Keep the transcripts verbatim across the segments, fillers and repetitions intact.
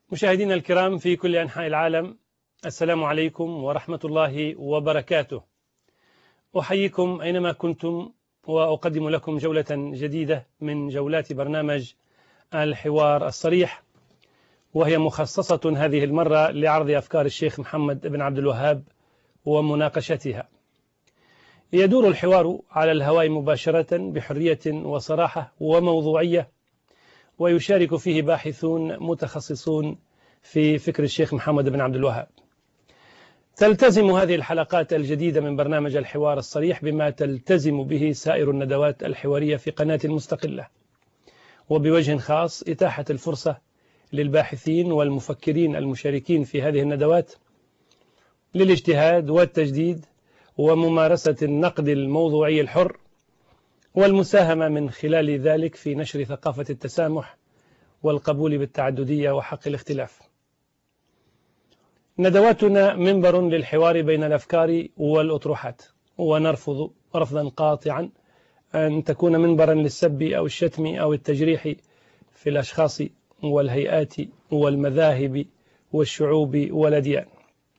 مشاهدينا الكرام في كل أنحاء العالم، السلام عليكم ورحمة الله وبركاته. أحييكم أينما كنتم وأقدم لكم جولة جديدة من جولات برنامج الحوار الصريح، وهي مخصصة هذه المرة لعرض أفكار الشيخ محمد بن عبد الوهاب ومناقشتها. يدور الحوار على الهواء مباشرة بحرية وصراحة وموضوعية، ويشارك فيه باحثون متخصصون في فكر الشيخ محمد بن عبد الوهاب. تلتزم هذه الحلقات الجديدة من برنامج الحوار الصريح بما تلتزم به سائر الندوات الحوارية في قناة مستقلة، وبوجه خاص إتاحة الفرصة للباحثين والمفكرين المشاركين في هذه الندوات للاجتهاد والتجديد وممارسة النقد الموضوعي الحر، والمساهمة من خلال ذلك في نشر ثقافة التسامح والقبول بالتعددية وحق الاختلاف. ندواتنا منبر للحوار بين الأفكار والأطروحات، ونرفض رفضا قاطعا أن تكون منبرا للسب أو الشتم أو التجريح في الأشخاص والهيئات والمذاهب والشعوب والأديان.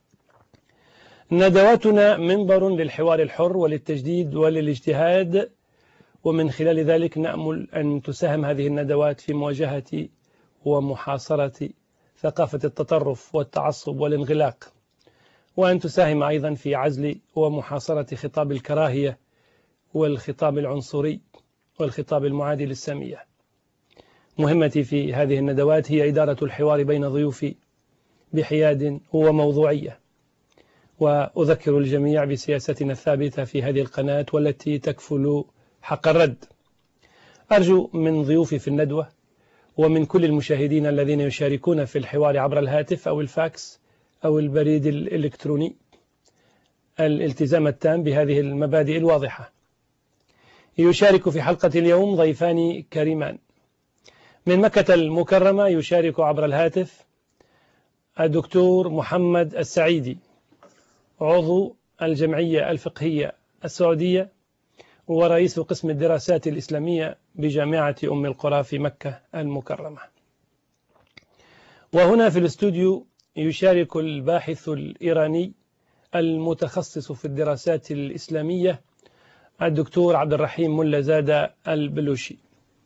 ندواتنا منبر للحوار الحر وللتجديد وللاجتهاد، ومن خلال ذلك نأمل أن تساهم هذه الندوات في مواجهة ومحاصرة ثقافة التطرف والتعصب والانغلاق، وأن تساهم أيضا في عزل ومحاصرة خطاب الكراهية والخطاب العنصري والخطاب المعادي للسامية. مهمتي في هذه الندوات هي إدارة الحوار بين ضيوفي بحياد وموضوعية، وأذكر الجميع بسياستنا الثابتة في هذه القناة والتي تكفل حق الرد. أرجو من ضيوفي في الندوة ومن كل المشاهدين الذين يشاركون في الحوار عبر الهاتف أو الفاكس أو البريد الإلكتروني الالتزام التام بهذه المبادئ الواضحة. يشارك في حلقة اليوم ضيفان كريمان. من مكة المكرمة يشارك عبر الهاتف الدكتور محمد السعيدي، عضو الجمعية الفقهية السعودية ورئيس قسم الدراسات الإسلامية بجامعة أم القرى في مكة المكرمة. وهنا في الاستوديو يشارك الباحث الإيراني المتخصص في الدراسات الإسلامية الدكتور عبد الرحيم ملا زادة البلوشي.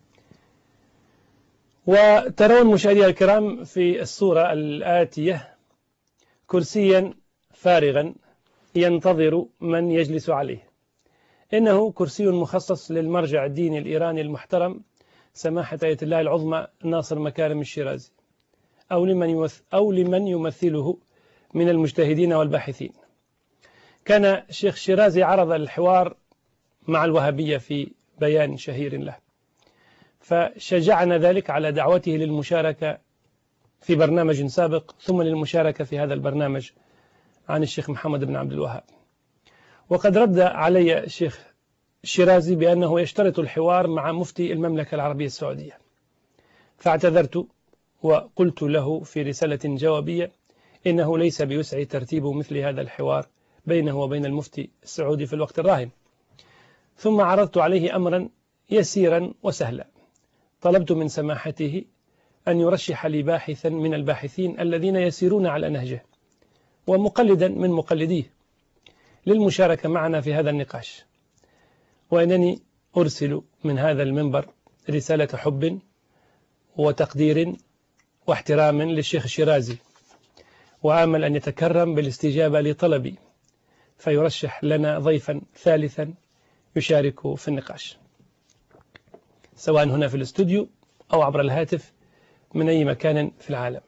وترون مشاهدي الكرام في الصورة الآتية كرسيا فارغا ينتظر من يجلس عليه. إنه كرسي مخصص للمرجع الديني الإيراني المحترم سماحة آية الله العظمى ناصر مكارم الشيرازي، أو لمن أو لمن يمثله من المجتهدين والباحثين. كان الشيخ شيرازي عرض الحوار مع الوهابية في بيان شهير له، فشجعنا ذلك على دعوته للمشاركة في برنامج سابق ثم للمشاركة في هذا البرنامج عن الشيخ محمد بن عبد الوهاب. وقد رد علي الشيخ الشيرازي بأنه يشترط الحوار مع مفتي المملكة العربية السعودية، فاعتذرت وقلت له في رسالة جوابية إنه ليس بيسعي ترتيب مثل هذا الحوار بينه وبين المفتي السعودي في الوقت الراهن. ثم عرضت عليه أمرا يسيرا وسهلا، طلبت من سماحته أن يرشح لي باحثا من الباحثين الذين يسيرون على نهجه ومقلدا من مقلديه للمشاركة معنا في هذا النقاش. وأنني أرسل من هذا المنبر رسالة حب وتقدير واحترام للشيخ الشيرازي، وآمل أن يتكرم بالاستجابة لطلبي فيرشح لنا ضيفا ثالثا يشارك في النقاش، سواء هنا في الاستوديو أو عبر الهاتف من أي مكان في العالم.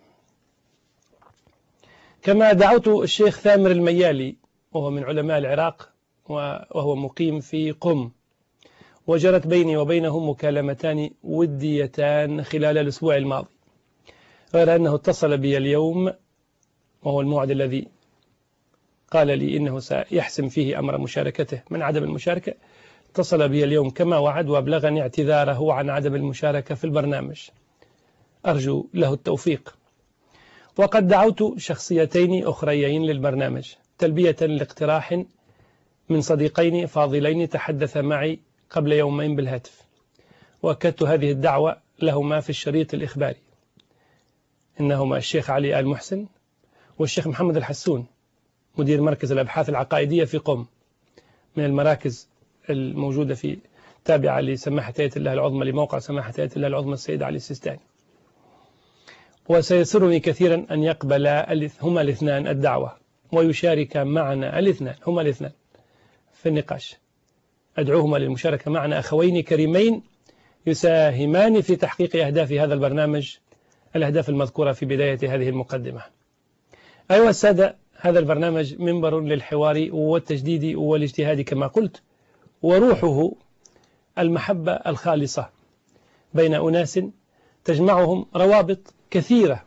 كما دعوت الشيخ ثامر الميالي، وهو من علماء العراق وهو مقيم في قم، وجرت بيني وبينه مكالمتان وديتان خلال الأسبوع الماضي، غير أنه اتصل بي اليوم وهو الموعد الذي قال لي إنه سيحسم فيه أمر مشاركته من عدم المشاركة. اتصل بي اليوم كما وعد وأبلغني اعتذاره عن عدم المشاركة في البرنامج، أرجو له التوفيق. وقد دعوت شخصيتين أخريين للبرنامج تلبية لاقتراح من صديقين فاضلين تحدث معي قبل يومين بالهاتف، وأكدت هذه الدعوة لهما في الشريط الإخباري. إنهما الشيخ علي آل محسن والشيخ محمد الحسون مدير مركز الأبحاث العقائدية في قم، من المراكز الموجودة في تابعة لسماحة هيئة الله العظمى لموقع سماحة هيئة الله العظمى السيد علي السيستاني. وسيسرني كثيرا أن يقبل هما الاثنان الدعوة ويشارك معنا الاثنان هما الاثنان في النقاش. أدعوهما للمشاركة معنا، أخوين كريمين يساهمان في تحقيق أهداف هذا البرنامج، الأهداف المذكورة في بداية هذه المقدمة. أيها السادة، هذا البرنامج منبر للحوار والتجديد والاجتهاد كما قلت، وروحه المحبة الخالصة بين أناس تجمعهم روابط كثيرة،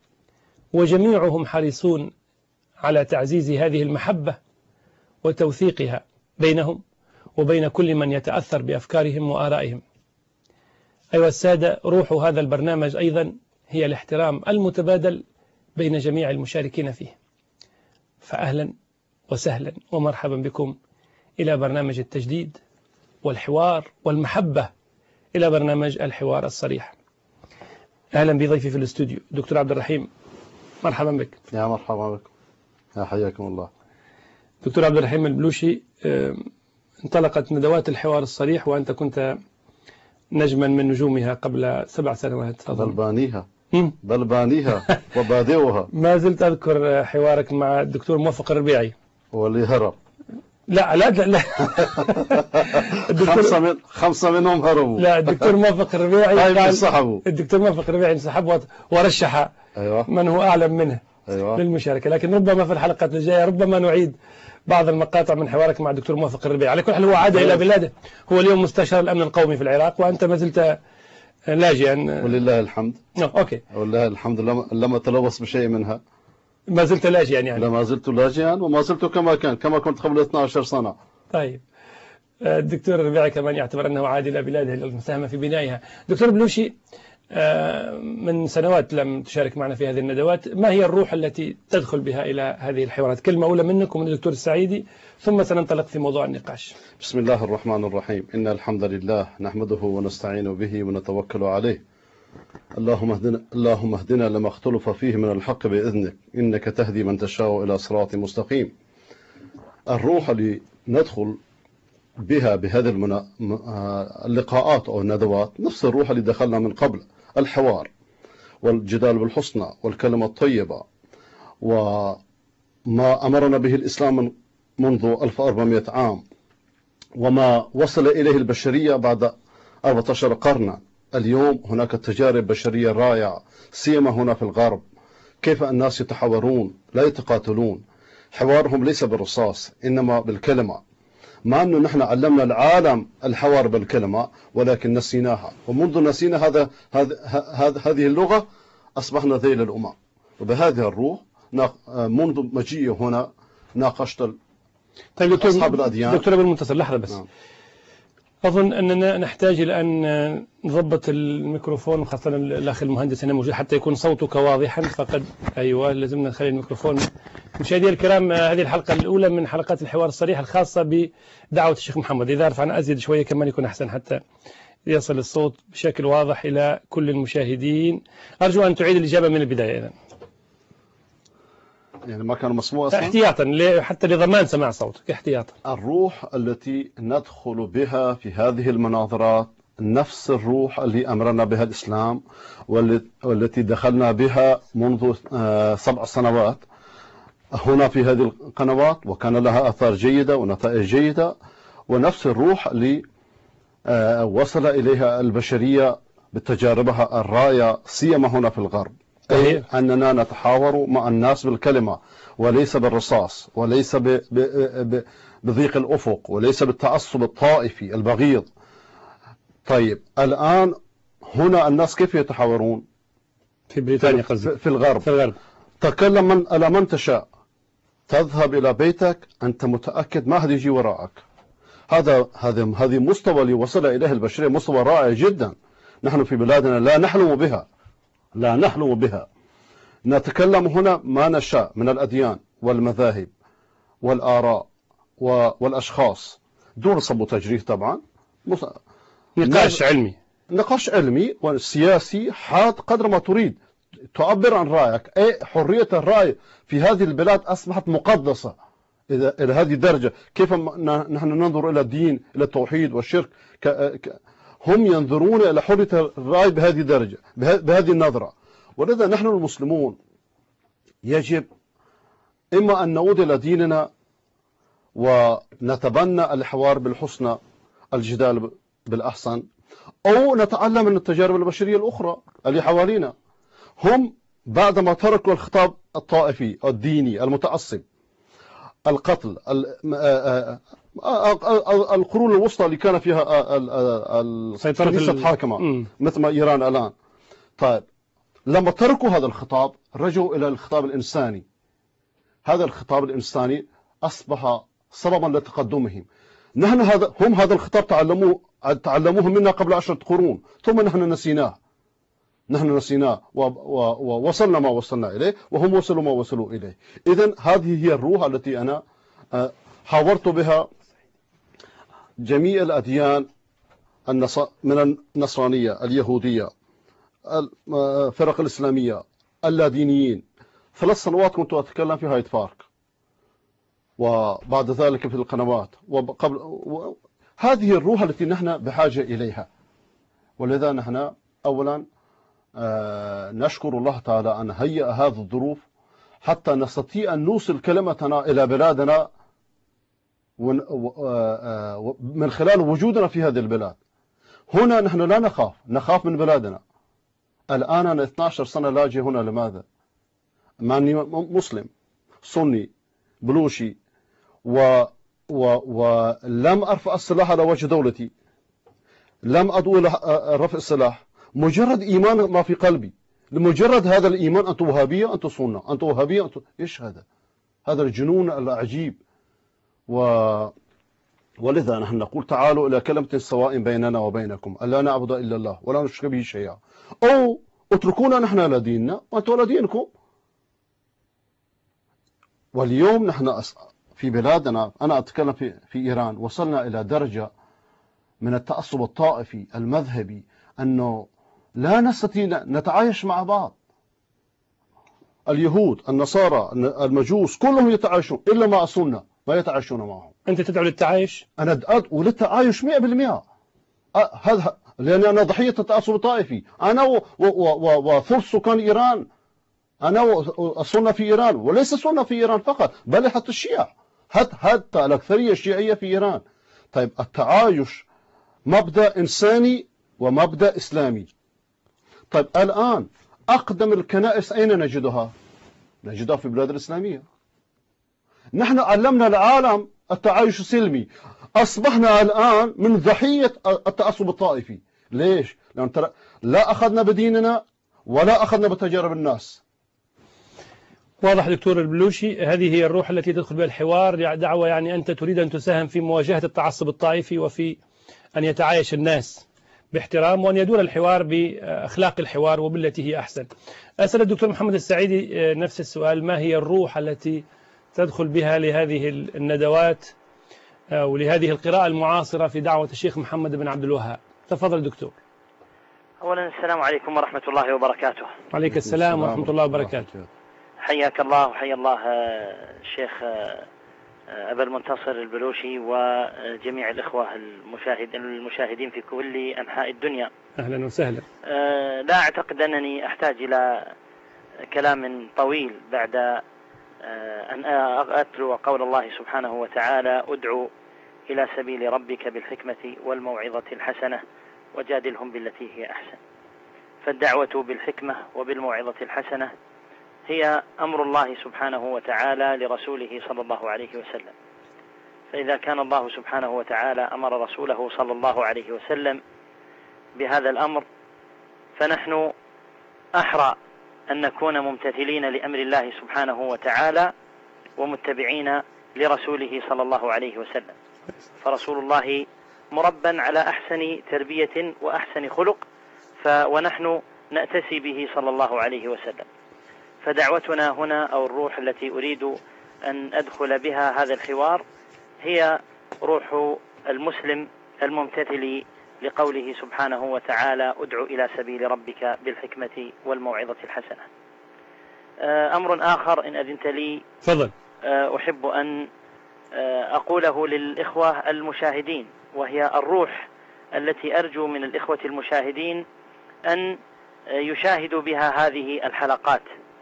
وجميعهم حريصون على تعزيز هذه المحبة وتوثيقها بينهم وبين كل من يتأثر بأفكارهم وآرائهم. أيها السادة، روح هذا البرنامج أيضا هي الاحترام المتبادل بين جميع المشاركين فيه. فأهلا وسهلا ومرحبا بكم إلى برنامج التجديد والحوار والمحبة، إلى برنامج الحوار الصريح. أهلا بضيفي في الاستوديو دكتور عبد الرحيم، مرحبا بك. يا مرحبا بكم، يا حياكم الله. دكتور عبد الرحيم البلوشي، انطلقت ندوات الحوار الصريح وأنت كنت نجما من نجومها قبل سبع سنوات. بل بانيها بل بانيها وبادئها. ما زلت أذكر حوارك مع الدكتور موفق الربيعي واللي هرب. لا لا لا, لا. خمسة, من خمسة منهم هربوا. لا، الدكتور موفق الربيعي قال انسحبوا. الدكتور موفق الربيعي انسحب ورشح أيوة. من هو أعلم منه أيوة. للمشاركة، لكن ربما في الحلقة الجاية ربما نعيد بعض المقاطع من حوارك مع الدكتور موفق الربيعي. على كل حال هو عاد إلى بلاده، هو اليوم مستشار الأمن القومي في العراق، وأنت ما زلت لاجئا. ولله الحمد. أوكي. ولله الحمد، لم لم أتلوث بشيء منها. ما زلت لاجئا يعني؟ لا، ما زلت لاجئا وما زلت كما كان كما كنت قبل اثنتي عشرة سنة. طيب، الدكتور الربيعي كمان يعتبر أنه عاد إلى بلاده للمساهمة في بنائها. دكتور بلوشي، من سنوات لم تشارك معنا في هذه الندوات، ما هي الروح التي تدخل بها إلى هذه الحوارات؟ كلمة أولى منك ومن الدكتور السعيدي، ثم سننطلق في موضوع النقاش. بسم الله الرحمن الرحيم. إن الحمد لله نحمده ونستعين به ونتوكل عليه. اللهم اهدنا اللهم اهدنا لما اختلف فيه من الحق بإذنك، إنك تهدي من تشاء إلى صراط مستقيم. الروح اللي ندخل بها بهذه المنا... اللقاءات أو الندوات نفس الروح اللي دخلنا من قبل، الحوار والجدال بالحسنى والكلمة الطيبة، وما أمرنا به الإسلام من منذ ألف وأربعمائة عام، وما وصل إليه البشرية بعد أربعة عشر قرنا. اليوم هناك تجارب بشرية رائعة، سيما هنا في الغرب، كيف الناس يتحاورون لا يتقاتلون. حوارهم ليس بالرصاص إنما بالكلمة، مع أنه نحن علمنا العالم الحوار بالكلمة ولكن نسيناها، ومنذ نسينا هذا هذا هذه اللغة أصبحنا ذيل الأمم. وبهذه الروح منذ مجيئي هنا ناقشت طيب دكتور أصحاب الأديان. دكتور أبو المنتصر، لحظة بس. نعم. أظن أننا نحتاج إلى أن نضبط الميكروفون، وخاصة الأخ المهندس هنا موجود حتى يكون صوتك واضحا. فقد أيوة لازمنا نخلي الميكروفون. مشاهدي الكرام، هذه الحلقة الأولى من حلقات الحوار الصريح الخاصة بدعوة الشيخ محمد. إذا رفعنا أزيد شوية كمان يكون أحسن حتى يصل الصوت بشكل واضح إلى كل المشاهدين. أرجو أن تعيد الإجابة من البداية إذن. يعني ما كان مسموع أصلا؟ احتياطا حتى لضمان سماع صوتك، احتياطا. الروح التي ندخل بها في هذه المناظرات نفس الروح اللي أمرنا بها الإسلام، والتي دخلنا بها منذ سبع سنوات هنا في هذه القنوات، وكان لها آثار جيدة ونتائج جيدة. ونفس الروح اللي وصل إليها البشرية بتجاربها الرائعة سيما هنا في الغرب، أي أننا نتحاور مع الناس بالكلمة وليس بالرصاص، وليس بضيق الأفق، وليس بالتعصب الطائفي البغيض. طيب الآن هنا الناس كيف يتحاورون؟ في بريطانيا قصدي. في الغرب. في الغرب تكلم من على من تشاء، تذهب إلى بيتك أنت متأكد ما حد يجي وراءك. هذا هذا هذه مستوى اللي وصل إليه البشرية، مستوى رائع جدا. نحن في بلادنا لا نحلم بها، لا نحلم بها. نتكلم هنا ما نشاء من الأديان والمذاهب والآراء والأشخاص دون صب وتجريح طبعا. نقاش علمي، نقاش علمي وسياسي حاد قدر ما تريد، تعبر عن رأيك. أي حرية الرأي في هذه البلاد أصبحت مقدسة إلى هذه الدرجة. كيف نحن ننظر إلى الدين، إلى التوحيد والشرك، هم ينظرون إلى حرية الرأي بهذه الدرجة، بهذه النظرة. ولذا نحن المسلمون يجب إما أن نعود إلى ديننا ونتبنى الحوار بالحسنى، الجدال بالأحسن، أو نتعلم من التجارب البشرية الأخرى اللي حوالينا. هم بعدما تركوا الخطاب الطائفي الديني المتعصب، القتل، القرون الوسطى اللي كان فيها الكنيسة حاكمة مثل ما إيران الآن. طيب لما تركوا هذا الخطاب رجعوا إلى الخطاب الإنساني. هذا الخطاب الإنساني أصبح سببا لتقدمهم. نحن هذا هم هذا الخطاب تعلموه تعلموه منا قبل عشرة قرون، ثم نحن نسيناه نحن نسيناه ووصلنا ما وصلنا إليه، وهم وصلوا ما وصلوا إليه. إذن هذه هي الروح التي أنا حاورت بها جميع الأديان من النصرانية، اليهودية، الفرق الإسلامية، اللادينيين. ثلاث سنوات كنت أتكلم في هايد بارك، وبعد ذلك في القنوات وقبل و... هذه الروح التي نحن بحاجة إليها. ولذا نحن أولا آه نشكر الله تعالى أن هيأ هذه الظروف حتى نستطيع أن نوصل كلمتنا إلى بلادنا من خلال وجودنا في هذه البلاد. هنا نحن لا نخاف نخاف من بلادنا. الآن أنا اثنتي عشرة سنة لاجئ هنا. لماذا؟ ماني مسلم سني بلوشي و و ولم أرفع السلاح على وجه دولتي، لم أدعو إلى رفع السلاح، مجرد إيمان ما في قلبي. لمجرد هذا الإيمان أنت وهابية، أنت سنة، أنت وهابية، أنت إيش هذا؟ هذا الجنون العجيب. و ولذا نحن نقول تعالوا إلى كلمة سواء بيننا وبينكم ألا نعبد إلا الله ولا نشرك به شيئا، أو اتركونا نحن على ديننا وأنتم على دينكم. واليوم نحن في بلادنا، أنا أتكلم في, في إيران، وصلنا إلى درجة من التعصب الطائفي المذهبي أنه لا نستطيع نتعايش مع بعض. اليهود، النصارى، المجوس كلهم يتعايشون إلا مع السنة ما يتعايشون معهم. أنت تدعو للتعايش؟ أنا أدعو للتعايش مئة بالمئة. هذا لأن أنا ضحية التعصب الطائفي. أنا وثلث سكان إيران، أنا السنة في إيران، وليس السنة في إيران فقط بل حتى الشيعة، حتى, حتى الأكثرية الشيعية في إيران. طيب التعايش مبدأ إنساني ومبدأ إسلامي. طيب الآن أقدم الكنائس أين نجدها؟ نجدها في البلاد الإسلامية. نحن علمنا العالم التعايش السلمي، أصبحنا الآن من ضحية التعصب الطائفي. ليش؟ لأن ترى لا أخذنا بديننا ولا أخذنا بتجارب الناس. واضح دكتور البلوشي، هذه هي الروح التي تدخل بها الحوار. دعوة يعني أنت تريد أن تساهم في مواجهة التعصب الطائفي وفي أن يتعايش الناس باحترام، وأن يدور الحوار بأخلاق الحوار وبالتي هي أحسن. أسأل الدكتور محمد السعيدي نفس السؤال، ما هي الروح التي تدخل بها لهذه الندوات ولهذه القراءة المعاصرة في دعوة الشيخ محمد بن عبد الوهاب؟ تفضل دكتور. أولا السلام عليكم ورحمة الله وبركاته. عليك السلام ورحمة الله وبركاته. حياك الله وحيا الله الشيخ أبا المنتصر البلوشي وجميع الإخوة المشاهد المشاهدين في كل أنحاء الدنيا. أهلا وسهلا. لا أعتقد أنني أحتاج إلى كلام طويل بعد أن أتلو قول الله سبحانه وتعالى: ادعو إلى سبيل ربك بالحكمة والموعظة الحسنة وجادلهم بالتي هي أحسن. فالدعوة بالحكمة وبالموعظة الحسنة هي أمر الله سبحانه وتعالى لرسوله صلى الله عليه وسلم. فإذا كان الله سبحانه وتعالى أمر رسوله صلى الله عليه وسلم بهذا الأمر، فنحن أحرى أن نكون ممتثلين لأمر الله سبحانه وتعالى ومتبعين لرسوله صلى الله عليه وسلم. فرسول الله مربى على أحسن تربية وأحسن خلق، ونحن نأتسي به صلى الله عليه وسلم. فدعوتنا هنا أو الروح التي أريد أن أدخل بها هذا الحوار هي روح المسلم الممتثل لقوله سبحانه وتعالى ادع إلى سبيل ربك بالحكمة والموعظة الحسنة. أمر آخر إن أذنت لي فضل. أحب أن أقوله للإخوة المشاهدين، وهي الروح التي أرجو من الإخوة المشاهدين أن يشاهدوا بها هذه الحلقات.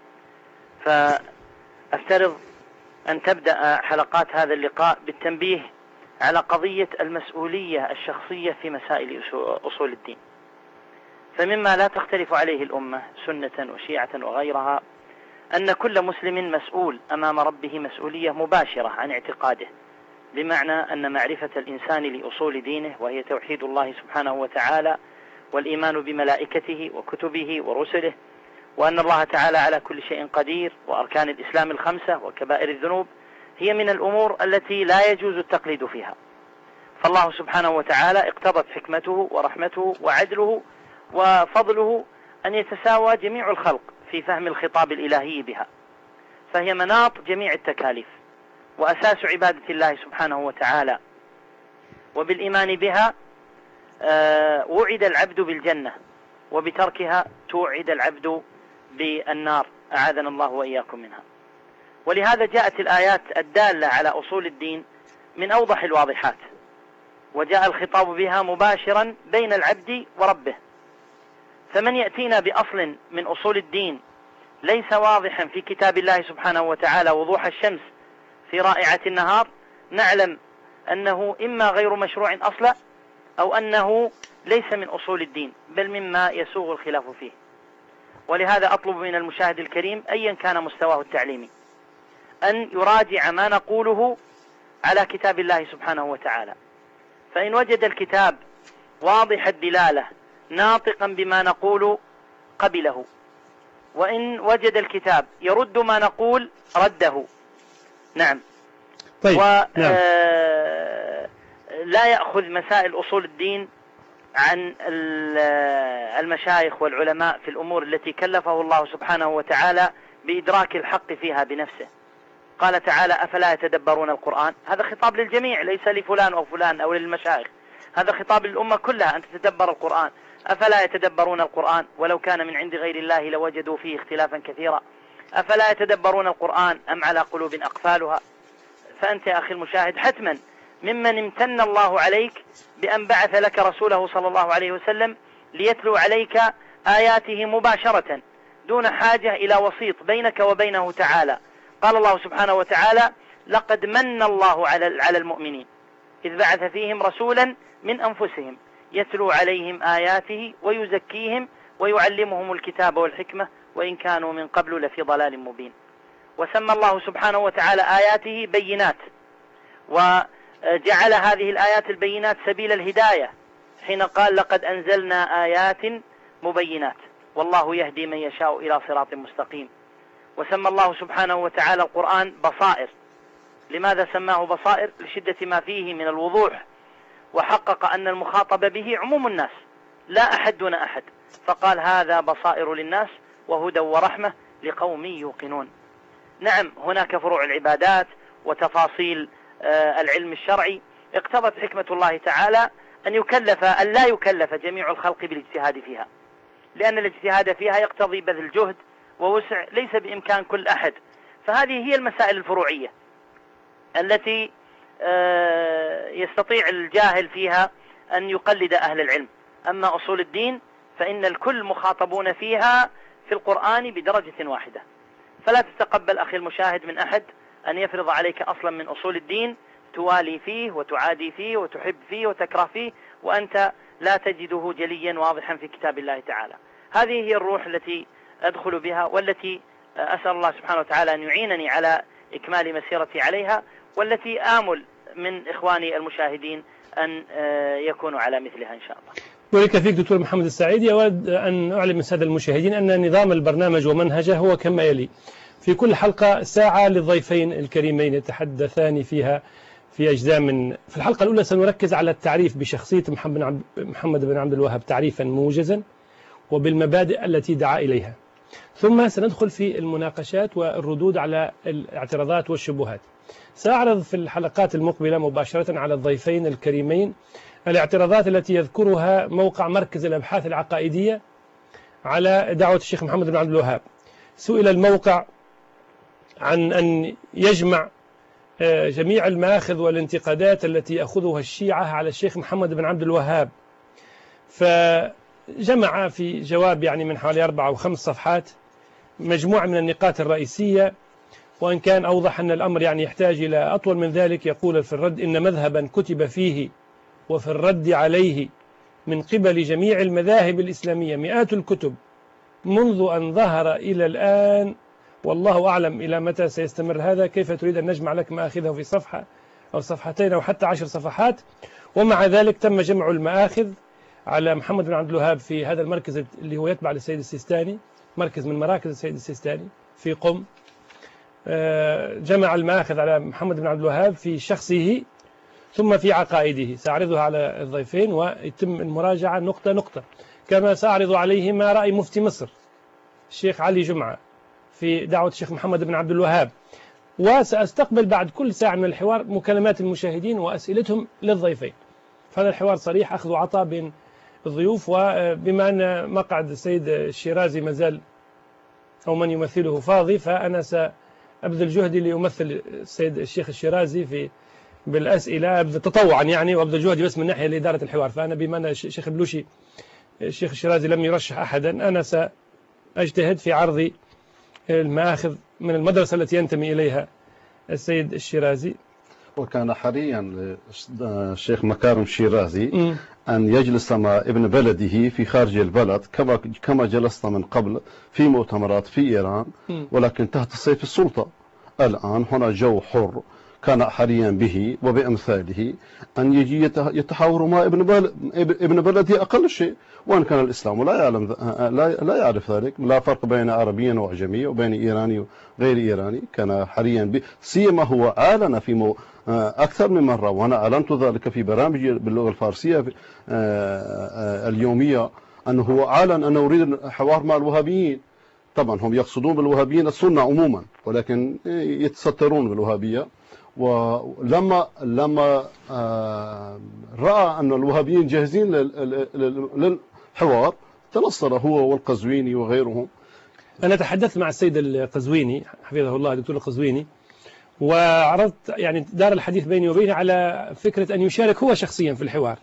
فأفترض أن تبدأ حلقات هذا اللقاء بالتنبيه على قضية المسؤولية الشخصية في مسائل أصول الدين. فمما لا تختلف عليه الأمة سنة وشيعة وغيرها أن كل مسلم مسؤول أمام ربه مسؤولية مباشرة عن اعتقاده، بمعنى أن معرفة الإنسان لأصول دينه وهي توحيد الله سبحانه وتعالى والإيمان بملائكته وكتبه ورسله، وأن الله تعالى على كل شيء قدير، وأركان الإسلام الخمسة وكبائر الذنوب، هي من الأمور التي لا يجوز التقليد فيها. فالله سبحانه وتعالى اقتضت حكمته ورحمته وعدله وفضله أن يتساوى جميع الخلق في فهم الخطاب الإلهي بها، فهي مناط جميع التكاليف وأساس عبادة الله سبحانه وتعالى. وبالإيمان بها وعد العبد بالجنة، وبتركها توعد العبد بالنار، أعاذنا الله وإياكم منها. ولهذا جاءت الآيات الدالة على أصول الدين من أوضح الواضحات، وجاء الخطاب بها مباشرا بين العبد وربه. فمن يأتينا بأصل من أصول الدين ليس واضحا في كتاب الله سبحانه وتعالى وضوح الشمس في رائعة النهار، نعلم أنه إما غير مشروع أصلا، أو أنه ليس من أصول الدين بل مما يسوغ الخلاف فيه. ولهذا أطلب من المشاهد الكريم أيا كان مستواه التعليمي أن يراجع ما نقوله على كتاب الله سبحانه وتعالى، فإن وجد الكتاب واضح الدلالة ناطقا بما نقول قبله، وإن وجد الكتاب يرد ما نقول رده. نعم. طيب. ولا نعم. يأخذ مسائل أصول الدين عن المشايخ والعلماء في الأمور التي كلفه الله سبحانه وتعالى بإدراك الحق فيها بنفسه. قال تعالى أفلا يتدبرون القرآن، هذا خطاب للجميع ليس لفلان أو فلان أو للمشايخ، هذا خطاب للأمة كلها أن تتدبر القرآن. أفلا يتدبرون القرآن ولو كان من عند غير الله لوجدوا فيه اختلافا كثيرا. أفلا يتدبرون القرآن أم على قلوب أقفالها. فأنت يا أخي المشاهد حتما ممن امتن الله عليك بأن بعث لك رسوله صلى الله عليه وسلم ليتلو عليك آياته مباشرة دون حاجة إلى وسيط بينك وبينه تعالى. قال الله سبحانه وتعالى لقد من الله على المؤمنين إذ بعث فيهم رسولا من أنفسهم يتلو عليهم آياته ويزكيهم ويعلمهم الكتاب والحكمة وإن كانوا من قبل لفي ضلال مبين. وسمى الله سبحانه وتعالى آياته بينات، وجعل هذه الآيات البينات سبيل الهداية حين قال لقد أنزلنا آيات مبينات والله يهدي من يشاء إلى صراط مستقيم. وسمى الله سبحانه وتعالى القرآن بصائر. لماذا سماه بصائر؟ لشدة ما فيه من الوضوح، وحقق أن المخاطب به عموم الناس لا أحد دون أحد، فقال هذا بصائر للناس وهدى ورحمة لقوم يوقنون. نعم، هناك فروع العبادات وتفاصيل العلم الشرعي اقتضت حكمة الله تعالى أن يكلف أن لا يكلف جميع الخلق بالاجتهاد فيها، لأن الاجتهاد فيها يقتضي بذل جهد ووسع ليس بإمكان كل أحد. فهذه هي المسائل الفروعية التي يستطيع الجاهل فيها أن يقلد أهل العلم. أما أصول الدين فإن الكل مخاطبون فيها في القرآن بدرجة واحدة. فلا تتقبل أخي المشاهد من أحد أن يفرض عليك أصلا من أصول الدين توالي فيه وتعادي فيه وتحب فيه وتكره فيه وأنت لا تجده جليا واضحا في كتاب الله تعالى. هذه هي الروح التي أدخل بها، والتي أسأل الله سبحانه وتعالى أن يعينني على إكمال مسيرتي عليها، والتي آمل من إخواني المشاهدين أن يكونوا على مثلها إن شاء الله. ولك فيك دكتور محمد السعيدي. أود أن أعلم السادة المشاهدين أن نظام البرنامج ومنهجه هو كما يلي: في كل حلقة ساعة للضيفين الكريمين يتحدثان فيها في أجزاء من. في الحلقة الأولى سنركز على التعريف بشخصية محمد بن عبد الوهاب تعريفا موجزا وبالمبادئ التي دعا إليها، ثم سندخل في المناقشات والردود على الاعتراضات والشبهات. سأعرض في الحلقات المقبلة مباشرة على الضيفين الكريمين الاعتراضات التي يذكرها موقع مركز الأبحاث العقائدية على دعوة الشيخ محمد بن عبد الوهاب. سئل الموقع عن أن يجمع جميع المآخذ والانتقادات التي يأخذها الشيعة على الشيخ محمد بن عبد الوهاب، فجمع في جواب يعني من حوالي أربع أو خمس صفحات مجموعة من النقاط الرئيسية، وإن كان أوضح أن الأمر يعني يحتاج إلى أطول من ذلك. يقول في الرد: إن مذهبا كتب فيه وفي الرد عليه من قبل جميع المذاهب الإسلامية مئات الكتب منذ أن ظهر إلى الآن، والله أعلم إلى متى سيستمر هذا. كيف تريد أن نجمع لك مآخذه في صفحة أو صفحتين أو حتى عشر صفحات؟ ومع ذلك تم جمع المآخذ على محمد بن عبد الوهاب في هذا المركز اللي هو يتبع للسيد السيستاني، مركز من مراكز السيد السيستاني في قم. جمع المآخذ على محمد بن عبد الوهاب في شخصه ثم في عقائده. سأعرضها على الضيفين ويتم المراجعة نقطة نقطة، كما سأعرض عليهما رأي مفتي مصر الشيخ علي جمعة في دعوة الشيخ محمد بن عبد الوهاب. وسأستقبل بعد كل ساعة من الحوار مكالمات المشاهدين وأسئلتهم للضيفين. فهذا الحوار صريح، أخذ وعطاء بين الضيوف. وبما أن مقعد السيد الشيرازي مازال أو من يمثله فاضي، فأنا سأبذل جهدي ليمثل السيد الشيخ الشيرازي في بالأسئلة تطوعا يعني، وأبذل جهدي بس من ناحية لإدارة الحوار. فأنا بما أن الشيخ بلوشي الشيخ الشيرازي لم يرشح أحدا، أنا سأجتهد في عرض المآخذ من المدرسة التي ينتمي إليها السيد الشيرازي. وكان حريا للشيخ مكارم الشيرازي م. أن يجلس مع ابن بلده في خارج البلد كما كما جلسنا من قبل في مؤتمرات في إيران، م. ولكن تحت سيف السلطة. الآن هنا جو حر، كان حريا به وبأمثاله أن يجي يتحاور مع ابن بلد ابن بلده أقل شيء، وأن كان الإسلام لا يعلم لا لا يعرف ذلك، لا فرق بين عربي وأعجمي وبين إيراني وغير إيراني. كان حريا به، سيما هو أعلن في مو أكثر من مرة، وأنا أعلنت ذلك في برامج باللغة الفارسية اليومية، أنه هو أعلن أنه يريد حوار مع الوهابيين. طبعا هم يقصدون بالوهابيين السنة عموما، ولكن يتسترون بالوهابية. ولما لما رأى أن الوهابيين جاهزين للحوار تنصر هو والقزويني وغيرهم. أنا تحدثت مع السيد القزويني حفظه الله، دكتور القزويني، وعرضت يعني دار الحديث بيني وبينه على فكرة أن يشارك هو شخصيا في الحوار.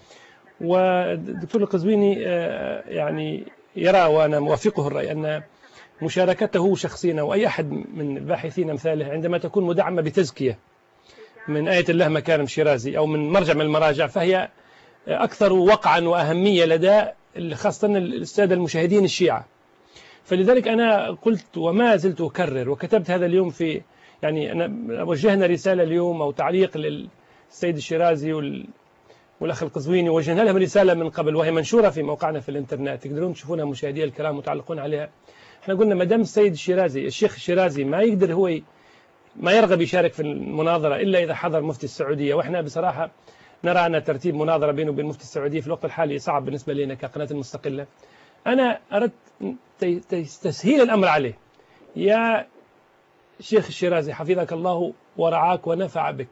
والدكتور القزويني يعني يرى، وأنا موافقه الرأي، أن مشاركته شخصيا أو أي أحد من الباحثين أمثاله عندما تكون مدعمة بتزكية من آية الله مكارم شيرازي أو من مرجع من المراجع، فهي أكثر وقعا وأهمية لدى خاصة السادة المشاهدين الشيعة. فلذلك أنا قلت وما زلت أكرر، وكتبت هذا اليوم في يعني أنا وجهنا رسالة اليوم أو تعليق للسيد الشيرازي والأخ القزويني، وجهنا لهم رسالة من قبل وهي منشورة في موقعنا في الإنترنت، تقدرون تشوفونها مشاهدي الكرام وتعلقون عليها. احنا قلنا ما دام السيد الشيرازي الشيخ الشيرازي ما يقدر هو ما يرغب يشارك في المناظرة إلا إذا حضر مفتي السعودية، وإحنا بصراحة نرى أن ترتيب مناظرة بينه وبين مفتي السعودية في الوقت الحالي صعب بالنسبة لنا كقناة مستقلة. أنا أردت تسهيل الأمر عليه. يا شيخ الشيرازي حفظك الله ورعاك ونفع بك،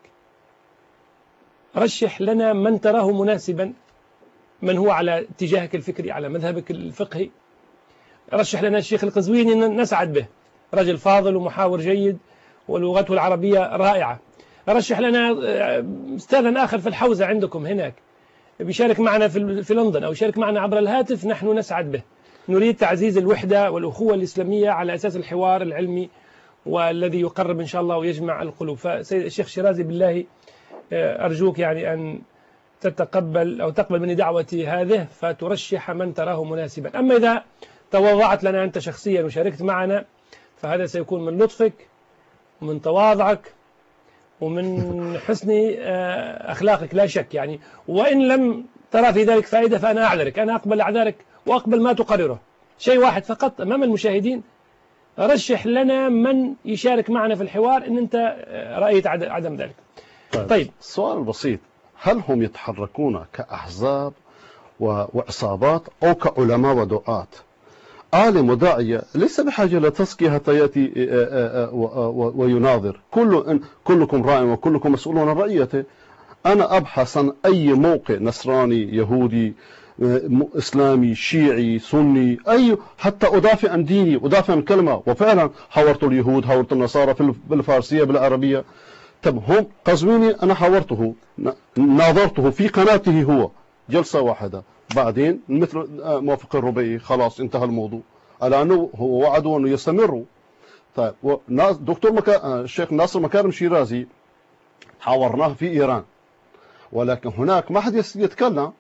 رشح لنا من تراه مناسبا، من هو على اتجاهك الفكري على مذهبك الفقهي. رشح لنا الشيخ القزويني نسعد به، رجل فاضل ومحاور جيد ولغته العربية رائعة. رشح لنا أستاذا آخر في الحوزة عندكم هناك بيشارك معنا في لندن أو يشارك معنا عبر الهاتف، نحن نسعد به. نريد تعزيز الوحدة والأخوة الإسلامية على أساس الحوار العلمي والذي يقرب إن شاء الله ويجمع القلوب. فسيد الشيخ شيرازي بالله أرجوك يعني أن تتقبل أو تقبل مني دعوتي هذه فترشح من تراه مناسبا. أما إذا تواضعت لنا أنت شخصيا وشاركت معنا فهذا سيكون من لطفك ومن تواضعك ومن حسن أخلاقك لا شك يعني. وإن لم ترى في ذلك فائدة فأنا أعذرك، أنا أقبل أعذارك وأقبل ما تقرره. شيء واحد فقط أمام المشاهدين، رشح لنا من يشارك معنا في الحوار إن أنت رأيت عدم ذلك. طيب, طيب. السؤال بسيط، هل هم يتحركون كأحزاب وعصابات أو كعلماء ودعاة؟ عالم وداعية ليس بحاجة لتزكية حتى يأتي ويناظر. كل كلكم راع وكلكم مسؤول عن رعيته. أنا أبحث عن أي موقع نصراني يهودي إسلامي شيعي سني أي، حتى أدافع عن ديني، أدافع عن كلمة. وفعلا حاورت اليهود، حاورت النصارى بالفارسية بالعربية. طب هم قزويني أنا حاورته، ناظرته في قناته هو جلسة واحدة، بعدين مثل موافق الربيعي خلاص انتهى الموضوع. الآن هو وعدوا أنه يستمروا. طيب دكتور مكا... الشيخ ناصر مكارم شيرازي حاورناه في إيران، ولكن هناك ما حد يتكلم.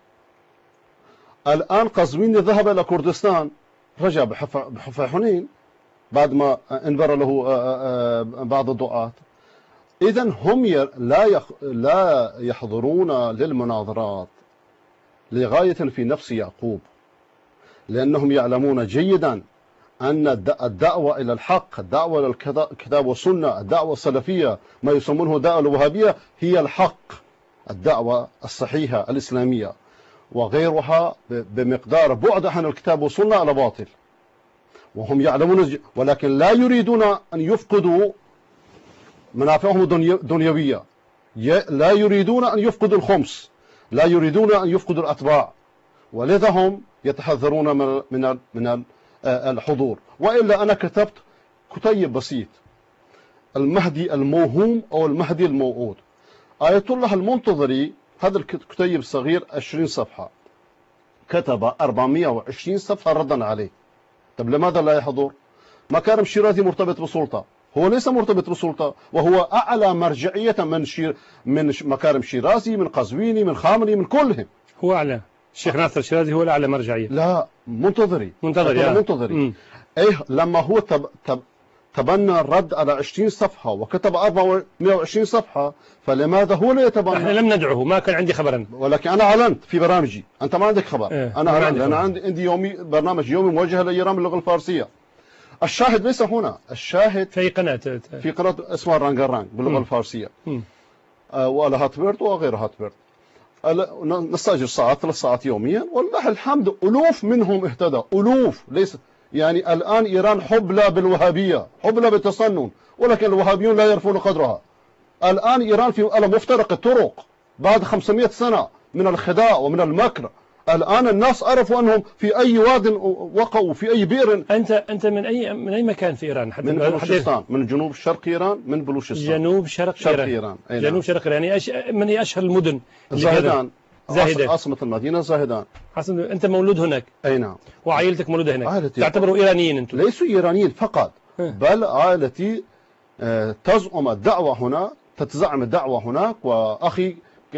الآن قزويني ذهب إلى كردستان، رجع بحفا حنين بعد ما انبر له بعض الدعاة. إذن هم لا يخ... لا يحضرون للمناظرات لغاية في نفس يعقوب، لأنهم يعلمون جيدا أن الدعوة إلى الحق، الدعوة إلى الكتاب والسنة، الدعوة السلفية، ما يسمونه دعوة الوهابية، هي الحق، الدعوة الصحيحة الإسلامية، وغيرها بمقدار بعد عن الكتاب والسنة على باطل. وهم يعلمون، ولكن لا يريدون أن يفقدوا منافعهم الدنيوية، لا يريدون أن يفقدوا الخمس، لا يريدون أن يفقدوا الأتباع، ولذا هم يتحذرون من من من الحضور. وإلا أنا كتبت كتيب بسيط، المهدي الموهوم أو المهدي الموعود. آية الله المنتظري هذا الكتيب الصغير عشرين صفحة، كتب أربعمائة وعشرين صفحة ردا عليه. طب لماذا لا يحضر؟ مكارم شيرازي مرتبط بسلطة، هو ليس مرتبط بسلطة، وهو أعلى مرجعية من شير من مكارم شيرازي، من قزويني، من خامنئي، من كلهم. هو أعلى. الشيخ ناصر شيرازي هو الأعلى مرجعية. لا، منتظري منتظري منتظري ايه لما هو تب تب تبنى الرد على عشرين صفحة وكتب أربعمائة وعشرين صفحة، فلماذا هو لا يتبنى؟ احنا لم ندعوه، ما كان عندي خبرا، ولكن أنا أعلنت في برامجي. أنت ما عندك خبر. إيه. أنا أعلنت، أنا عندي عندي يومي برنامج يومي موجه لإيران باللغة الفارسية. الشاهد ليس هنا، الشاهد في قناة في قناة اسمها رانجرانج باللغة م. الفارسية، آه ولا هاتبرت وغير هاتبرت. نستأجر ساعات، ثلاث ساعات يوميا، والله الحمد ألوف منهم اهتدى، ألوف. ليس يعني الآن إيران حبلى بالوهابية، حبلى بالتصنن، ولكن الوهابيون لا يعرفون قدرها. الآن إيران في على مفترق الطرق بعد خمسمائة سنة من الخداع ومن المكر. الآن الناس عرفوا أنهم في أي واد وقعوا، في أي بئر. أنت أنت من أي من أي مكان في إيران؟ من بلوشستان، من جنوب شرق إيران، من بلوشستان. جنوب شرق, شرق إيران, إيران. أي جنوب شرق إيران. يعني أش... من هي أشهر المدن؟ زاهدان. زاهدان عاصمة المدينة زاهدان. عاصمة. أنت مولود هناك؟ أي نعم. وعائلتك مولودة هناك؟ عائلتي. تعتبروا إيرانيين أنتم؟ ليسوا إيرانيين فقط، بل عائلتي تزعم الدعوة هنا، تتزعم الدعوة هناك. وأخي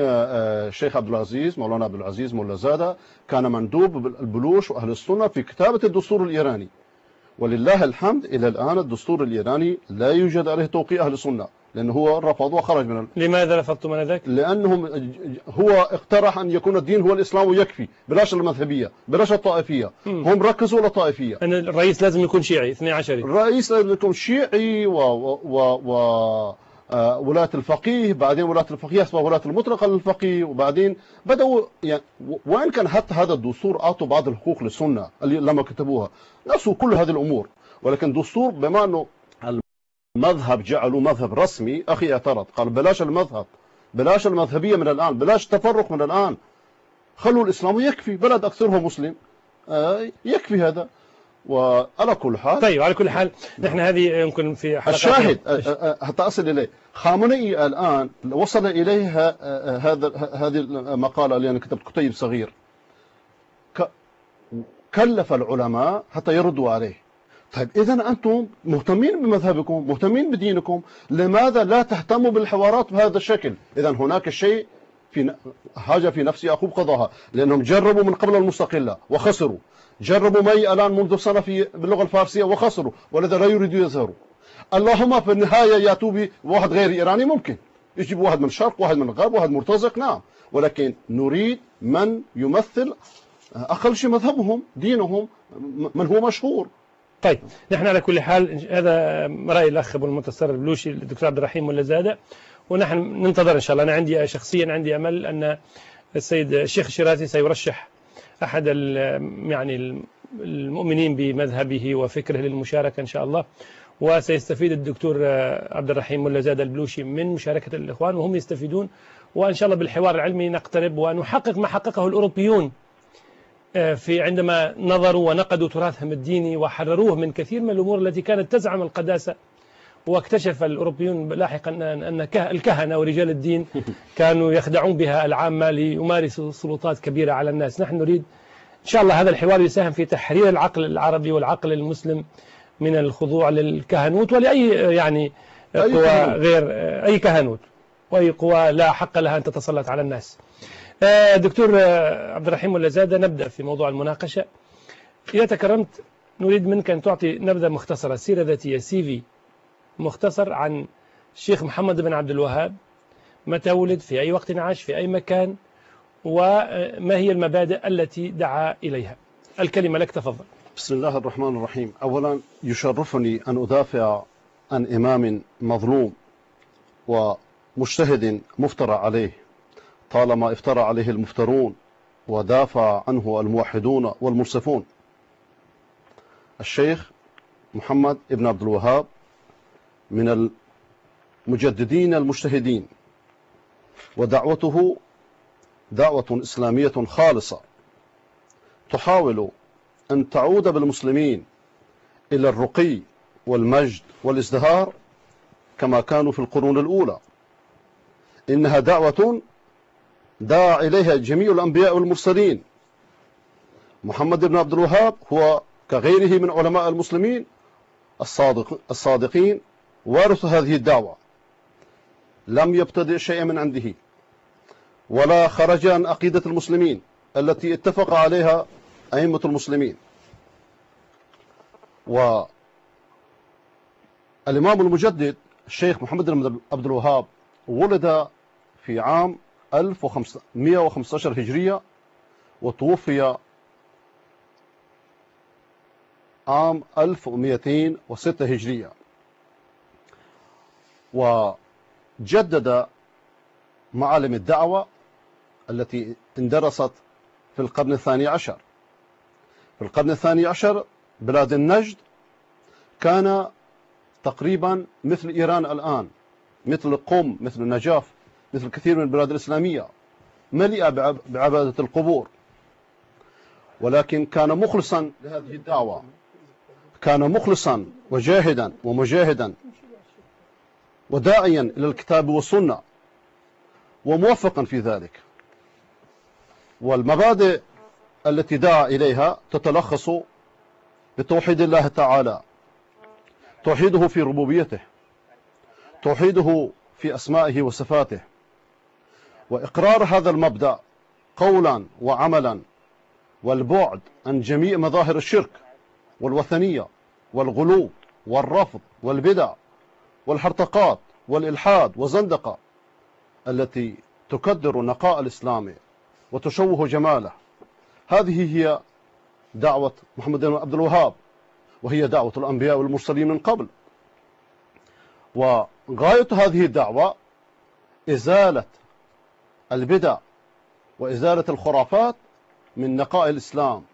الشيخ عبد العزيز، مولانا عبد العزيز مولا زادة، كان مندوب البلوش وأهل السنة في كتابة الدستور الإيراني. ولله الحمد إلى الآن الدستور الإيراني لا يوجد عليه توقيع أهل السنة، لأنه هو رفض وخرج من ال... لماذا رفضتم من ذلك؟ لأنهم هو اقترح أن يكون الدين هو الإسلام ويكفي، بلاش المذهبية، بلاش الطائفية. م. هم ركزوا على الطائفية. أن الرئيس لازم يكون شيعي اثني عشري. الرئيس لازم يكون شيعي و, و... و... و... آه ولاة الفقيه، بعدين ولاة الفقيه اسمها ولاة المطلقة للفقيه، وبعدين بدأوا يعني وإن كان حتى هذا الدستور أعطوا بعض الحقوق للسنة اللي لما كتبوها، نفسوا كل هذه الأمور. ولكن دستور بما أنه المذهب جعلوا مذهب رسمي، أخي اعترض، قال بلاش المذهب، بلاش المذهبية من الآن، بلاش التفرق من الآن، خلوا الإسلام يكفي، بلد أكثره مسلم، آه يكفي هذا. وعلى كل حال، طيب على كل حال نحن هذه يمكن في حلقة الشاهد حتى أصل إليه. خامنئي الآن وصل إليه هذا هذه المقالة اللي أنا كتبت كتيب صغير، كلف العلماء حتى يردوا عليه. طيب إذا أنتم مهتمين بمذهبكم، مهتمين بدينكم، لماذا لا تهتموا بالحوارات بهذا الشكل؟ إذا هناك شيء في حاجة في نفس يعقوب قضاها، لأنهم جربوا من قبل المستقلة وخسروا، جربوا معي الآن منذ سنة في باللغة الفارسية وخسروا، ولذا لا يريدوا يظهروا. اللهم في النهاية يأتوا بواحد غير إيراني، ممكن يجيب واحد من الشرق، واحد من الغرب، واحد مرتزق، نعم، ولكن نريد من يمثل أقل شيء مذهبهم، دينهم، من هو مشهور. طيب نحن على كل حال هذا رأي الأخ أبو المنتصر البلوشي الدكتور عبد الرحيم مولا زادة، ونحن ننتظر إن شاء الله. أنا عندي شخصيا عندي أمل أن السيد الشيخ الشيرازي سيرشح أحد يعني المؤمنين بمذهبه وفكره للمشاركة إن شاء الله، وسيستفيد الدكتور عبد الرحيم ملا زاد البلوشي من مشاركة الإخوان وهم يستفيدون، وإن شاء الله بالحوار العلمي نقترب ونحقق ما حققه الأوروبيون في عندما نظروا ونقدوا تراثهم الديني وحرروه من كثير من الأمور التي كانت تزعم القداسة. واكتشف الأوروبيون لاحقا أن الكهنة ورجال الدين كانوا يخدعون بها العامة ليمارسوا سلطات كبيرة على الناس. نحن نريد إن شاء الله هذا الحوار يساهم في تحرير العقل العربي والعقل المسلم من الخضوع للكهنوت ولأي يعني قوى غير أي كهنوت وأي قوى لا حق لها أن تتسلط على الناس. دكتور عبد الرحيم ملا زاد، نبدأ في موضوع المناقشة. إذا تكرمت نريد منك أن تعطي نبذة مختصرة، سيرة ذاتية، سي في مختصر عن الشيخ محمد بن عبد الوهاب، متى ولد، في أي وقت عاش، في أي مكان، وما هي المبادئ التي دعا إليها. الكلمة لك، تفضل. بسم الله الرحمن الرحيم. أولا يشرفني أن أدافع عن إمام مظلوم ومجتهد مفترى عليه طالما افترى عليه المفترون ودافع عنه الموحدون والمنصفون. الشيخ محمد بن عبد الوهاب من المجددين المجتهدين، ودعوته دعوة إسلامية خالصة تحاول أن تعود بالمسلمين إلى الرقي والمجد والازدهار كما كانوا في القرون الأولى. إنها دعوة دعا إليها جميع الأنبياء والمرسلين. محمد بن عبد الوهاب هو كغيره من علماء المسلمين الصادق الصادقين وارث هذه الدعوة، لم يبتدئ شيئا من عنده ولا خرج عن عقيدة المسلمين التي اتفق عليها أئمة المسلمين. والإمام المجدد الشيخ محمد بن عبد الوهاب ولد في عام ألف ومئة وخمسة عشر هجرية وتوفي عام ألف ومئتين وستة هجرية، وجدد معالم الدعوة التي اندرست في القرن الثاني عشر. في القرن الثاني عشر بلاد النجد كان تقريبا مثل إيران الآن، مثل قم، مثل النجاف، مثل كثير من البلاد الإسلامية، مليئة بعبادة القبور. ولكن كان مخلصا لهذه الدعوة، كان مخلصا وجاهدا ومجاهدا وداعيا إلى الكتاب والسنة وموفقا في ذلك. والمبادئ التي دعا إليها تتلخص بتوحيد الله تعالى، توحيده في ربوبيته، توحيده في أسمائه وصفاته، وإقرار هذا المبدأ قولا وعملا، والبعد عن جميع مظاهر الشرك والوثنية والغلو والرفض والبدع والحرطقات والإلحاد والزندقة التي تكدر نقاء الإسلام وتشوه جماله. هذه هي دعوة محمد بن عبد الوهاب، وهي دعوة الأنبياء والمرسلين من قبل. وغاية هذه الدعوة إزالة البدع وإزالة الخرافات من نقاء الإسلام،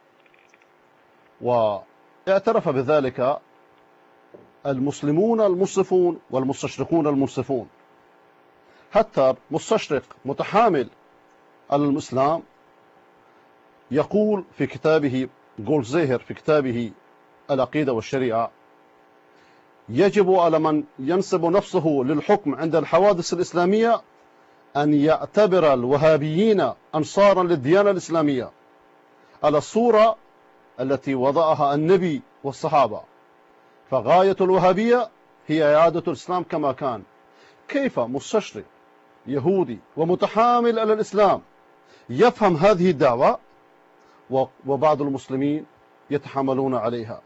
واعترف بذلك المسلمون المنصفون والمستشرقون المنصفون. حتى مستشرق متحامل على الإسلام يقول في كتابه جولزيهر في كتابه العقيدة والشريعة: يجب على من ينسب نفسه للحكم عند الحوادث الإسلامية أن يعتبر الوهابيين أنصارا للديانة الإسلامية على الصورة التي وضعها النبي والصحابة، فغاية الوهابية هي إعادة الإسلام كما كان. كيف مستشرق يهودي ومتحامل على الإسلام يفهم هذه الدعوة وبعض المسلمين يتحملون عليها؟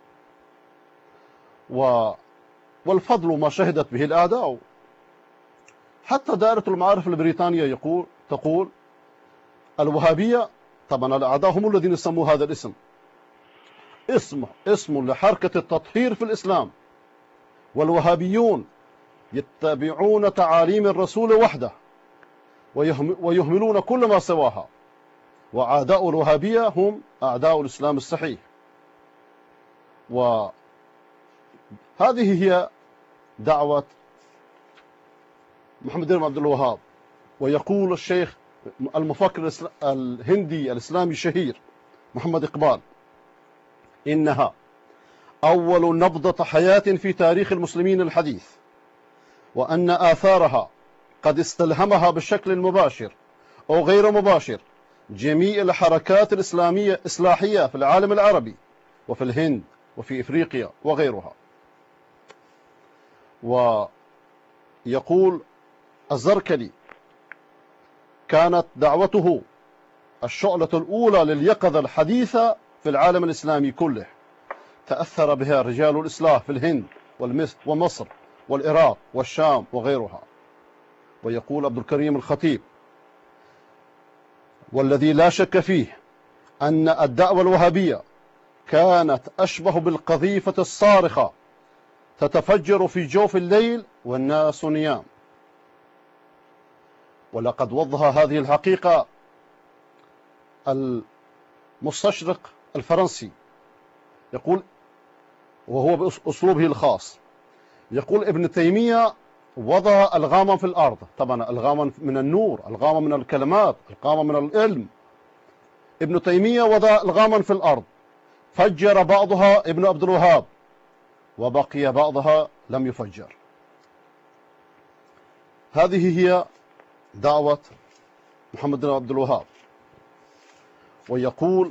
و والفضل ما شهدت به الأعداء. حتى دائرة المعارف البريطانية يقول تقول الوهابية، طبعا الأعداء هم الذين سموا هذا الاسم، اسم اسم لحركة التطهير في الإسلام، والوهابيون يتبعون تعاليم الرسول وحده ويهملون كل ما سواها، وأعداء الوهابية هم أعداء الإسلام الصحيح. هذه هي دعوة محمد بن عبد الوهاب. ويقول الشيخ المفكر الهندي الإسلامي الشهير محمد إقبال: إنها أول نبضة حياة في تاريخ المسلمين الحديث، وأن آثارها قد استلهمها بشكل مباشر أو غير مباشر جميع الحركات الإسلامية إصلاحية في العالم العربي وفي الهند وفي إفريقيا وغيرها. ويقول الزركلي: كانت دعوته الشعلة الأولى لليقظة الحديثة في العالم الإسلامي كله، تأثر بها رجال الإصلاح في الهند ومصر والعراق والشام وغيرها. ويقول عبد الكريم الخطيب: والذي لا شك فيه أن الدعوة الوهابية كانت أشبه بالقذيفة الصارخة تتفجر في جوف الليل والناس نيام. ولقد وضح هذه الحقيقة المستشرق الفرنسي، يقول وهو بأسلوبه الخاص، يقول: ابن تيمية وضع ألغاما في الأرض، طبعا ألغاما من النور، ألغاما من الكلمات، ألغاما من العلم. ابن تيمية وضع ألغاما في الأرض، فجر بعضها ابن عبد الوهاب وبقي بعضها لم يفجر. هذه هي دعوة محمد بن عبد الوهاب. ويقول: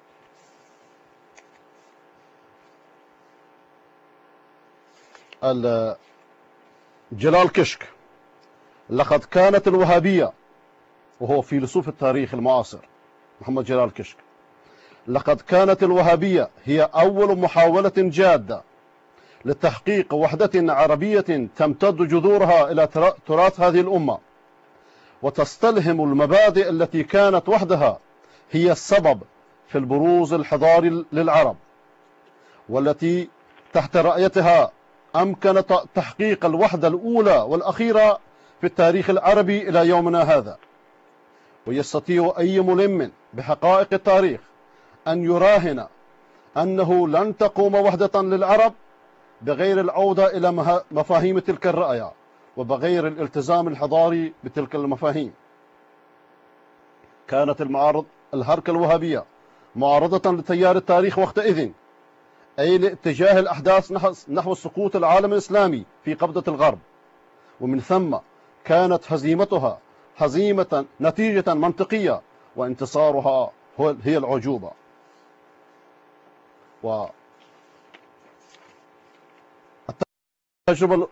جلال كشك: لقد كانت الوهابية، وهو فيلسوف التاريخ المعاصر محمد جلال كشك، لقد كانت الوهابية هي أول محاولة جادة لتحقيق وحدة عربية تمتد جذورها إلى تراث هذه الأمة، وتستلهم المبادئ التي كانت وحدها هي السبب في البروز الحضاري للعرب، والتي تحت رأيتها أمكن تحقيق الوحدة الأولى والأخيرة في التاريخ العربي إلى يومنا هذا. ويستطيع أي ملم بحقائق التاريخ أن يراهن أنه لن تقوم وحدة للعرب بغير العودة إلى مفاهيم تلك الرأي وبغير الالتزام الحضاري بتلك المفاهيم. كانت المعارض الحركة الوهابية معارضة لتيار التاريخ وقتئذ، أي لاتجاه الأحداث نحو سقوط العالم الإسلامي في قبضة الغرب، ومن ثم كانت هزيمتها هزيمة نتيجة منطقية، وانتصارها هي العجوبة. والتجربة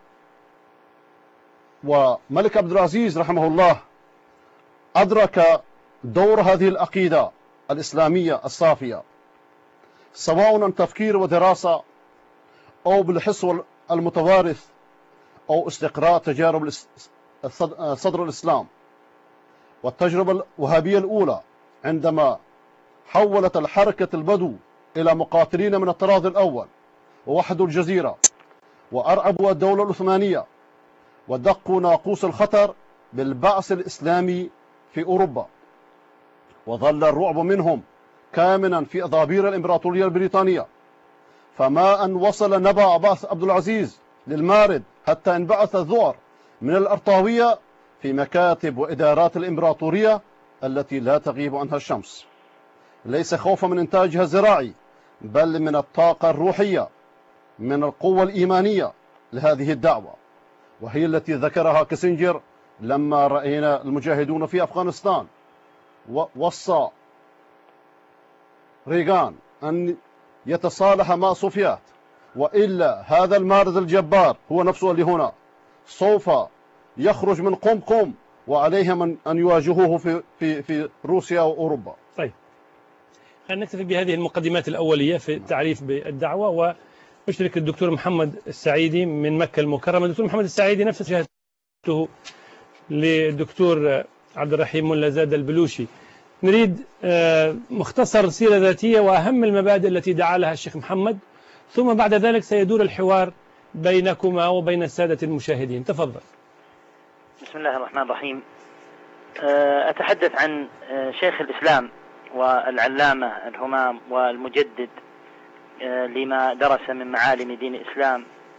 وملك عبد العزيز رحمه الله أدرك دور هذه العقيدة الإسلامية الصافية، سواء عن تفكير ودراسة أو بالحس المتوارث أو استقراء تجارب صدر الإسلام. والتجربة الوهابية الأولى عندما حولت الحركة البدو إلى مقاتلين من الطراز الأول ووحدوا الجزيرة وأرعبوا الدولة العثمانية ودقوا ناقوس الخطر بالبعث الإسلامي في أوروبا، وظل الرعب منهم كامنا في أضابير الإمبراطورية البريطانية، فما أن وصل نبع بعث عبد العزيز للمارد حتى انبعث الذعر من الأرطاوية في مكاتب وإدارات الإمبراطورية التي لا تغيب عنها الشمس، ليس خوفا من إنتاجها الزراعي، بل من الطاقة الروحية، من القوة الإيمانية لهذه الدعوة، وهي التي ذكرها كيسنجر لما رأينا المجاهدون في أفغانستان ووصى ريغان أن يتصالح مع صوفيات، وإلا هذا المارد الجبار هو نفسه اللي هنا سوف يخرج من قم قم، وعليهم أن يواجهوه في, في, في روسيا وأوروبا. طيب، خلينا نكتفي بهذه المقدمات الأولية في التعريف بالدعوة، وأشترك الدكتور محمد السعيدي من مكة المكرمة. الدكتور محمد السعيدي نفس شهادته للدكتور عبد الرحيم ملا زاد البلوشي. نريد مختصر سيرة ذاتية وأهم المبادئ التي دعا لها الشيخ محمد، ثم بعد ذلك سيدور الحوار بينكما وبين السادة المشاهدين. تفضل. بسم الله الرحمن الرحيم. أتحدث عن شيخ الإسلام والعلامة الهمام والمجدد لما درس من معالم دين الإسلام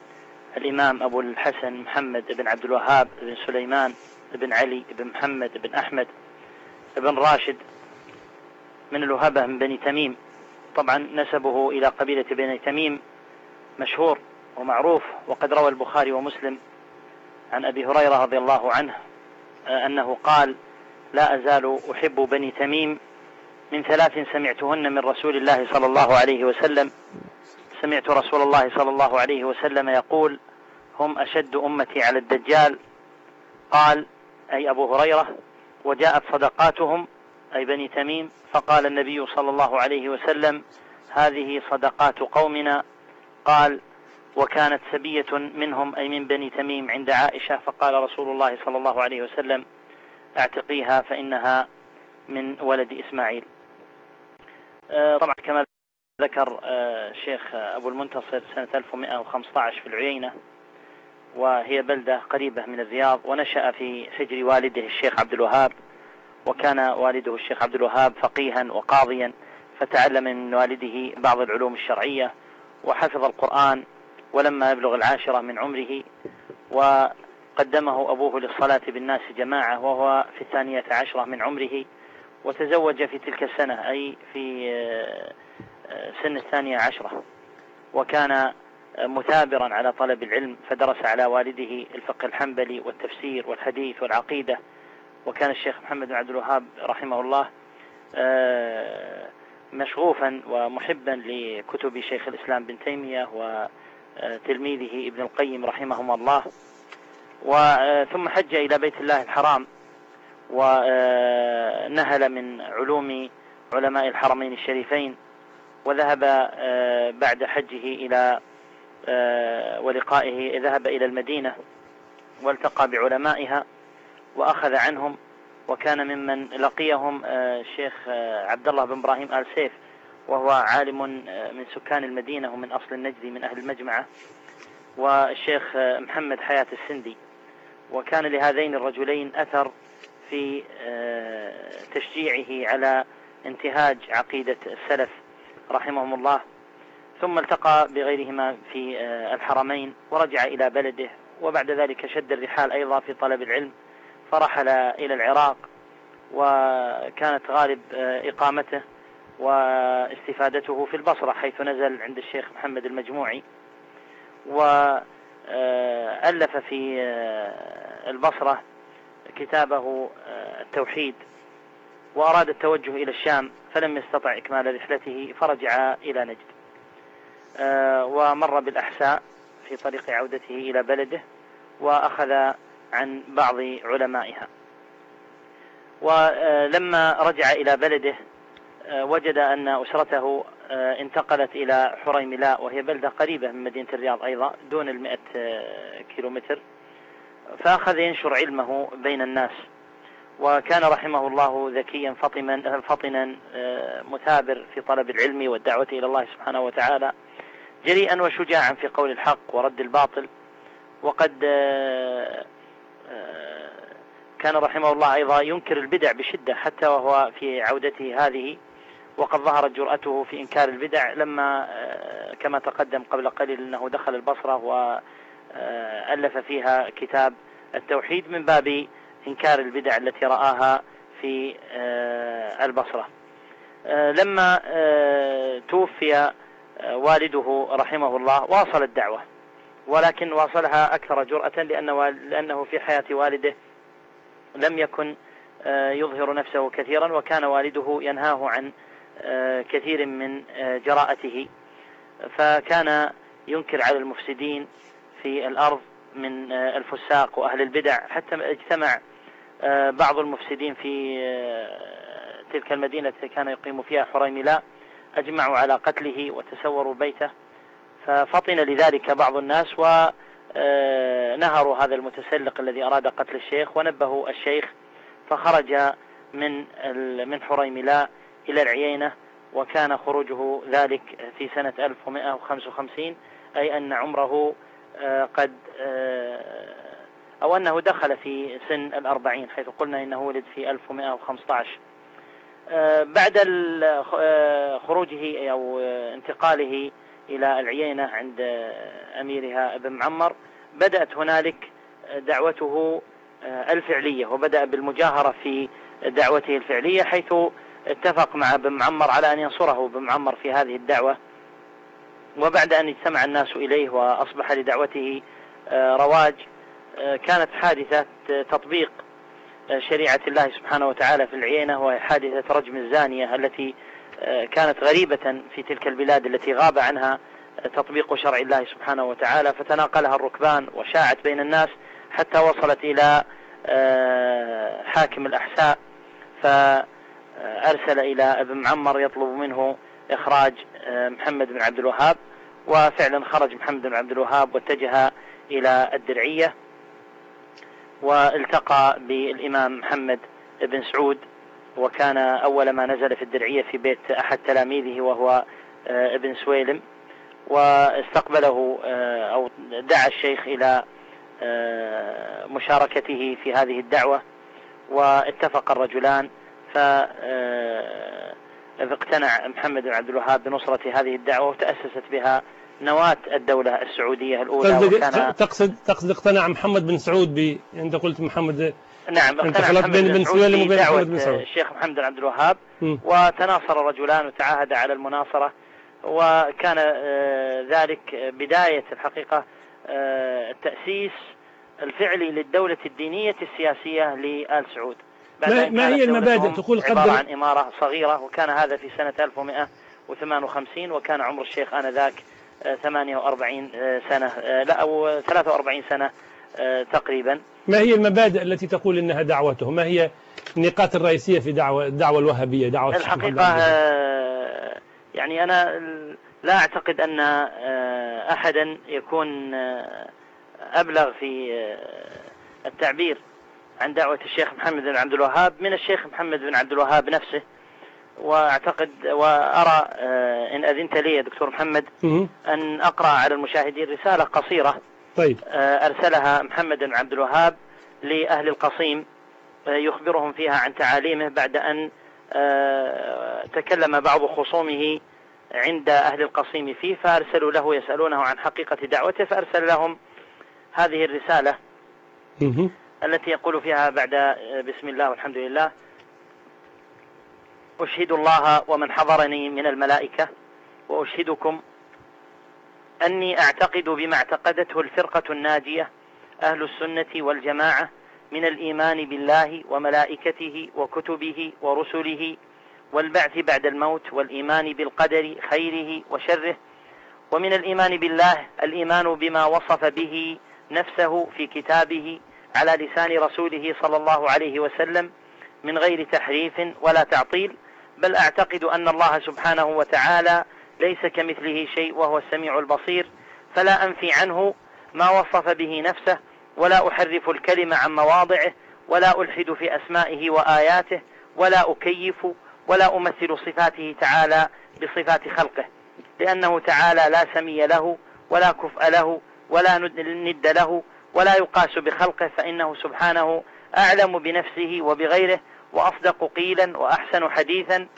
الإمام أبو الحسن محمد بن عبد الوهاب بن سليمان بن علي بن محمد بن أحمد بن راشد من الوهبة من بني تميم. طبعا نسبه إلى قبيلة بني تميم مشهور ومعروف، وقد روى البخاري ومسلم عن أبي هريرة رضي الله عنه أنه قال: لا أزال أحب بني تميم من ثلاث سمعتهن من رسول الله صلى الله عليه وسلم. سمعت رسول الله صلى الله عليه وسلم يقول: هم أشد أمتي على الدجال. قال أي أبو هريرة: وجاءت صدقاتهم أي بني تميم، فقال النبي صلى الله عليه وسلم: هذه صدقات قومنا. قال: وكانت سبية منهم أي من بني تميم عند عائشة، فقال رسول الله صلى الله عليه وسلم: اعتقيها فإنها من ولد إسماعيل. طبعا كما ذكر الشيخ أبو المنتصر سنة ألف ومئة وخمسة عشر في العيينة، وهي بلدة قريبة من الرياض، ونشأ في حجر والده الشيخ عبد الوهاب، وكان والده الشيخ عبد الوهاب فقيها وقاضيا، فتعلم من والده بعض العلوم الشرعية وحفظ القرآن. ولما يبلغ العاشرة من عمره وقدمه أبوه للصلاة بالناس جماعة وهو في الثانية عشرة من عمره، وتزوج في تلك السنة أي في سن الثانية عشرة، وكان مثابرا على طلب العلم، فدرس على والده الفقه الحنبلي والتفسير والحديث والعقيدة. وكان الشيخ محمد بن عبد الوهاب رحمه الله مشغوفا ومحبا لكتب شيخ الإسلام بن تيمية وتلميذه ابن القيم رحمهما الله. وثم حج إلى بيت الله الحرام، ونهل من علوم علماء الحرمين الشريفين، وذهب بعد حجه إلى ولقائه ذهب إلى المدينة والتقى بعلمائها وأخذ عنهم، وكان ممن لقيهم الشيخ عبد الله بن إبراهيم آل سيف، وهو عالم من سكان المدينة ومن أصل النجد من أهل المجمعة، والشيخ محمد حياة السندي. وكان لهذين الرجلين أثر في تشجيعه على انتهاج عقيدة السلف رحمهم الله. ثم التقى بغيرهما في الحرمين ورجع إلى بلده، وبعد ذلك شد الرحال أيضا في طلب العلم، فرحل إلى العراق، وكانت غالب إقامته واستفادته في البصرة، حيث نزل عند الشيخ محمد المجموعي، وألف في البصرة كتابه التوحيد، وأراد التوجه إلى الشام فلم يستطع إكمال رحلته فرجع إلى نجد، ومر بالأحساء في طريق عودته إلى بلده، وأخذ عن بعض علمائها. ولما رجع إلى بلده وجد أن أسرته انتقلت إلى حريملاء، وهي بلدة قريبة من مدينة الرياض أيضا دون المئة كيلومتر، فأخذ ينشر علمه بين الناس. وكان رحمه الله ذكيا فطنا فطنا مثابر في طلب العلم والدعوة إلى الله سبحانه وتعالى، جريئا وشجاعا في قول الحق ورد الباطل. وقد كان رحمه الله أيضا ينكر البدع بشدة حتى وهو في عودته هذه، وقد ظهرت جرأته في إنكار البدع لما كما تقدم قبل قليل أنه دخل البصرة وألف فيها كتاب التوحيد من باب إنكار البدع التي رآها في البصرة. لما توفي والده رحمه الله واصل الدعوة، ولكن واصلها أكثر جرأة لأنه في حياة والده لم يكن يظهر نفسه كثيرا، وكان والده ينهاه عن كثير من جراءته، فكان ينكر على المفسدين في الأرض من الفساق وأهل البدع، حتى اجتمع بعض المفسدين في تلك المدينة التي كان يقيم فيها حريملاء، أجمعوا على قتله وتسوروا بيته، ففطن لذلك بعض الناس ونهروا هذا المتسلق الذي أراد قتل الشيخ، ونبهوا الشيخ، فخرج من من حريملاء إلى العيينة، وكان خروجه ذلك في سنة ألف ومئة وخمسة وخمسين، أي أن عمره قد أو أنه دخل في سن الأربعين، حيث قلنا إنه ولد في ألف ومئة وخمسة عشر. بعد خروجه أو انتقاله إلى العيينة عند أميرها ابن معمر، بدأت هنالك دعوته الفعلية، وبدأ بالمجاهرة في دعوته الفعلية، حيث اتفق مع ابن معمر على أن ينصره ابن معمر في هذه الدعوة. وبعد أن اجتمع الناس إليه وأصبح لدعوته رواج، كانت حادثة تطبيق شريعة الله سبحانه وتعالى في العيينة، وهي حادثة رجم الزانية التي كانت غريبة في تلك البلاد التي غاب عنها تطبيق شرع الله سبحانه وتعالى، فتناقلها الركبان وشاعت بين الناس حتى وصلت إلى حاكم الأحساء، فأرسل إلى ابن معمر يطلب منه إخراج محمد بن عبد الوهاب، وفعلا خرج محمد بن عبد الوهاب واتجه إلى الدرعية، والتقى بالإمام محمد بن سعود، وكان أول ما نزل في الدرعية في بيت أحد تلاميذه وهو ابن سويلم، واستقبله أو دعا الشيخ إلى مشاركته في هذه الدعوة، واتفق الرجلان، فاقتنع محمد بن عبد الوهاب بنصرة هذه الدعوة، وتأسست بها نواة الدولة السعودية الأولى. وكان تقصد تقصد اقتنع محمد بن سعود ب أنت قلت محمد نعم اقتنع محمد بن سعود بدعوة الشيخ محمد بن عبد الوهاب، وتناصر الرجلان وتعاهد على المناصرة، وكان ذلك بداية الحقيقة التأسيس الفعلي للدولة الدينية السياسية لآل سعود. ما, ما هي المبادئ؟ تقول عبارة عن إمارة صغيرة، وكان هذا في سنة ألف ومئة وثمانية وخمسين، وكان عمر الشيخ آنذاك ثمانية وأربعين سنة لا أو ثلاثة وأربعين سنة تقريبا. ما هي المبادئ التي تقول إنها دعوته؟ ما هي النقاط الرئيسية في دعوة الدعوة الوهابية؟ دعوة الحقيقة يعني أنا لا أعتقد أن أحدا يكون أبلغ في التعبير عن دعوة الشيخ محمد بن عبد الوهاب من الشيخ محمد بن عبد الوهاب نفسه. وأعتقد وأرى إن أذنت لي يا دكتور محمد أن أقرأ على المشاهدين رسالة قصيرة طيب. أرسلها محمد بن عبد الوهاب لأهل القصيم يخبرهم فيها عن تعاليمه، بعد أن تكلم بعض خصومه عند أهل القصيم فيه، فأرسلوا له يسألونه عن حقيقة دعوته، فأرسل لهم هذه الرسالة التي يقول فيها بعد بسم الله والحمد لله: أشهد الله ومن حضرني من الملائكة وأشهدكم أني أعتقد بما اعتقدته الفرقة الناجية أهل السنة والجماعة من الإيمان بالله وملائكته وكتبه ورسله والبعث بعد الموت، والإيمان بالقدر خيره وشره، ومن الإيمان بالله الإيمان بما وصف به نفسه في كتابه على لسان رسوله صلى الله عليه وسلم من غير تحريف ولا تعطيل، بل أعتقد أن الله سبحانه وتعالى ليس كمثله شيء وهو السميع البصير، فلا أنفي عنه ما وصف به نفسه، ولا أحرف الكلمة عن مواضعه، ولا ألحد في أسمائه وآياته، ولا أكيف ولا أمثل صفاته تعالى بصفات خلقه، لأنه تعالى لا سمي له ولا كفء له ولا ند له ولا يقاس بخلقه، فإنه سبحانه أعلم بنفسه وبغيره وأصدق قيلا وأحسن حديثا،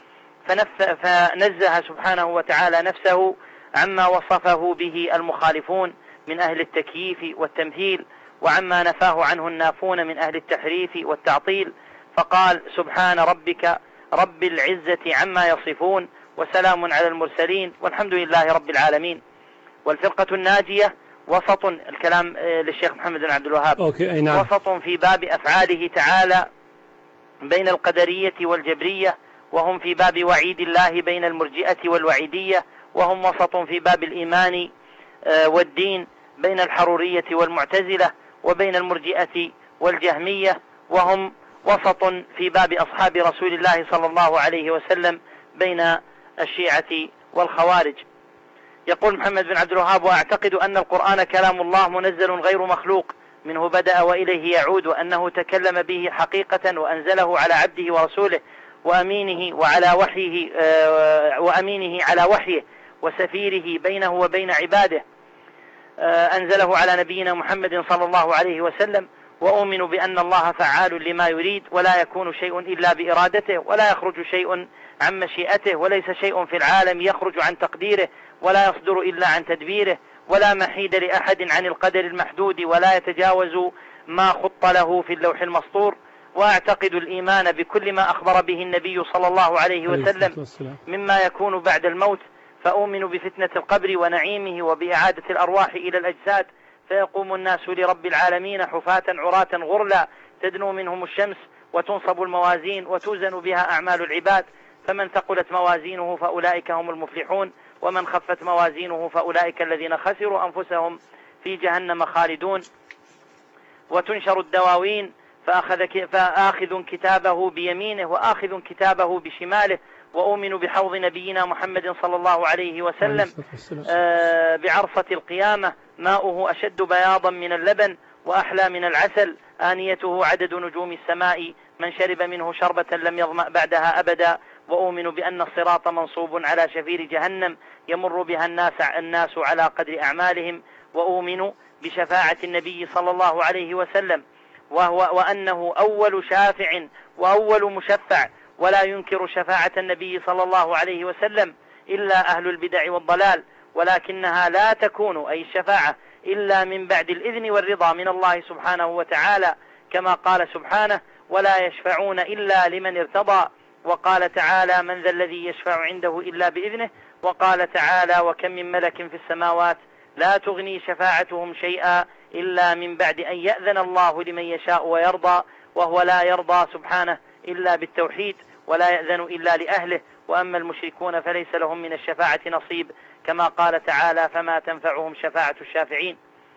فنزه سبحانه وتعالى نفسه عما وصفه به المخالفون من أهل التكييف والتمثيل، وعما نفاه عنه النافون من أهل التحريف والتعطيل، فقال: سبحان ربك رب العزة عما يصفون وسلام على المرسلين والحمد لله رب العالمين. والفرقة الناجية وسط، الكلام للشيخ محمد بن عبد الوهاب، أوكي، نعم. وسط في باب أفعاله تعالى بين القدرية والجبرية، وهم في باب وعيد الله بين المرجئة والوعيدية، وهم وسط في باب الإيمان والدين بين الحرورية والمعتزلة وبين المرجئة والجهمية، وهم وسط في باب أصحاب رسول الله صلى الله عليه وسلم بين الشيعة والخوارج. يقول محمد بن عبد الوهاب: وأعتقد أن القرآن كلام الله منزل غير مخلوق، منه بدأ وإليه يعود، وأنه تكلم به حقيقة وأنزله على عبده ورسوله وأمينه وعلى وحيه وأمينه على وحيه وسفيره بينه وبين عباده، أنزله على نبينا محمد صلى الله عليه وسلم. وأؤمن بأن الله فعال لما يريد، ولا يكون شيء إلا بإرادته، ولا يخرج شيء عن مشيئته، وليس شيء في العالم يخرج عن تقديره، ولا يصدر إلا عن تدبيره، ولا محيد لأحد عن القدر المحدود، ولا يتجاوز ما خط له في اللوح المسطور. وأعتقد الإيمان بكل ما أخبر به النبي صلى الله عليه وسلم مما يكون بعد الموت، فأؤمن بفتنة القبر ونعيمه وبإعادة الأرواح إلى الأجساد، فيقوم الناس لرب العالمين حفاة عراة غرلا تدنو منهم الشمس، وتنصب الموازين وتوزن بها أعمال العباد، فمن ثقلت موازينه فأولئك هم المفلحون، ومن خفت موازينه فأولئك الذين خسروا أنفسهم في جهنم خالدون. وتنشر الدواوين فأخذ, فآخذ كتابه بيمينه وآخذ كتابه بشماله، وأؤمن بحوض نبينا محمد صلى الله عليه وسلم آه بعرصة القيامة، ماؤه أشد بياضا من اللبن وأحلى من العسل، آنيته عدد نجوم السماء، من شرب منه شربة لم يظمأ بعدها أبدا. وأؤمن بأن الصراط منصوب على شفير جهنم يمر بها الناس, الناس على قدر أعمالهم. وأؤمن بشفاعة النبي صلى الله عليه وسلم، وهو وأنه أول شافع وأول مشفع، ولا ينكر شفاعة النبي صلى الله عليه وسلم إلا أهل البدع والضلال، ولكنها لا تكون أي الشفاعة إلا من بعد الإذن والرضا من الله سبحانه وتعالى، كما قال سبحانه: ولا يشفعون إلا لمن ارتضى. وقال تعالى: من ذا الذي يشفع عنده إلا بإذنه. وقال تعالى: وكم من ملك في السماوات لا تغني شفاعتهم شيئا إلا من بعد أن يأذن الله لمن يشاء ويرضى، وهو لا يرضى سبحانه إلا بالتوحيد، ولا يأذن إلا لأهله، وأما المشركون فليس لهم من الشفاعة نصيب، كما قال تعالى: فما تنفعهم شفاعة الشافعين.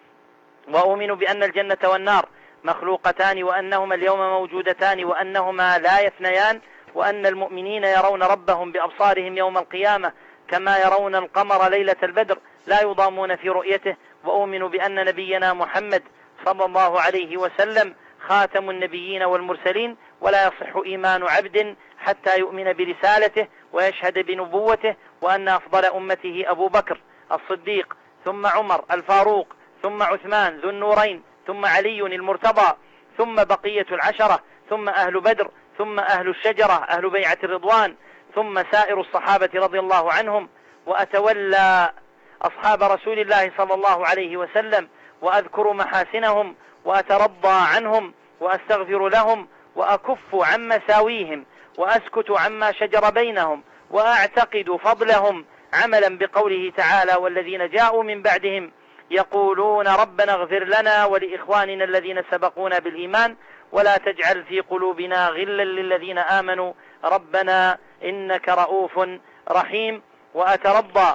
وأؤمن بأن الجنة والنار مخلوقتان، وأنهما اليوم موجودتان، وأنهما لا يفنيان، وأن المؤمنين يرون ربهم بأبصارهم يوم القيامة كما يرون القمر ليلة البدر لا يضامون في رؤيته. وأؤمن بأن نبينا محمد صلى الله عليه وسلم خاتم النبيين والمرسلين، ولا يصح إيمان عبد حتى يؤمن برسالته ويشهد بنبوته، وأن أفضل أمته أبو بكر الصديق، ثم عمر الفاروق، ثم عثمان ذو النورين، ثم علي المرتضى، ثم بقية العشرة، ثم أهل بدر، ثم أهل الشجرة أهل بيعة الرضوان، ثم سائر الصحابة رضي الله عنهم. وأتولى أصحاب رسول الله صلى الله عليه وسلم، وأذكر محاسنهم، وأترضى عنهم، وأستغفر لهم، وأكف عن مساويهم، وأسكت عما شجر بينهم، وأعتقد فضلهم، عملا بقوله تعالى: والذين جاءوا من بعدهم يقولون ربنا اغفر لنا ولإخواننا الذين سبقونا بالإيمان ولا تجعل في قلوبنا غلا للذين آمنوا ربنا إنك رؤوف رحيم. وأترضى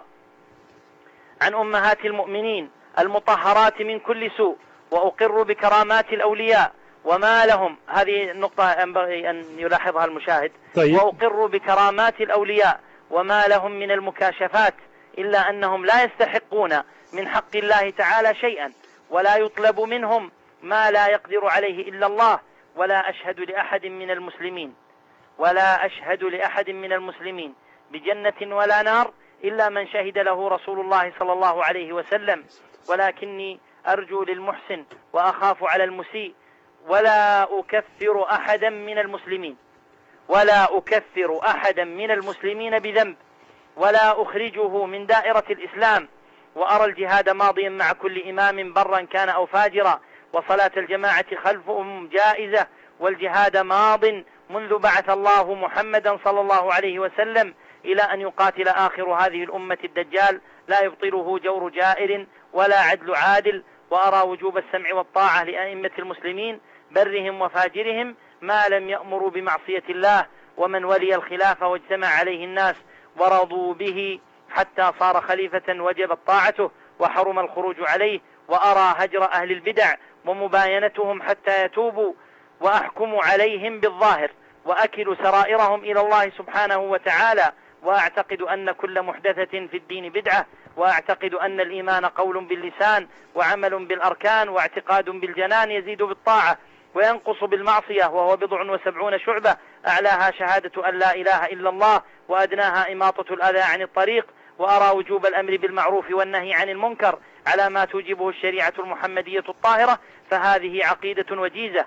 عن أمهات المؤمنين المطهرات من كل سوء، وأقر بكرامات الأولياء وما لهم، هذه النقطة ينبغي أن يلاحظها المشاهد. طيب. وأقر بكرامات الأولياء وما لهم من المكاشفات، إلا أنهم لا يستحقون من حق الله تعالى شيئا، ولا يطلب منهم ما لا يقدر عليه إلا الله. ولا أشهد لأحد من المسلمين ولا أشهد لأحد من المسلمين بجنة ولا نار إلا من شهد له رسول الله صلى الله عليه وسلم، ولكني أرجو للمحسن وأخاف على المسيء، ولا أكفر أحدا من المسلمين ولا أكفر أحدا من المسلمين بذنب، ولا أخرجه من دائرة الإسلام. وأرى الجهاد ماضيا مع كل إمام برا كان أو فاجرا، وصلاة الجماعة خلفهم جائزة، والجهاد ماض منذ بعث الله محمدا صلى الله عليه وسلم إلى أن يقاتل آخر هذه الأمة الدجال، لا يبطله جور جائر ولا عدل عادل. وأرى وجوب السمع والطاعة لأئمة المسلمين برهم وفاجرهم ما لم يأمروا بمعصية الله، ومن ولي الخلافة واجتمع عليه الناس ورضوا به حتى صار خليفة وجبت طاعته وحرم الخروج عليه. وأرى هجر أهل البدع ومباينتهم حتى يتوبوا، وأحكم عليهم بالظاهر، وأكل سرائرهم إلى الله سبحانه وتعالى. وأعتقد أن كل محدثة في الدين بدعة، وأعتقد أن الإيمان قول باللسان وعمل بالأركان واعتقاد بالجنان يزيد بالطاعة وينقص بالمعصية، وهو بضع وسبعون شعبة، أعلاها شهادة أن لا إله إلا الله، وأدناها إماطة الأذى عن الطريق. وأرى وجوب الأمر بالمعروف والنهي عن المنكر على ما توجبه الشريعة المحمدية الطاهرة، فهذه عقيدة وجيزة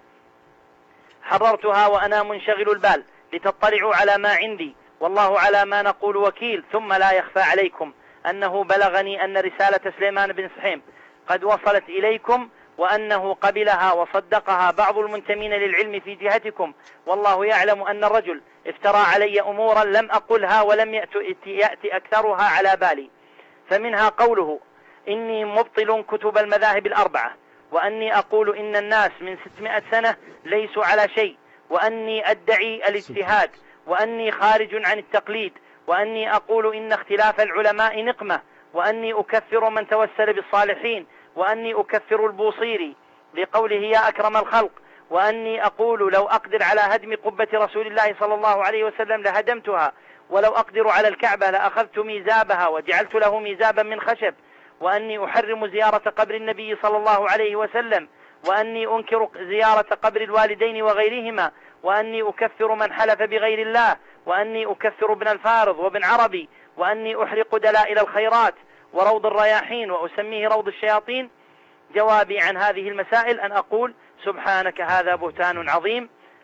حررتها وأنا منشغل البال لتطلعوا على ما عندي، والله على ما نقول وكيل. ثم لا يخفى عليكم أنه بلغني أن رسالة سليمان بن سحيم قد وصلت إليكم، وأنه قبلها وصدقها بعض المنتمين للعلم في جهتكم، والله يعلم أن الرجل افترى علي أمورا لم أقلها ولم يأتي أكثرها على بالي، فمنها قوله إني مبطل كتب المذاهب الأربعة، وأني أقول إن الناس من ستمائة سنة ليسوا على شيء، وأني أدعي الاجتهاد، وأني خارج عن التقليد، وأني أقول إن اختلاف العلماء نقمة، وأني أكفر من توسل بالصالحين، وأني أكفر البوصيري لقوله يا أكرم الخلق، وأني أقول لو أقدر على هدم قبة رسول الله صلى الله عليه وسلم لهدمتها، ولو أقدر على الكعبة لأخذت ميزابها وجعلت له ميزابا من خشب، وأني أحرم زيارة قبر النبي صلى الله عليه وسلم، وأني أنكر زيارة قبر الوالدين وغيرهما، وأني أكفر من حلف بغير الله، وأني أكفر ابن الفارض وابن عربي، وأني أحرق دلائل الخيرات وروض الرياحين وأسميه روض الشياطين. جوابي عن هذه المسائل أن أقول سبحانك هذا بهتان عظيم،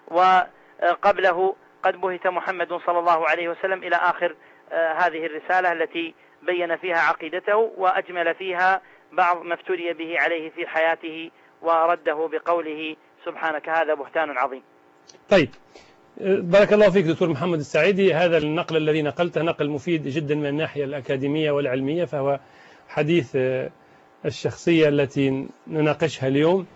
وقبله قد بهت محمد صلى الله عليه وسلم، إلى آخر هذه الرسالة التي بين فيها عقيدته وأجمل فيها بعض ما افتري به عليه في حياته، ورده بقوله سبحانك هذا بهتان عظيم. طيب، بارك الله فيك دكتور محمد السعيدي. هذا النقل الذي نقلته نقل مفيد جدا من الناحية الأكاديمية والعلمية، فهو حديث الشخصية التي نناقشها اليوم.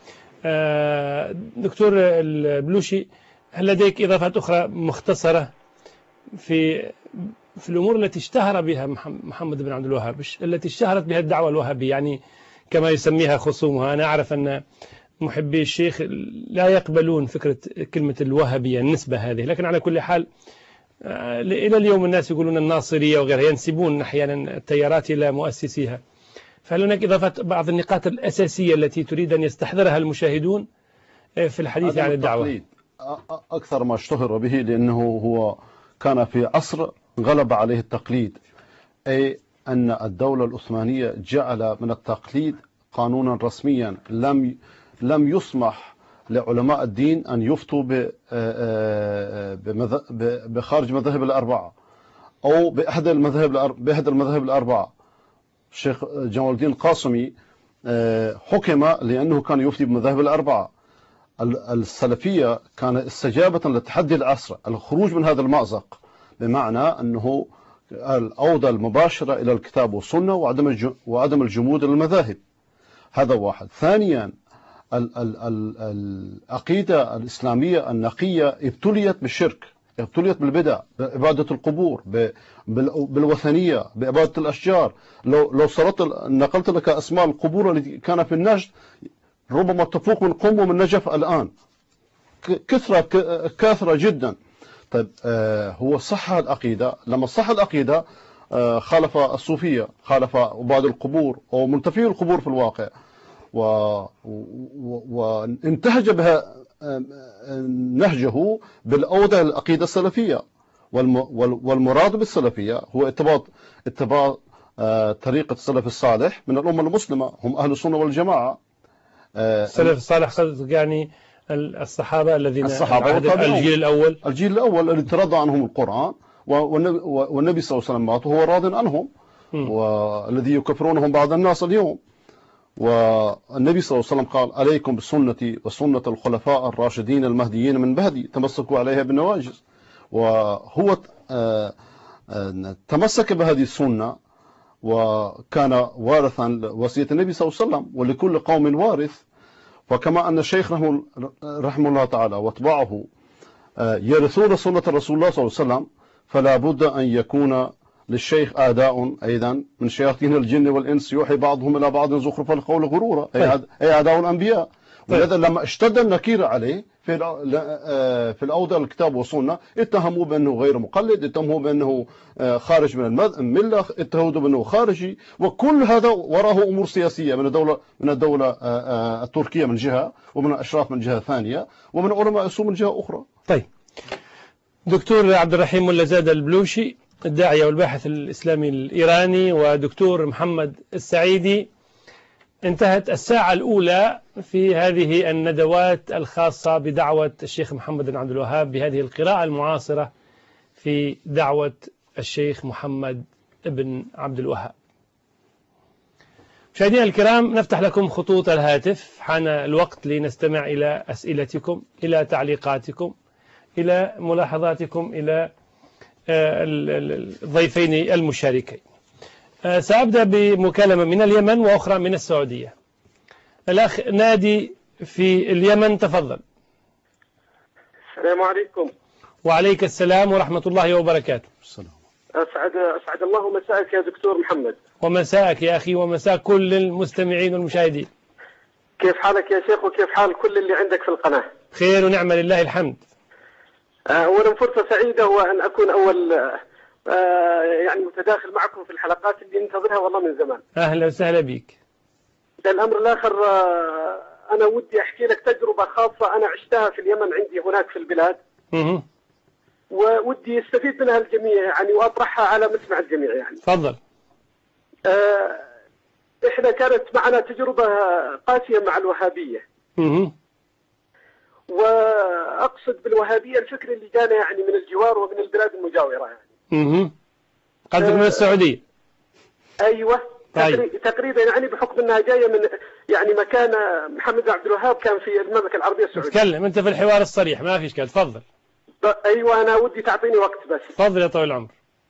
دكتور البلوشي، هل لديك إضافات أخرى مختصرة في في الأمور التي اشتهر بها محمد بن عبد الوهاب، التي اشتهرت بها الدعوة الوهابية، يعني كما يسميها خصومها؟ أنا أعرف أن محبي الشيخ لا يقبلون فكرة كلمة الوهابية النسبة هذه، لكن على كل حال إلى اليوم الناس يقولون الناصرية وغيرها، ينسبون أحيانا التيارات إلى مؤسسيها. فهل هناك إضافة بعض النقاط الأساسية التي تريد أن يستحضرها المشاهدون في الحديث عن الدعوة؟ أكثر ما اشتهر به لأنه هو كان في عصر غلب عليه التقليد، أي أن الدولة العثمانية جعل من التقليد قانونا رسميا، لم لم يسمح لعلماء الدين أن يفتوا بخارج مذاهب الأربعة أو بأحد المذاهب بأحد المذاهب الأربعة. الشيخ جمال الدين القاسمي حكم لأنه كان يفتي بمذاهب الأربعة. السلفية كان استجابة لتحدي العصر، الخروج من هذا المأزق، بمعنى أنه الأوضة المباشرة إلى الكتاب والسنة وعدم وعدم الجمود للمذاهب. هذا واحد. ثانيا، ال ال ال العقيدة الإسلامية النقية ابتليت بالشرك، ابتليت بالبدع، بعبادة القبور، بالوثنية، بعبادة الأشجار. لو لو صرت نقلت لك أسماء القبور التي كان في النجد ربما تفوق من قم ومن نجف الآن، كثرة كثرة جدا. طيب، آه هو صح العقيدة، لما صح العقيدة آه خالف الصوفية، خالف عباد القبور أو منتفي القبور في الواقع، وانتهج بها نهجه بالأوضة العقيدة السلفية. والمراد بالسلفية هو اتباع اتباع طريقة السلف الصالح من الأمة المسلمة، هم أهل السنة والجماعة. السلف الصالح يعني الصحابة الذين الصحابة الجيل الأول الجيل الأول الذي ترضى عنهم القرآن، والنبي صلى الله عليه وسلم مات وهو راض عنهم، والذي يكفرونهم بعض الناس اليوم. والنبي صلى الله عليه وسلم قال عليكم بسنتي وسنة الخلفاء الراشدين المهديين من بعدي تمسكوا عليها بالنواجذ. وهو تمسك بهذه السنة وكان وارثا وصية النبي صلى الله عليه وسلم، ولكل قوم وارث. وكما أن الشيخ رحمه, رحمه الله تعالى واتباعه يرثون سنة رسول الله صلى الله عليه وسلم، فلا بد أن يكون للشيخ أعداء أيضا من شياطين الجن والإنس يوحي بعضهم إلى بعض زخرف القول غرورا، أي أعداء الأنبياء. ولذا لما اشتد النكير عليه في في الأوضة الكتاب والسنة اتهموا بأنه غير مقلد، اتهموا بأنه خارج من الملة، اتهموا بأنه خارجي. وكل هذا وراه أمور سياسية من الدولة من الدولة التركية من جهة، ومن الأشراف من جهة ثانية، ومن علماء السوء من جهة أخرى. طيب، دكتور عبد الرحيم ملا زاد البلوشي، الداعية والباحث الإسلامي الإيراني، ودكتور محمد السعيدي، انتهت الساعة الأولى في هذه الندوات الخاصة بدعوة الشيخ محمد بن عبد الوهاب، بهذه القراءة المعاصرة في دعوة الشيخ محمد بن عبد الوهاب. مشاهدينا الكرام، نفتح لكم خطوط الهاتف. حان الوقت لنستمع إلى أسئلتكم، إلى تعليقاتكم، إلى ملاحظاتكم، إلى الضيفين المشاركين. سأبدأ بمكالمة من اليمن وأخرى من السعودية. الأخ نادي في اليمن، تفضل. السلام عليكم. وعليك السلام ورحمة الله وبركاته. السلام. أسعد أسعد الله مساءك يا دكتور محمد. ومساءك يا أخي، ومساء كل المستمعين والمشاهدين. كيف حالك يا شيخ، وكيف حال كل اللي عندك في القناة؟ خير ونعمة لله الحمد. أولا فرصة سعيدة وأن أكون أول آه يعني متداخل معكم في الحلقات اللي ننتظرها والله من زمان. أهلا وسهلا بك. الأمر الآخر، آه أنا ودي أحكي لك تجربة خاصة أنا عشتها في اليمن عندي هناك في البلاد. اها. وودي يستفيد منها الجميع يعني، وأطرحها على مسمع الجميع يعني. تفضل. آه إحنا كانت معنا تجربة قاسية مع الوهابية. اها. وأقصد بالوهابية الفكر اللي جانا يعني من الجوار ومن البلاد المجاورة يعني. اها. قصدك من السعودية؟ أيوة. طيب. تقريبا يعني بحكم أنها جاية من يعني مكان محمد بن عبد الوهاب كان في المملكة العربية السعودية. تكلم أنت في الحوار الصريح، ما في إشكال، تفضل. أيوة، أنا ودي تعطيني وقت بس. تفضل يا طويل العمر.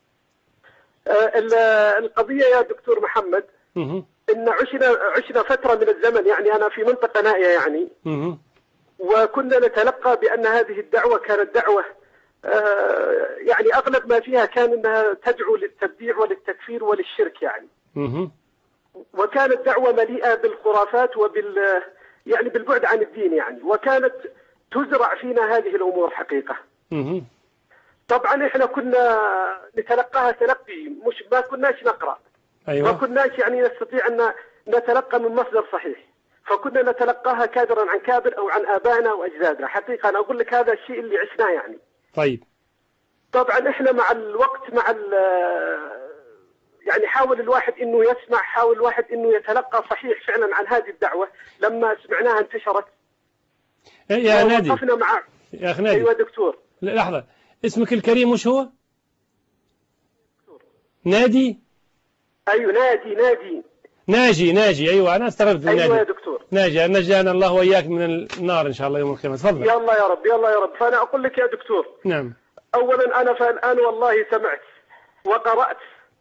آه القضية يا دكتور محمد، اها. إن عشنا عشنا فترة من الزمن يعني، أنا في منطقة نائية يعني. اها. وكنا نتلقى بأن هذه الدعوة كانت دعوة آه يعني أغلب ما فيها كان أنها تدعو للتبديع وللتكفير وللشرك يعني. اها. وكانت دعوة مليئة بالخرافات وبال يعني بالبعد عن الدين يعني، وكانت تزرع فينا هذه الأمور حقيقة. اها. طبعا احنا كنا نتلقاها تلقي، مش ما كناش نقرأ. أيوة. ما كناش يعني نستطيع أن نتلقى من مصدر صحيح، فكنا نتلقاها كادرا عن كابر أو عن آبائنا وأجدادنا. حقيقة أنا أقول لك هذا الشيء اللي عشناه يعني. طيب. طبعا احنا مع الوقت مع يعني حاول الواحد انه يسمع، حاول الواحد انه يتلقى صحيح فعلا عن هذه الدعوة. لما سمعناها انتشرت يا نادي، وقفنا مع يا أخي نادي. أيوة دكتور. لحظة، اسمك الكريم وش هو؟ نادي. أيوة نادي نادي ناجي ناجي أيوة، أنا استغربت. أيوة نادي. يا دكتور. ناجي، نجانا الله وإياك من النار إن شاء الله يوم القيامة. تفضل. يا الله يا رب، يا الله يا رب. فأنا أقول لك يا دكتور، نعم. أولا أنا فالآن والله سمعت وقرأت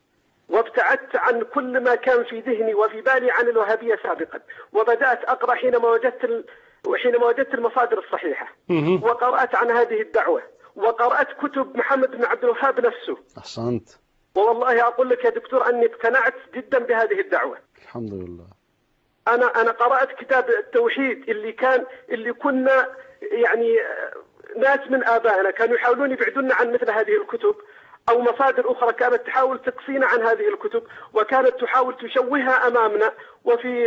وابتعدت عن كل ما كان في ذهني وفي بالي عن الوهابية سابقا، وبدأت أقرأ حينما وجدت ال... وحينما وجدت المصادر الصحيحة. مه. وقرأت عن هذه الدعوة، وقرأت كتب محمد بن عبد الوهاب نفسه. أحسنت. والله أقول لك يا دكتور أني اقتنعت جدا بهذه الدعوة. الحمد لله. أنا أنا قرأت كتاب التوحيد اللي كان اللي كنا يعني ناس من آبائنا كانوا يحاولون يبعدونا عن مثل هذه الكتب، أو مصادر أخرى كانت تحاول تقصينا عن هذه الكتب، وكانت تحاول تشوهها أمامنا وفي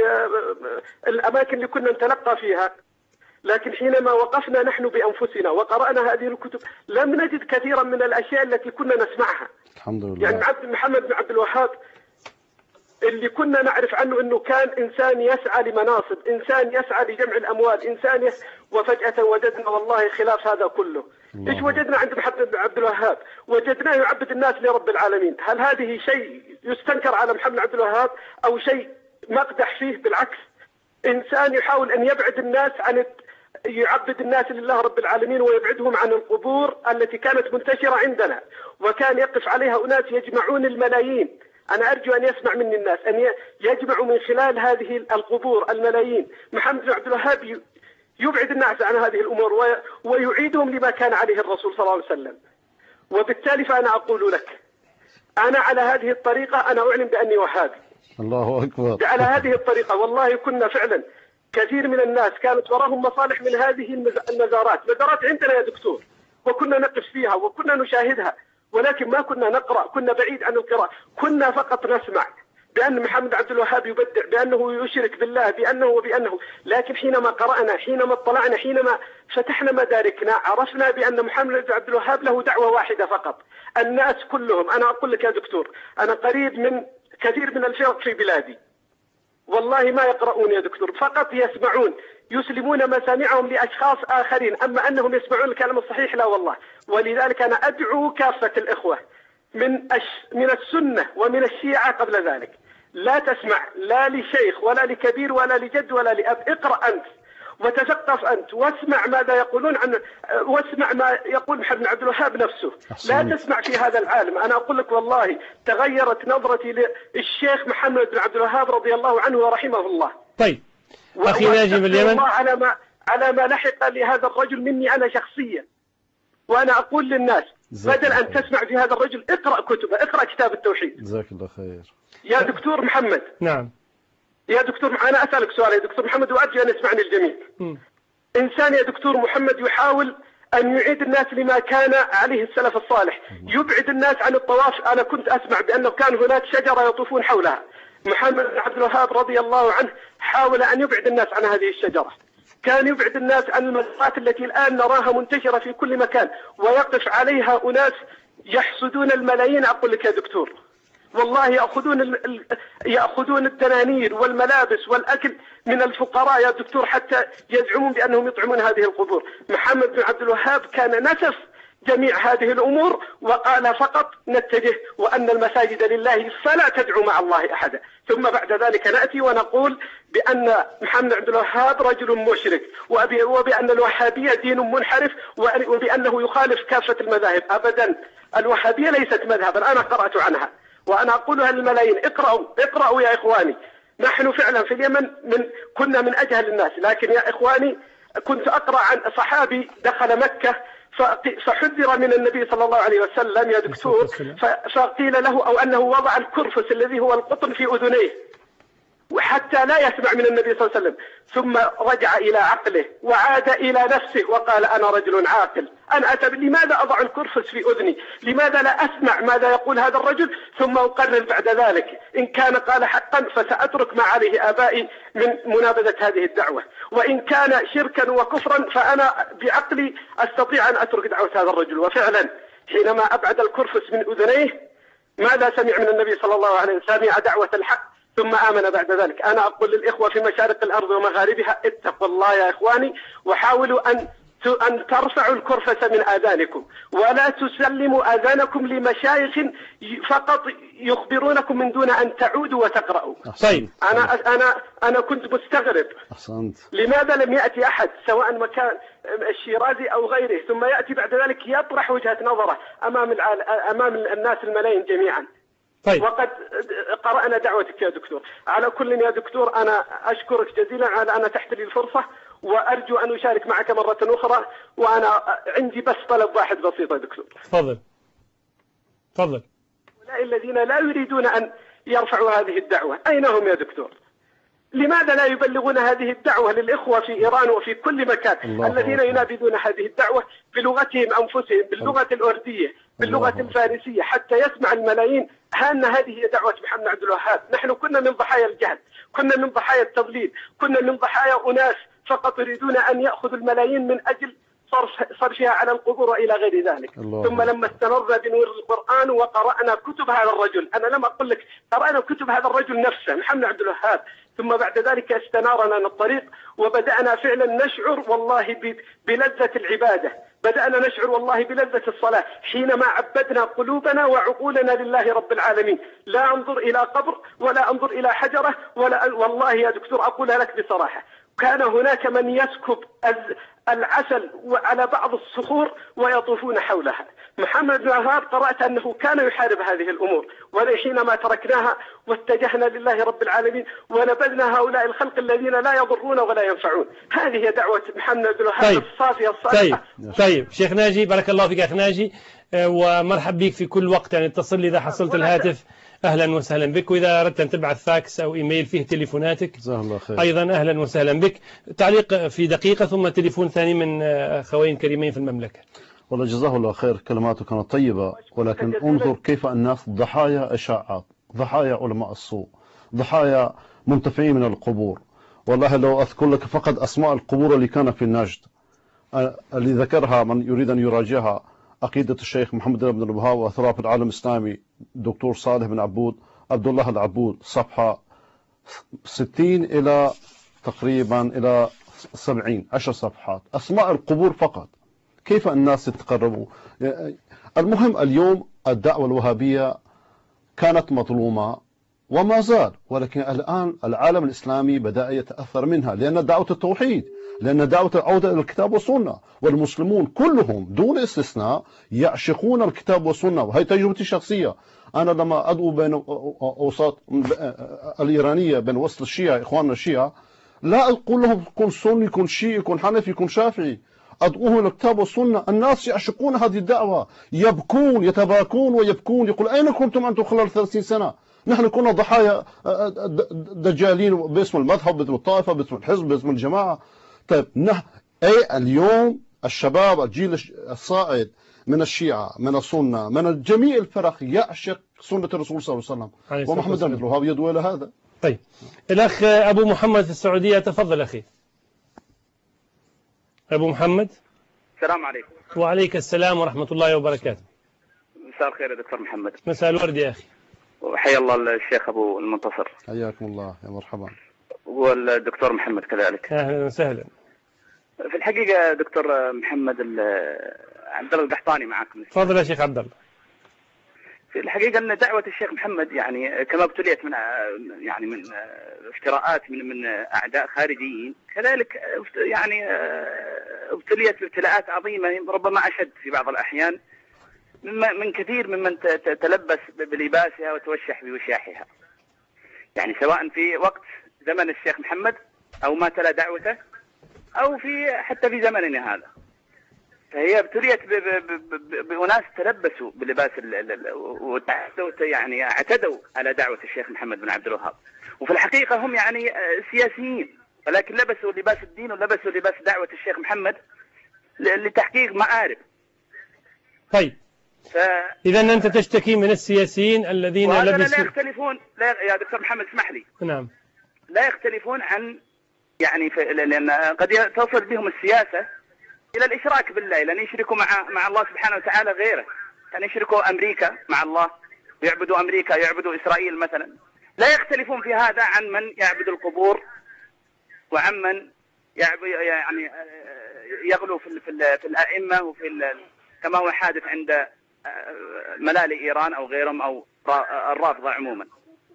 الأماكن اللي كنا نتلقى فيها. لكن حينما وقفنا نحن بأنفسنا وقرأنا هذه الكتب لم نجد كثيرا من الأشياء التي كنا نسمعها. الحمد لله. يعني عبد محمد بن عبد الوهاب اللي كنا نعرف عنه أنه كان إنسان يسعى لمناصب، إنسان يسعى لجمع الأموال، إنسان يس... وفجأة وجدنا والله خلاف هذا كله. الله. إيش وجدنا عند محمد بن عبد الوهاب؟ وجدناه يعبد الناس لرب العالمين. هل هذه شيء يستنكر على محمد بن عبد الوهاب أو شيء مقدح فيه؟ بالعكس، إنسان يحاول أن يبعد الناس عن يعبد الناس لله رب العالمين ويبعدهم عن القبور التي كانت منتشرة عندنا، وكان يقف عليها أناس يجمعون الملايين. أنا أرجو أن يسمع مني الناس، أن يجمعوا من خلال هذه القبور الملايين. محمد بن عبد الوهاب يبعد الناس عن هذه الأمور ويعيدهم لما كان عليه الرسول صلى الله عليه وسلم. وبالتالي فأنا أقول لك، أنا على هذه الطريقة أنا أعلم بأني وهابي. الله أكبر. على هذه الطريقة والله كنا فعلا كثير من الناس كانت وراهم مصالح من هذه المزارات. مزارات عندنا يا دكتور، وكنا نقف فيها وكنا نشاهدها، ولكن ما كنا نقرأ، كنا بعيد عن القراءة، كنا فقط نسمع بأن محمد عبد الوهاب يبدع، بأنه يشرك بالله، بأنه وبأنه. لكن حينما قرأنا، حينما اطلعنا، حينما فتحنا مداركنا، عرفنا بأن محمد عبد الوهاب له دعوة واحدة فقط. الناس كلهم، أنا أقول لك يا دكتور، أنا قريب من كثير من الفرق في بلادي، والله ما يقرؤون يا دكتور، فقط يسمعون، يسلمون مسامعهم لأشخاص آخرين، أما أنهم يسمعون الكلام الصحيح لا والله. ولذلك أنا أدعو كافة الإخوة من من السنة ومن الشيعة قبل ذلك لا تسمع لا لشيخ ولا لكبير ولا لجد ولا لأب. اقرأ أنت وتثقف أنت واسمع ماذا يقولون عن واسمع ما يقول محمد بن عبد الوهاب نفسه. لا تسمع في هذا العالم. أنا أقول لك والله تغيرت نظرتي للشيخ محمد بن عبد الوهاب رضي الله عنه ورحمه الله. طيب أخي ناجي من اليمن، على ما على ما لحق لهذا الرجل مني أنا شخصيا. وأنا أقول للناس بدل أن تسمع في هذا الرجل اقرأ كتبه، اقرأ كتاب التوحيد. جزاك الله خير يا دكتور محمد. نعم يا دكتور، أنا أسألك سؤال يا دكتور محمد وأرجو أن يسمعني الجميع. م. إنسان يا دكتور محمد يحاول أن يعيد الناس لما كان عليه السلف الصالح، يبعد الناس عن الطواف. أنا كنت أسمع بأنه كان هناك شجرة يطوفون حولها. محمد بن عبد الوهاب رضي الله عنه حاول أن يبعد الناس عن هذه الشجرة، كان يبعد الناس عن المزارات التي الآن نراها منتشرة في كل مكان، ويقف عليها أناس يحصدون الملايين. أقول لك يا دكتور والله يأخذون ال... يأخذون الدنانير والملابس والأكل من الفقراء يا دكتور، حتى يزعمون بأنهم يطعمون هذه القبور. محمد بن عبد الوهاب كان نسف جميع هذه الأمور وقال فقط نتجه وأن المساجد لله فلا تدعو مع الله أحدا. ثم بعد ذلك نأتي ونقول بأن محمد بن عبد الوهاب رجل مشرك، وبأن الوهابية دين منحرف، وبأنه يخالف كافة المذاهب. أبدا، الوهابية ليست مذهبا، أنا قرأت عنها وأنا أقولها للملايين. اقرأوا اقرأوا يا إخواني. نحن فعلا في اليمن من كنا من أجهل الناس، لكن يا إخواني كنت أقرأ عن صحابي دخل مكة فحذر من النبي صلى الله عليه وسلم يا دكتور، فقيل له أو أنه وضع الكرفس الذي هو القطن في أذنيه وحتى لا يسمع من النبي صلى الله عليه وسلم، ثم رجع إلى عقله وعاد إلى نفسه وقال أنا رجل عاقل، أنا أتب... لماذا أضع الكرفس في أذني؟ لماذا لا أسمع ماذا يقول هذا الرجل ثم أقرر بعد ذلك إن كان قال حقا فسأترك ما عليه آبائي من منابذة هذه الدعوة، وإن كان شركا وكفرا فأنا بعقلي أستطيع أن أترك دعوة هذا الرجل. وفعلا حينما أبعد الكرفس من أذنيه ماذا سمع من النبي صلى الله عليه وسلم؟ سمع دعوة الحق ثم آمن بعد ذلك. أنا أقول للإخوة في مشارق الأرض ومغاربها اتقوا الله يا إخواني، وحاولوا أن أن ترفعوا الكرفس من آذانكم، ولا تسلموا آذانكم لمشايخ فقط يخبرونكم من دون أن تعودوا وتقرأوا. طيب أنا أنا أنا كنت مستغرب أحسنت. لماذا لم يأتي أحد سواء مكان الشيرازي أو غيره ثم يأتي بعد ذلك يطرح وجهة نظره أمام العالم أمام الناس الملايين جميعا. طيب. وقد قرأنا دعوتك يا دكتور. على كل يا دكتور أنا أشكرك جزيلا على أن أتحت لي الفرصة، وأرجو أن أشارك معك مرة أخرى، وأنا عندي بس طلب واحد بسيط يا دكتور. تفضل تفضل. هؤلاء الذين لا يريدون أن يرفعوا هذه الدعوة أين هم يا دكتور؟ لماذا لا يبلغون هذه الدعوة للإخوة في إيران وفي كل مكان الذين ينابذون هذه الدعوة بلغتهم أنفسهم، باللغة الأردية، باللغة الفارسية، حتى يسمع الملايين أن هذه هي دعوة محمد عبد الوهاب. نحن كنا من ضحايا الجهل، كنا من ضحايا التضليل، كنا من ضحايا أناس فقط يريدون أن يأخذوا الملايين من أجل صرف صرفها على القبور وإلى غير ذلك. ثم لما استمرنا بنور القرآن وقرأنا كتب هذا الرجل، أنا لم أقول لك، قرأنا كتب هذا الرجل نفسه محمد عبد الوهاب، ثم بعد ذلك استنار لنا الطريق وبدأنا فعلا نشعر والله بلذة العبادة، بدأنا نشعر والله بلذة الصلاة حينما عبدنا قلوبنا وعقولنا لله رب العالمين، لا أنظر إلى قبر ولا أنظر إلى حجرة ولا. والله يا دكتور أقول لك بصراحة كان هناك من يسكب العسل على بعض الصخور ويطوفون حولها. محمد بن وهاب قرأت أنه كان يحارب هذه الأمور، وحينما تركناها واتجهنا لله رب العالمين ونبذنا هؤلاء الخلق الذين لا يضرون ولا ينفعون. هذه هي دعوة محمد بن وهاب. طيب. الصافية الصالحة. طيب طيب شيخ ناجي بارك الله فيك أخ ناجي، ومرحب بك في كل وقت، يعني اتصل لي إذا حصلت الهاتف أهلا وسهلا بك، وإذا أردت أن تبعث فاكس أو إيميل فيه تليفوناتك أيضا أهلا وسهلا بك. تعليق في دقيقة ثم تليفون ثاني من أخوين كريمين في المملكة. والله جزاه الله خير، كلماته كانت طيبة، ولكن انظر كيف الناس ضحايا إشاعات، ضحايا علماء السوء، ضحايا منتفعين من القبور. والله لو أذكر لك فقط أسماء القبور اللي كان في النجد اللي ذكرها من يريد أن يراجعها، عقيدة الشيخ محمد بن الوهاب وأثرها في العالم الإسلامي دكتور صالح بن عبود عبد الله العبود، صفحة ستين إلى تقريبا إلى سبعين، عشر صفحات أسماء القبور فقط. كيف الناس يتقربوا؟ المهم اليوم الدعوة الوهابية كانت مظلومة وما زال، ولكن الآن العالم الإسلامي بدأ يتأثر منها، لأن دعوة التوحيد، لأن دعوة العودة إلى الكتاب والسنة، والمسلمون كلهم دون استثناء يعشقون الكتاب والسنة. وهي تجربتي الشخصية. أنا لما أدعو بين أوساط الإيرانية، بين وسط الشيعة، إخواننا الشيعة، لا أقول لهم كن سني، كن شيعي، كن حنفي، كن شافعي، أدعوهم إلى الكتاب والسنة. الناس يعشقون هذه الدعوة، يبكون، يتباكون ويبكون، يقول أين كنتم أنتم خلال ثلاثين سنة؟ نحن كنا ضحايا دجالين باسم المذهب، باسم الطائفة، باسم الحزب، باسم الجماعة. طيب نحن أي اليوم الشباب، الجيل الصاعد من الشيعة، من السنة، من جميع الفرق يعشق سنة الرسول صلى الله عليه وسلم، ومحمد بن عبد الوهاب يدعو إلى هذا. طيب الأخ أبو محمد في السعودية، تفضل أخي. أبو محمد. السلام عليكم. وعليك السلام ورحمة الله وبركاته. مساء الخير يا دكتور محمد. مساء الورد يا أخي. وحيا الله الشيخ أبو المنتصر. حياكم الله، يا مرحبا. والدكتور محمد كذلك. أهلا وسهلا. في الحقيقة دكتور محمد، عبد الله القحطاني معكم. تفضل يا شيخ عبد الله. في الحقيقة أن دعوة الشيخ محمد يعني كما ابتليت من يعني من افتراءات من من أعداء خارجيين، كذلك يعني ابتليت بابتلاءات عظيمة ربما أشد في بعض الأحيان من كثير ممن تلبس بلباسها وتوشح بوشاحها، يعني سواء في وقت زمن الشيخ محمد أو ما تلا دعوته، أو في حتى في زمننا هذا. فهي ابتليت بأناس تلبسوا بلباس يعني اعتدوا على دعوة الشيخ محمد بن عبد الوهاب، وفي الحقيقة هم يعني سياسيين، ولكن لبسوا لباس الدين ولبسوا لباس دعوة الشيخ محمد لتحقيق مآرب. طيب ف... إذا أنت تشتكي من السياسيين الذين لبسوا، لا يختلفون. لا يا دكتور محمد اسمح لي. نعم. لا يختلفون عن يعني ف... لأن قد تصل بهم السياسة إلى الإشراك بالله، لأن يشركوا مع مع الله سبحانه وتعالى غيره، يعني يشركوا أمريكا مع الله، يعبدوا أمريكا، يعبدوا إسرائيل مثلا. لا يختلفون في هذا عن من يعبد القبور، وعن من يعبد يعني يغلو في في, في الأئمة، وفي كما هو حادث عند ملالي إيران أو غيرهم أو الرافضة عموما.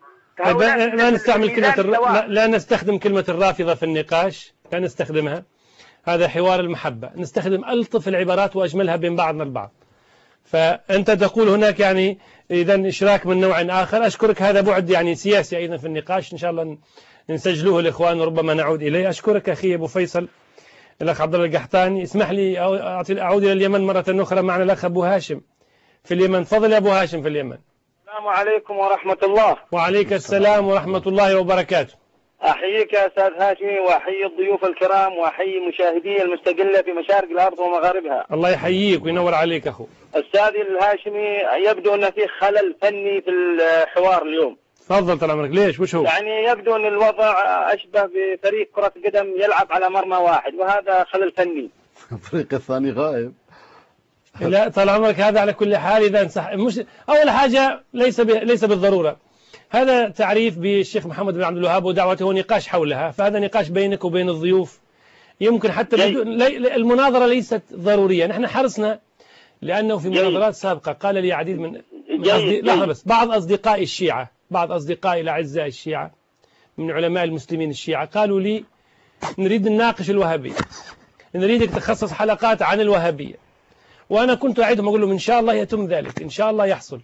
لا نستعمل كلمة الر... لا, لا نستخدم كلمة الرافضة في النقاش، لا نستخدمها، هذا حوار المحبة. نستخدم ألطف العبارات وأجملها بين بعضنا البعض. فأنت تقول هناك يعني إذا إشراك من نوع آخر. أشكرك، هذا بعد يعني سياسي أيضا في النقاش، إن شاء الله نسجلوه الإخوان وربما نعود إليه. أشكرك أخي أبو فيصل. الأخ عبد الله القحطاني. اسمح لي أعود إلى اليمن مرة أخرى، معنا الأخ أبو هاشم في اليمن. تفضل يا أبو هاشم في اليمن. السلام عليكم ورحمة الله. وعليك السلام ورحمة الله وبركاته. أحييك يا أستاذ هاشمي، وأحيي الضيوف الكرام، وأحيي مشاهدي المستقلة في مشارق الأرض ومغاربها. الله يحييك وينور عليك أخو. أستاذي الهاشمي، يبدو أن في خلل فني في الحوار اليوم. تفضل طال عمرك. ليش؟ وش هو؟ يعني يبدو أن الوضع أشبه بفريق كرة قدم يلعب على مرمى واحد، وهذا خلل فني. الفريق الثاني غائب. لا طال عمرك، هذا على كل حال إذا انصح مش أول حاجة ليس ب... ليس بالضرورة. هذا تعريف بالشيخ محمد بن عبد الوهاب ودعوته نقاش حولها، فهذا نقاش بينك وبين الضيوف. يمكن حتى لي... المناظرة ليست ضرورية. نحن حرصنا لأنه في مناظرات سابقة قال لي عديد من, من أصدق... لحظة بس، بعض أصدقاء الشيعة، بعض أصدقائي الأعزاء الشيعة من علماء المسلمين الشيعة قالوا لي نريد نناقش الوهابية، نريدك تخصص حلقات عن الوهابية. وأنا كنت أعدهم أقول لهم إن شاء الله يتم ذلك، إن شاء الله يحصل.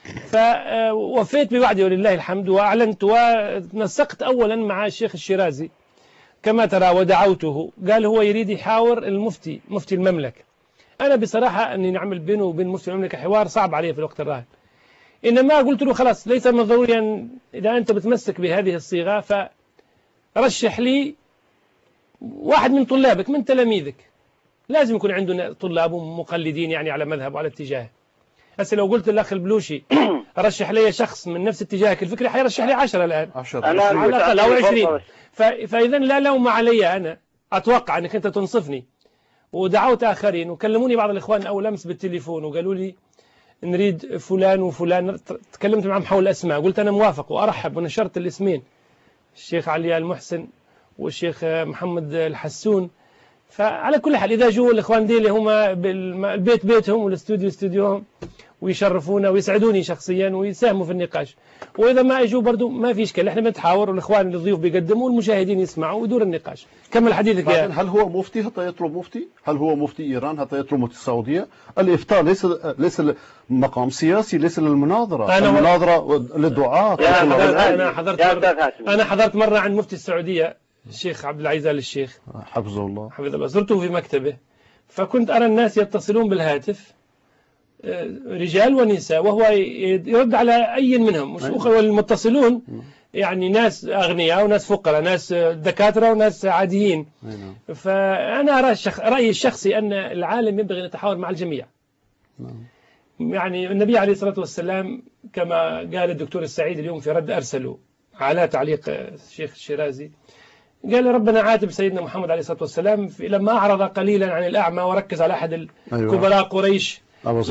فوفيت بوعدي ولله الحمد، وأعلنت ونسقت أولا مع الشيخ الشيرازي كما ترى ودعوته. قال هو يريد يحاور المفتي، مفتي المملكة. أنا بصراحة أني نعمل بينه وبين مفتي المملكة حوار صعب عليه في الوقت الراهن، إنما قلت له خلاص ليس من ضروري أن إذا أنت بتمسك بهذه الصيغة فرشح لي واحد من طلابك من تلاميذك، لازم يكون عندنا طلاب مقلدين يعني على مذهب وعلى اتجاه. هسه لو قلت الأخ البلوشي رشح لي شخص من نفس اتجاهك الفكري حيرشح لي عشرة الآن على الأقل أو عشرين. فإذا لا لوم علي، أنا أتوقع أنك أنت تنصفني. ودعوت آخرين وكلموني بعض الإخوان أول أمس بالتليفون وقالوا لي نريد فلان وفلان، تكلمت معهم حول الأسماء، قلت أنا موافق وأرحب، ونشرت الاسمين الشيخ علي المحسن والشيخ محمد الحسون. فعلى كل حال إذا جو الإخوان دي اللي هم البيت بيتهم والاستوديو استوديوهم ويشرفونا ويسعدوني شخصيا ويساهموا في النقاش. وإذا ما اجوا برضو ما في إشكال، احنا بنتحاور والإخوان الضيوف بيقدموا والمشاهدين يسمعوا ويدور النقاش. كمل حديثك يا. هل هو مفتي حتى يطلب مفتي؟ هل هو مفتي إيران حتى يطلب مفتي السعودية؟ الإفتاء ليس ليس مقام سياسي، ليس للمناظرة، أنا المناظرة للدعاة. أنا حضرت أنا حضرت مرة عند مفتي السعودية الشيخ عبد العزيز آل الشيخ حفظه الله حفظه الله، زرته في مكتبه، فكنت أرى الناس يتصلون بالهاتف رجال ونساء وهو يرد على أي منهم، والمتصلون يعني ناس أغنياء وناس فقراء، ناس دكاترة وناس عاديين. فأنا أرى الشخ... رأيي الشخصي أن العالم ينبغي أن يتحاور مع الجميع. يعني النبي عليه الصلاة والسلام كما قال الدكتور السعيد اليوم في رد أرسله على تعليق الشيخ الشيرازي، قال ربنا عاتب سيدنا محمد عليه الصلاة والسلام لما أعرض قليلا عن الأعمى وركز على أحد الكبراء قريش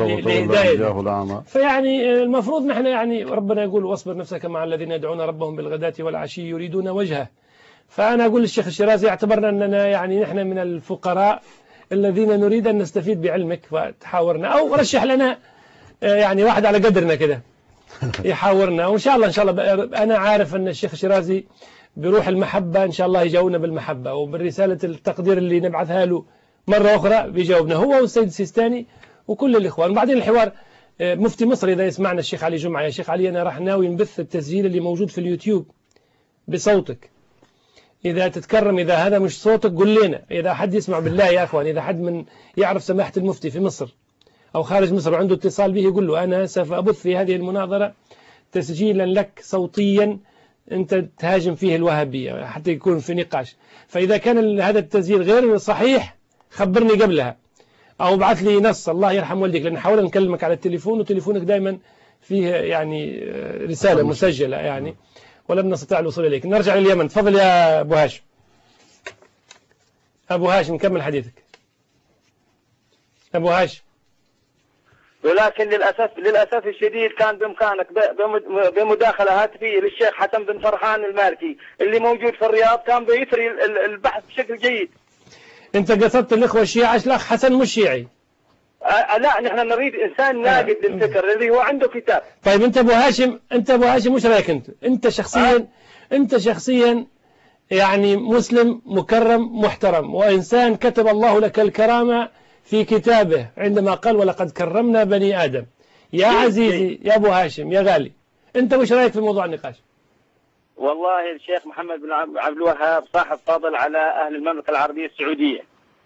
لهداية. فيعني المفروض نحن يعني ربنا يقول واصبر نفسك مع الذين يدعون ربهم بالغداة والعشي يريدون وجهه. فأنا أقول للشيخ الشيرازي اعتبرنا أننا يعني نحن من الفقراء الذين نريد أن نستفيد بعلمك فتحاورنا، أو رشح لنا يعني واحد على قدرنا كده يحاورنا، وإن شاء الله إن شاء الله أنا عارف أن الشيخ الشيرازي بروح المحبة إن شاء الله يجاوبنا بالمحبة، وبالرسالة التقدير اللي نبعثها له مرة أخرى بيجاوبنا هو والسيد السيستاني وكل الإخوان. بعدين الحوار مفتي مصر إذا يسمعنا الشيخ علي جمعة، يا شيخ علي أنا راح ناوي نبث التسجيل اللي موجود في اليوتيوب بصوتك، إذا تتكرم إذا هذا مش صوتك قل لنا، إذا حد يسمع بالله يا أخوان، إذا حد من يعرف سماحة المفتي في مصر أو خارج مصر وعنده اتصال به يقول له أنا سوف أبث في هذه المناظرة تسجيلا لك صوتيا أنت تهاجم فيه الوهابية حتى يكون في نقاش. فإذا كان هذا التسجيل غير صحيح خبرني قبلها أو ابعث لي نص الله يرحم والديك، لأن حاول نكلمك على التليفون وتليفونك دائما فيه يعني رسالة مسجلة يعني ولم نستطع الوصول إليك. نرجع لليمن. تفضل يا أبو هاشم. أبو هاشم كمل حديثك. أبو هاشم. ولكن للأسف للأسف الشديد كان بإمكانك بمداخلة هاتفية للشيخ حسن بن فرحان المالكي اللي موجود في الرياض كان بيثري البحث بشكل جيد. أنت قصدت الإخوة الشيعة، الأخ حسن مش شيعي. أه لا نحن نريد إنسان ناقد أه للفكر الذي هو عنده كتاب. طيب أنت أبو هاشم، أنت أبو هاشم وش رأيك أنت؟ أنت شخصيا أه؟ أنت شخصيا يعني مسلم مكرم محترم وإنسان كتب الله لك الكرامة في كتابه عندما قال ولقد كرمنا بني آدم. يا عزيزي يا أبو هاشم يا غالي، أنت وش رأيك في موضوع النقاش؟ والله الشيخ محمد بن عبد الوهاب صاحب فضل على أهل المملكة العربية السعودية،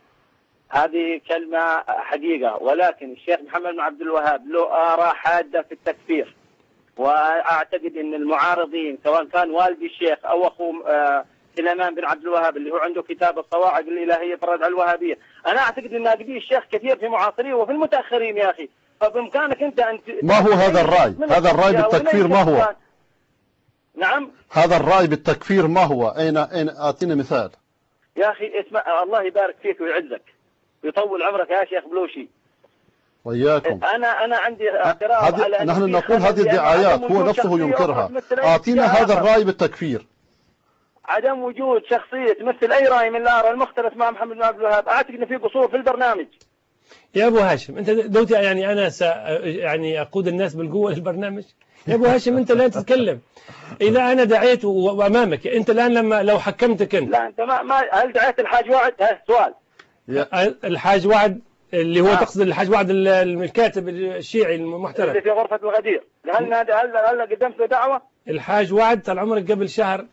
هذه كلمة حقيقة، ولكن الشيخ محمد بن عبد الوهاب له آراء حادة في التكفير، وأعتقد أن المعارضين سواء كان والدي الشيخ أو أخوه سليمان بن عبد الوهاب اللي هو عنده كتاب الصواعق الإلهية في الرد على الوهابية، أنا أعتقد أن ناقدي الشيخ كثير في معاصرين وفي المتأخرين يا أخي، فبإمكانك أنت أن ما هو هذا الرأي؟ هذا الرأي بالتكفير ما هو؟ نعم هذا الرأي بالتكفير ما هو؟ أين أين أعطينا مثال يا أخي. اسمع الله يبارك فيك ويعزك ويطول عمرك يا شيخ بلوشي وياكم. أنا أنا عندي اعتراض على نحن نقول هذه الدعايات هو نفسه ينكرها. أعطينا هذا الرأي بالتكفير. عدم وجود شخصية تمثل أي رأي من الآراء المختلف مع محمد بن عبد الوهاب، أعتقد أن في قصور في البرنامج. يا أبو هاشم أنت دوتي يعني أنا س يعني أقود الناس بالقوة للبرنامج. يا أبو هاشم أنت لا تتكلم. إذا أنا دعيت وأمامك أنت الآن لما لو حكمتك أنت. لا أنت ما ما هل دعيت الحاج وعد؟ ها سؤال. الحاج وعد اللي هو آه. تقصد الحاج وعد الكاتب الشيعي المحترم اللي في غرفة الغدير، هل هل هل قدمت له دعوة؟ الحاج وعد طال عمرك قبل شهر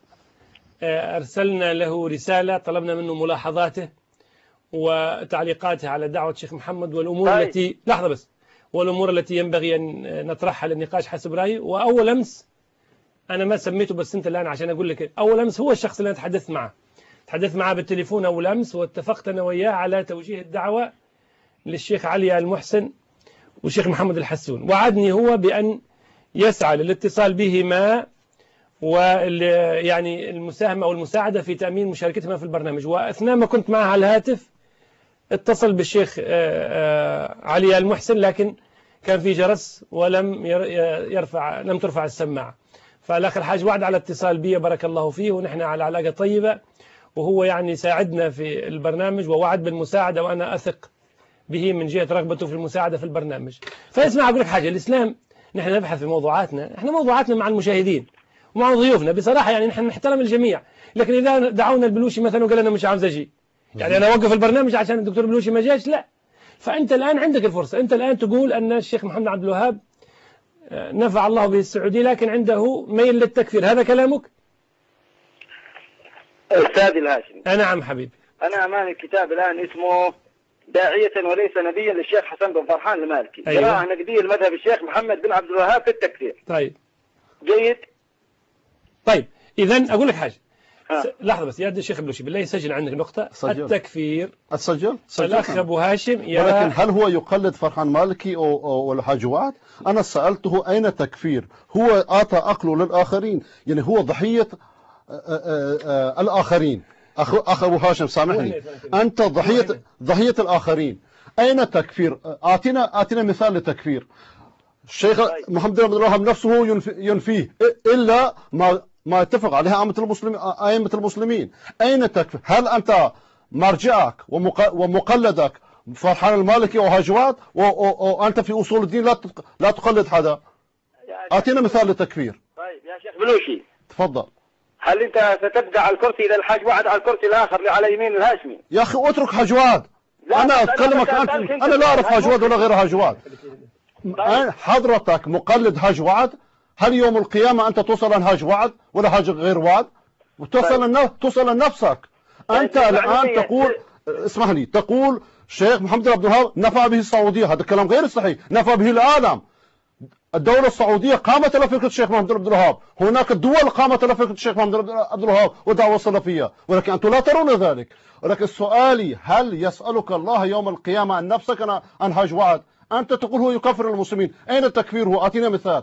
أرسلنا له رسالة طلبنا منه ملاحظاته وتعليقاته على دعوة الشيخ محمد والأمور طيب. التي لحظة بس والأمور التي ينبغي أن نطرحها للنقاش حسب رأيي. وأول أمس أنا ما سميته بس أنت الآن عشان أقول لك، أول أمس هو الشخص اللي أنا تحدثت معه تحدثت معه بالتليفون أول أمس، واتفقت أنا وياه على توجيه الدعوة للشيخ علي المحسن والشيخ محمد الحسون. وعدني هو بأن يسعى للاتصال بهما ويعني المساهمة أو المساعدة في تأمين مشاركتهما في البرنامج. وأثناء ما كنت معه على الهاتف اتصل بالشيخ علي المحسن، لكن كان في جرس ولم يرفع لم ترفع السماعة. فالأخ الحاج وعد على اتصال بي بارك الله فيه، ونحن على علاقة طيبة، وهو يعني ساعدنا في البرنامج ووعد بالمساعدة، وأنا أثق به من جهة رغبته في المساعدة في البرنامج. فاسمع أقول لك حاجة، الإسلام نحن نبحث في موضوعاتنا، احنا موضوعاتنا مع المشاهدين ومع ضيوفنا بصراحة، يعني نحن نحترم الجميع، لكن إذا دعونا البلوشي مثلا وقال أنا مش عاوز أجي، يعني أنا أوقف البرنامج عشان الدكتور البلوشي ما جاش، لا. فأنت الآن عندك الفرصة، أنت الآن تقول أن الشيخ محمد عبد الوهاب نفع الله به السعودية لكن عنده ميل للتكفير، هذا كلامك؟ أستاذي الهاشمي. نعم حبيبي. أنا أمامي كتاب الآن اسمه داعية وليس نبيا للشيخ حسن بن فرحان المالكي. أيوة. قراءة نقدية لمذهب الشيخ محمد بن عبد الوهاب في التكفير. طيب. جيد. طيب إذا أقول لك حاجة. ها. س... لحظة بس يا الشيخ البلوشي بالله يسجل عندك نقطة. سجل. التكفير. أسجل؟ الأخ أبو هاشم يرى. ولكن هل هو يقلد فرحان مالكي أو, أو الحاج وعد؟ أنا سألته أين تكفير؟ هو آتى أقله للآخرين، يعني هو ضحية آآ آآ الآخرين. أخ, أخ أبو هاشم سامحني، أنت ضحية ضحية الآخرين، أين تكفير؟ آتنا آتنا مثال لتكفير. الشيخ محمد بن عبد الوهاب نفسه ينفيه إلا ما ما اتفق عليها أئمة المسلمين أئمة المسلمين. أين تكفير؟ هل أنت مرجعك ومقلدك فرحان المالكي وهاجوات وأنت في أصول الدين لا لا تقلد حدا؟ آتنا مثال للتكفير. طيب يا شيخ بلوشي تفضل. هل أنت ستبقى على الكرسي إذا الحاج وعد على الكرسي الآخر اللي على يمين الهاشمي؟ يا أخي اترك هاجوات، أنا أتكلمك أنت، أنا لا أعرف هاجوات ولا غير هاجوات. حضرتك مقلد هاج وعد، هل يوم القيامة أنت توصل عن هاج وعد ولا هاج غير وعد؟ وتصل النفس توصل لنفسك. أنت الآن تقول، اسمح لي، تقول الشيخ محمد بن عبد الوهاب نفع به السعودية، هذا الكلام غير صحيح، نفع به العالم. الدولة السعودية قامت على فكرة الشيخ محمد بن عبد الوهاب، هناك دول قامت على فكرة الشيخ محمد بن عبد الوهاب ودعوة السلفية، ولكن أنتم لا ترون ذلك. ولكن سؤالي، هل يسألك الله يوم القيامة عن نفسك عن هاج وعد؟ أنت تقول هو يكفر المسلمين، أين التكفير هو؟ أعطينا مثال.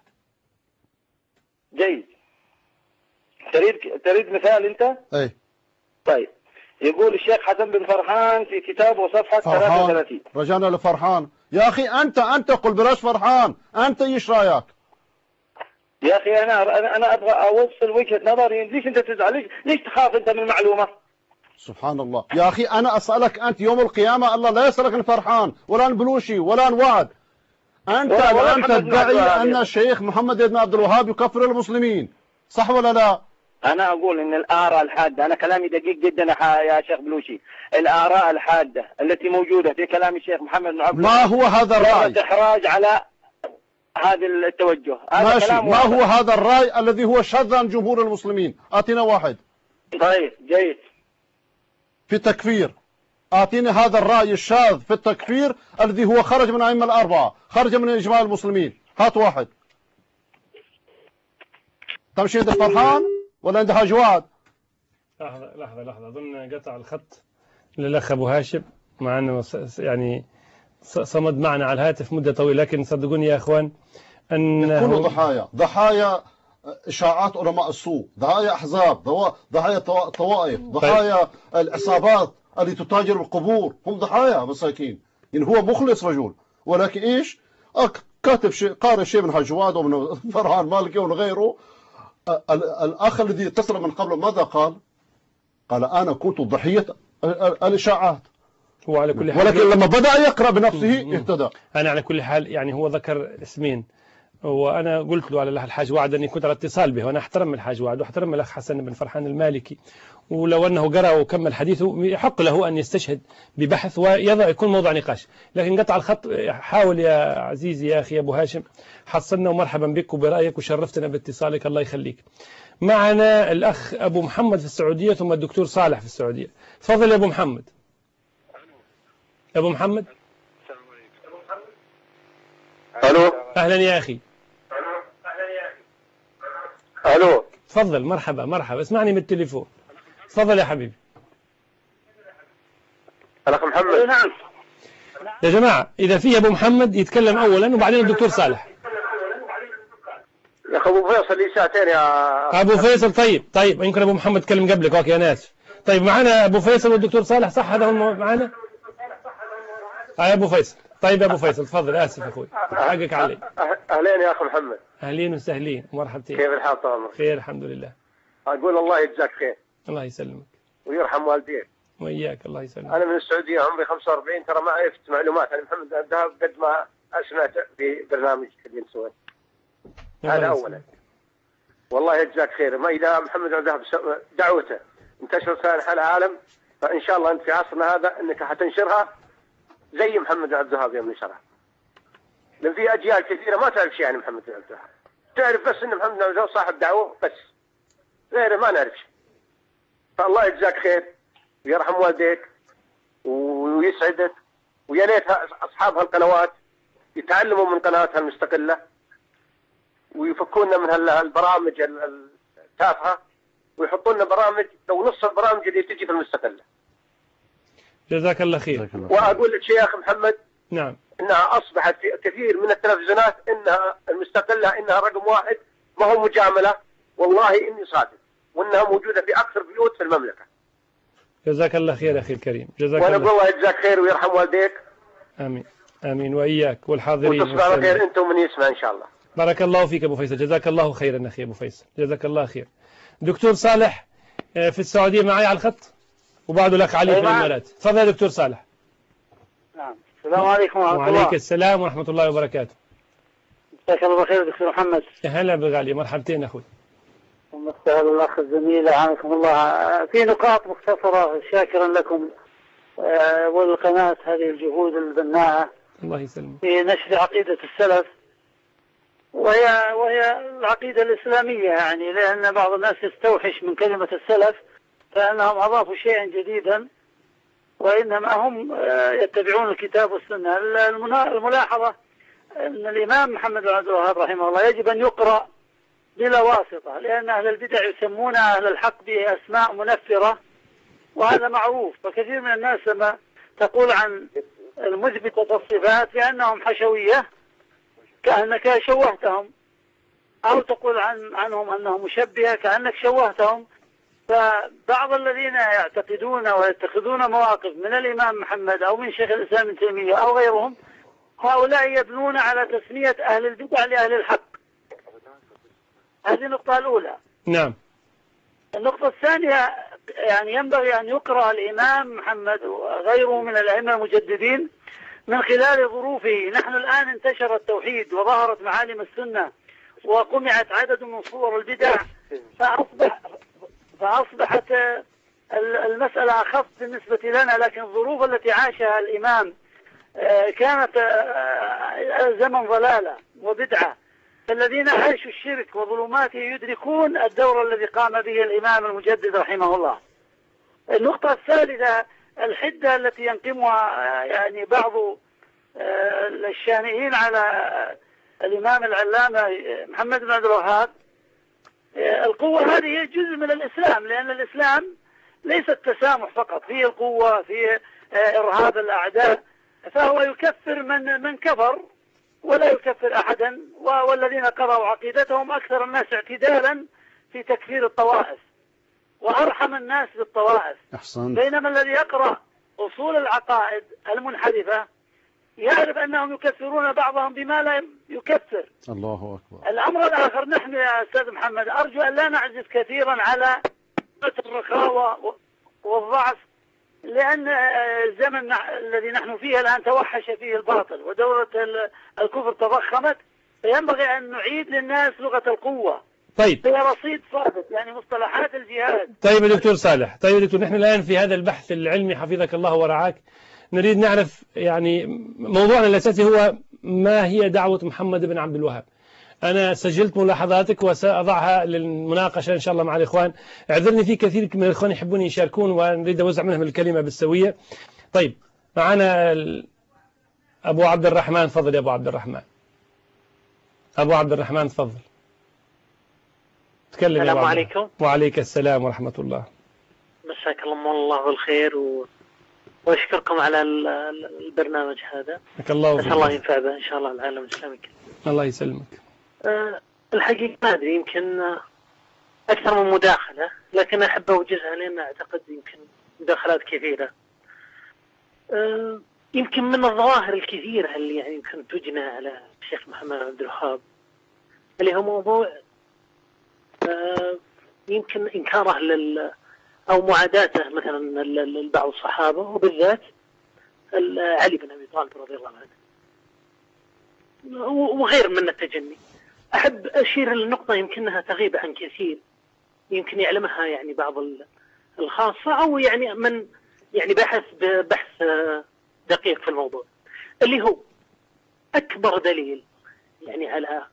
جيد. تريد تريد مثال أنت؟ أي. طيب. يقول الشيخ حسن بن فرحان في كتابه صفحة ثلاثة وثلاثين. رجعنا لفرحان. يا أخي أنت أنت قل بلاش فرحان، أنت إيش رأيك؟ يا أخي أنا أنا أبغى أوصل وجهة نظري، ليش أنت تزعل؟ ليش ليش تخاف أنت من المعلومة؟ سبحان الله. يا أخي أنا أسألك أنت يوم القيامة الله لا يسألك عن فرحان ولا عن بلوشي ولا عن وعد. أنت الآن تدعي أن الشيخ محمد بن عبد الوهاب يكفر المسلمين، صح ولا لا؟ أنا أقول إن الآراء الحادة، أنا كلامي دقيق جدا يا شيخ بلوشي، الآراء الحادة التي موجودة في كلام الشيخ محمد بن عبد الوهاب ما هو هذا الرأي؟ إحراج على هذا التوجه. هذا ماشي. كلام ما هو هذا الرأي الذي هو شاذ عن جمهور المسلمين؟ آتنا واحد. طيب جيد. في التكفير أعطيني هذا الرأي الشاذ في التكفير الذي هو خرج من الأئمة الأربعة، خرج من إجماع المسلمين، هات واحد. تمشي عند فرحان ولا عند هاج وعد؟ لحظة لحظة لحظة أظن قطع الخط للأخ أبو هاشم، مع أنه يعني صمد معنا على الهاتف مدة طويلة، لكن صدقوني يا أخوان أن يكونوا ضحايا ضحايا إشاعات علماء السوء، ضحايا أحزاب، ضحايا طوائف، ضحايا العصابات اللي تتاجر بالقبور، هم ضحايا مساكين. يعني هو مخلص رجل، ولكن إيش كاتب شيء، قارئ شيء من هاج وعد ومن فرحان مالكي ومن غيره. الأخ الذي اتصل من قبل ماذا قال؟ قال أنا كنت ضحية الإشاعات. هو على كل حال، ولكن لما بدأ يقرأ بنفسه اهتدى. أنا على كل حال يعني هو ذكر اسمين، وأنا قلت له على الحاج وعد أني كنت على اتصال به، وأنا أحترم الحاج وعد وأحترم الأخ حسن بن فرحان المالكي، ولو أنه قرأ وكمل حديثه يحق له أن يستشهد ببحث ويضع يكون موضوع نقاش. لكن قطع الخط، حاول يا عزيزي يا أخي أبو هاشم، حصلنا ومرحبا بك وبرأيك وشرفتنا باتصالك، الله يخليك. معنا الأخ أبو محمد في السعودية ثم الدكتور صالح في السعودية. تفضل يا أبو محمد. أبو محمد. ألو. أهلا يا أخي. ألو. تفضل. مرحبا مرحبا، اسمعني من التليفون. تفضل يا حبيبي. الأخ محمد. نعم. يا جماعة إذا في أبو محمد يتكلم أولا وبعدين الدكتور صالح. يا أخي أبو فيصل لي ساعتين يا أبو فيصل. طيب طيب يمكن أبو محمد تكلم قبلك. أوكي أنا آسف. طيب معنا أبو فيصل والدكتور صالح، صح هذا هو معنا؟ يا أبو فيصل. طيب يا أبو فيصل تفضل. آسف أخوي حقك علي. أهلين يا أخي محمد. أهلين وسهلين ومرحبتين. كيف الحال طال عمرك؟ خير الحمد لله. أقول الله يجزاك خير. الله يسلمك ويرحم والديك. وإياك، الله يسلمك. أنا من السعودية، عمري خمسة وأربعين، ترى ما عرفت معلومات عن محمد عبد الوهاب قد ما سمعت في برنامج اللي تسويه. هذا أولا. والله يجزاك خير. ما إذا محمد عبد الوهاب دعوته انتشرت في أنحاء العالم، فإن شاء الله أنت في عصرنا هذا أنك حتنشرها زي محمد عبد الوهاب يوم نشرها. لأن في أجيال كثيرة ما تعرف شيء عن محمد عبد الوهاب، تعرف بس أن محمد عبد الوهاب صاحب دعوة بس، غيره ما نعرف شيء. فالله يجزاك خير ويرحم والديك ويسعدك، ويا ليت أصحاب هالقنوات يتعلموا من قناتها المستقلة ويفكونا من هالبرامج التافهة ويحطوا لنا برامج لو نص البرامج اللي تجي في المستقلة. جزاك الله خير. وأقول لك شيخ محمد، نعم، إنها أصبحت في كثير من التلفزيونات إنها المستقلة إنها رقم واحد، ما هو مجاملة، والله إني صادق، وإنها موجودة في أكثر بيوت في المملكة. جزاك الله خير أخي الكريم. جزاك وأنا الله. أقول الله يجزاك خير ويرحم والديك. آمين آمين وإياك والحاضرين. وتصبح على خير أنت ومن يسمع إن شاء الله. بارك الله فيك أبو فيصل، جزاك الله خيرا أخي أبو فيصل، جزاك الله خير. دكتور صالح في السعودية معي على الخط، وبعده لك علي في الإمارات. تفضل يا دكتور صالح. نعم. السلام عليكم ورحمة الله. وعليك السلام ورحمة الله وبركاته. مساك الله بالخير دكتور محمد. أهلا بغالي، مرحبتين أخوي. ومساء الأخ الزميل أعانكم الله. في نقاط مختصرة شاكرا لكم والقناة هذه الجهود البناءة الله يسلمك في نشر عقيدة السلف، وهي وهي العقيدة الإسلامية، يعني لأن بعض الناس يستوحش من كلمة السلف فأنهم أضافوا شيئا جديدا، وإنما هم يتبعون الكتاب والسنة. الملاحظة أن الإمام محمد بن عبد الوهاب رحمه الله يجب أن يقرأ بلا واسطة، لأن أهل البدع يسمون أهل الحق بأسماء منفرة، وهذا معروف. فكثير من الناس لما تقول عن المثبتة الصفات بأنهم حشوية كأنك شوهتهم، أو تقول عن عنهم أنهم مشبهة كأنك شوهتهم. فبعض الذين يعتقدون ويتخذون مواقف من الإمام محمد أو من شيخ الإسلام ابن تيمية أو غيرهم، هؤلاء يبنون على تسمية أهل البدع لأهل الحق. هذه النقطة الأولى. نعم. النقطة الثانية، يعني ينبغي أن يقرأ الإمام محمد وغيره من الأئمة المجددين من خلال ظروفه. نحن الآن انتشر التوحيد وظهرت معالم السنة وقمعت عدد من صور البدع، فأصبح فأصبحت المسألة أخف بالنسبة لنا، لكن الظروف التي عاشها الإمام كانت زمن ضلالة وبدعة، فالذين عاشوا الشرك وظلماته يدركون الدور الذي قام به الإمام المجدد رحمه الله. النقطة الثالثة، الحدة التي ينقمها يعني بعض الشانئين على الإمام العلامة محمد بن عبد الوهاب. القوة هذه هي جزء من الإسلام، لأن الإسلام ليس التسامح فقط، فيه القوة، فيه إرهاب الأعداء، فهو يكفر من من كفر ولا يكفر أحدا، والذين قرأوا عقيدتهم أكثر الناس اعتدالا في تكفير الطوائف وأرحم الناس بالطوائف. أحسن. بينما الذي يقرأ أصول العقائد المنحرفة يعرف أنهم يكفرون بعضهم بما لا يكفر. الله أكبر. الأمر الآخر، نحن يا أستاذ محمد أرجو أن لا نعزف كثيرا على الرخاوة والضعف، لأن الزمن الذي نحن فيه الآن توحش فيه الباطل ودورة الكفر تضخمت، فينبغي أن نعيد للناس لغة القوة. طيب. هي رصيد ثابت، يعني مصطلحات الجهاد. طيب يا دكتور صالح، طيب يا دكتور، نحن الآن في هذا البحث العلمي حفظك الله ورعاك نريد نعرف، يعني موضوعنا الأساسي هو ما هي دعوة محمد بن عبد الوهاب. أنا سجلت ملاحظاتك وسأضعها للمناقشة إن شاء الله مع الإخوان. اعذرني، في كثير من الإخوان يحبون يشاركون ونريد أوزع منهم الكلمة بالسوية. طيب، معنا أبو عبد الرحمن. تفضل يا أبو عبد الرحمن. أبو عبد الرحمن تفضل. تكلم. السلام عليكم. وعليك السلام ورحمة الله. مساك الله بالخير و... وأشكركم على البرنامج هذا. الله نسأل الله ينفع به إن شاء الله العالم الإسلامي. الله يسلمك. أه الحقيقة ما أدري، يمكن أكثر من مداخلة، لكن أحب أوجهها لأن أعتقد يمكن مداخلات كثيرة. أه يمكن من الظواهر الكثيرة اللي يعني يمكن تجنى على الشيخ محمد عبد الوهاب اللي هو موضوع أه يمكن إنكاره لل أو معاداته مثلا لبعض الصحابة وبالذات علي بن أبي طالب رضي الله عنه وغير من التجني. أحب أشير للنقطة يمكنها تغيب عن كثير، يمكن يعلمها يعني بعض الخاصة أو يعني من يعني بحث بحث دقيق في الموضوع، اللي هو أكبر دليل يعني على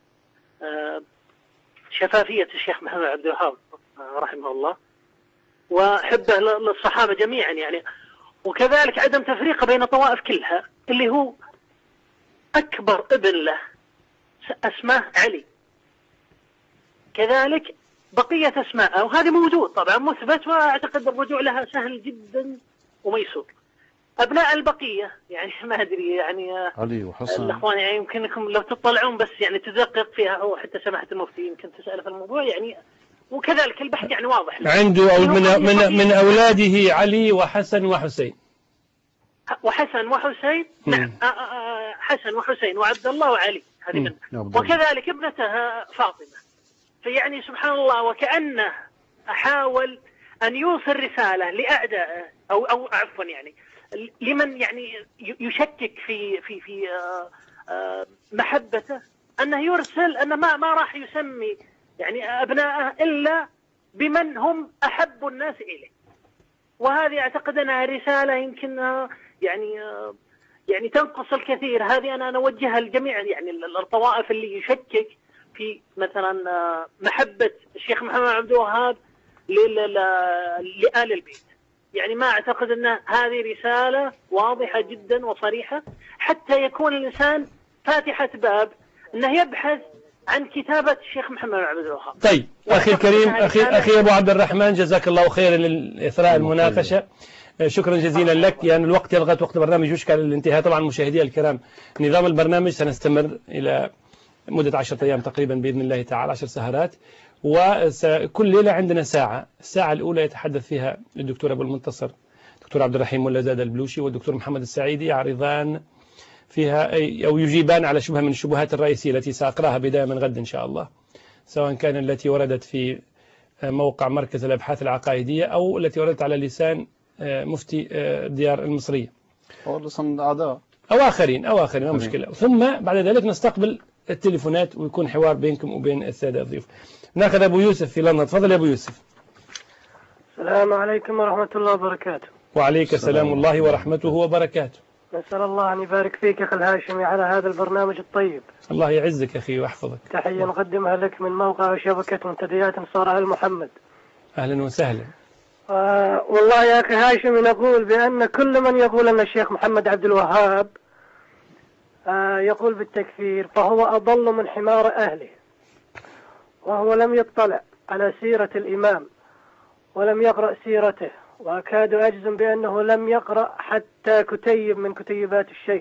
شفافية الشيخ محمد عبد الوهاب رحمه الله وحبه للصحابة جميعا يعني، وكذلك عدم تفريقه بين طوائف كلها، اللي هو أكبر ابن له اسمه علي، كذلك بقية اسماء، وهذه موجود طبعا مثبت، واعتقد الرجوع لها سهل جدا وميسور. ابناء البقية يعني ما ادري يعني علي وحسن الاخوان يعني يمكنكم لو تطلعون بس يعني تدقق فيها، او حتى سماحة المفتي يمكن تسأل في الموضوع يعني، وكذلك البحث يعني واضح عنده أو من من من اولاده علي وحسن وحسين وحسن وحسين نعم حسن وحسين وعبد الله وعلي هذه منه، وكذلك ابنتها فاطمة. فيعني سبحان الله وكأنه أحاول أن يوصل رسالة لأعدائه أو أو عفوا يعني لمن يعني يشكك في في في محبته، أنه يرسل أنه ما ما راح يسمي يعني أبنائه إلا بمن هم أحب الناس إليه. وهذه أعتقد أنها رسالة يمكن يعني يعني تنقص الكثير. هذه أنا أوجهها للجميع يعني الطوائف اللي يشكك في مثلا محبة الشيخ محمد عبد الوهاب لآل البيت. يعني ما أعتقد أن هذه رسالة واضحة جدا وصريحة حتى يكون الإنسان فاتحة باب أنه يبحث عن كتابة الشيخ محمد عبد الوهاب. طيب أخي الكريم، أخي أخي أبو عبد الرحمن، جزاك الله خيرا لإثراء المناقشة، شكرا جزيلا لك. يعني الوقت يضغط، وقت البرنامج يشكل على الانتهاء. طبعا مشاهدي الكرام، نظام البرنامج سنستمر إلى مدة عشرة أيام تقريبا بإذن الله تعالى، عشر سهرات، وكل ليلة عندنا ساعة. الساعة الأولى يتحدث فيها الدكتور أبو المنتصر، الدكتور عبد الرحيم ولا زاد البلوشي والدكتور محمد السعيدي، يعرضان فيها أو يجيبان على شبهة من الشبهات الرئيسية التي سأقرأها بداية من غد إن شاء الله، سواء كان التي وردت في موقع مركز الأبحاث العقائدية أو التي وردت على لسان مفتي الديار المصرية أو لسان الأعداء أو آخرين أو آخرين ما مشكلة. ثم بعد ذلك نستقبل التليفونات ويكون حوار بينكم وبين السادة الضيوف. ناخذ أبو يوسف في لندن. تفضل يا أبو يوسف. السلام عليكم ورحمة الله وبركاته. وعليك السلام الله ورحمته وبركاته. نسأل الله أن يبارك فيك أخي الهاشمي على هذا البرنامج الطيب. الله يعزك أخي ويحفظك. تحية نقدمها لك من موقع وشبكة منتديات انصار آل محمد. أهلا وسهلا. آه والله يا أخي هاشمي نقول بأن كل من يقول أن الشيخ محمد عبد الوهاب آه يقول بالتكفير فهو أضل من حمار أهله، وهو لم يطلع على سيرة الإمام ولم يقرأ سيرته، وأكاد أجزم بأنه لم يقرأ حتى كتيب من كتيبات الشيخ.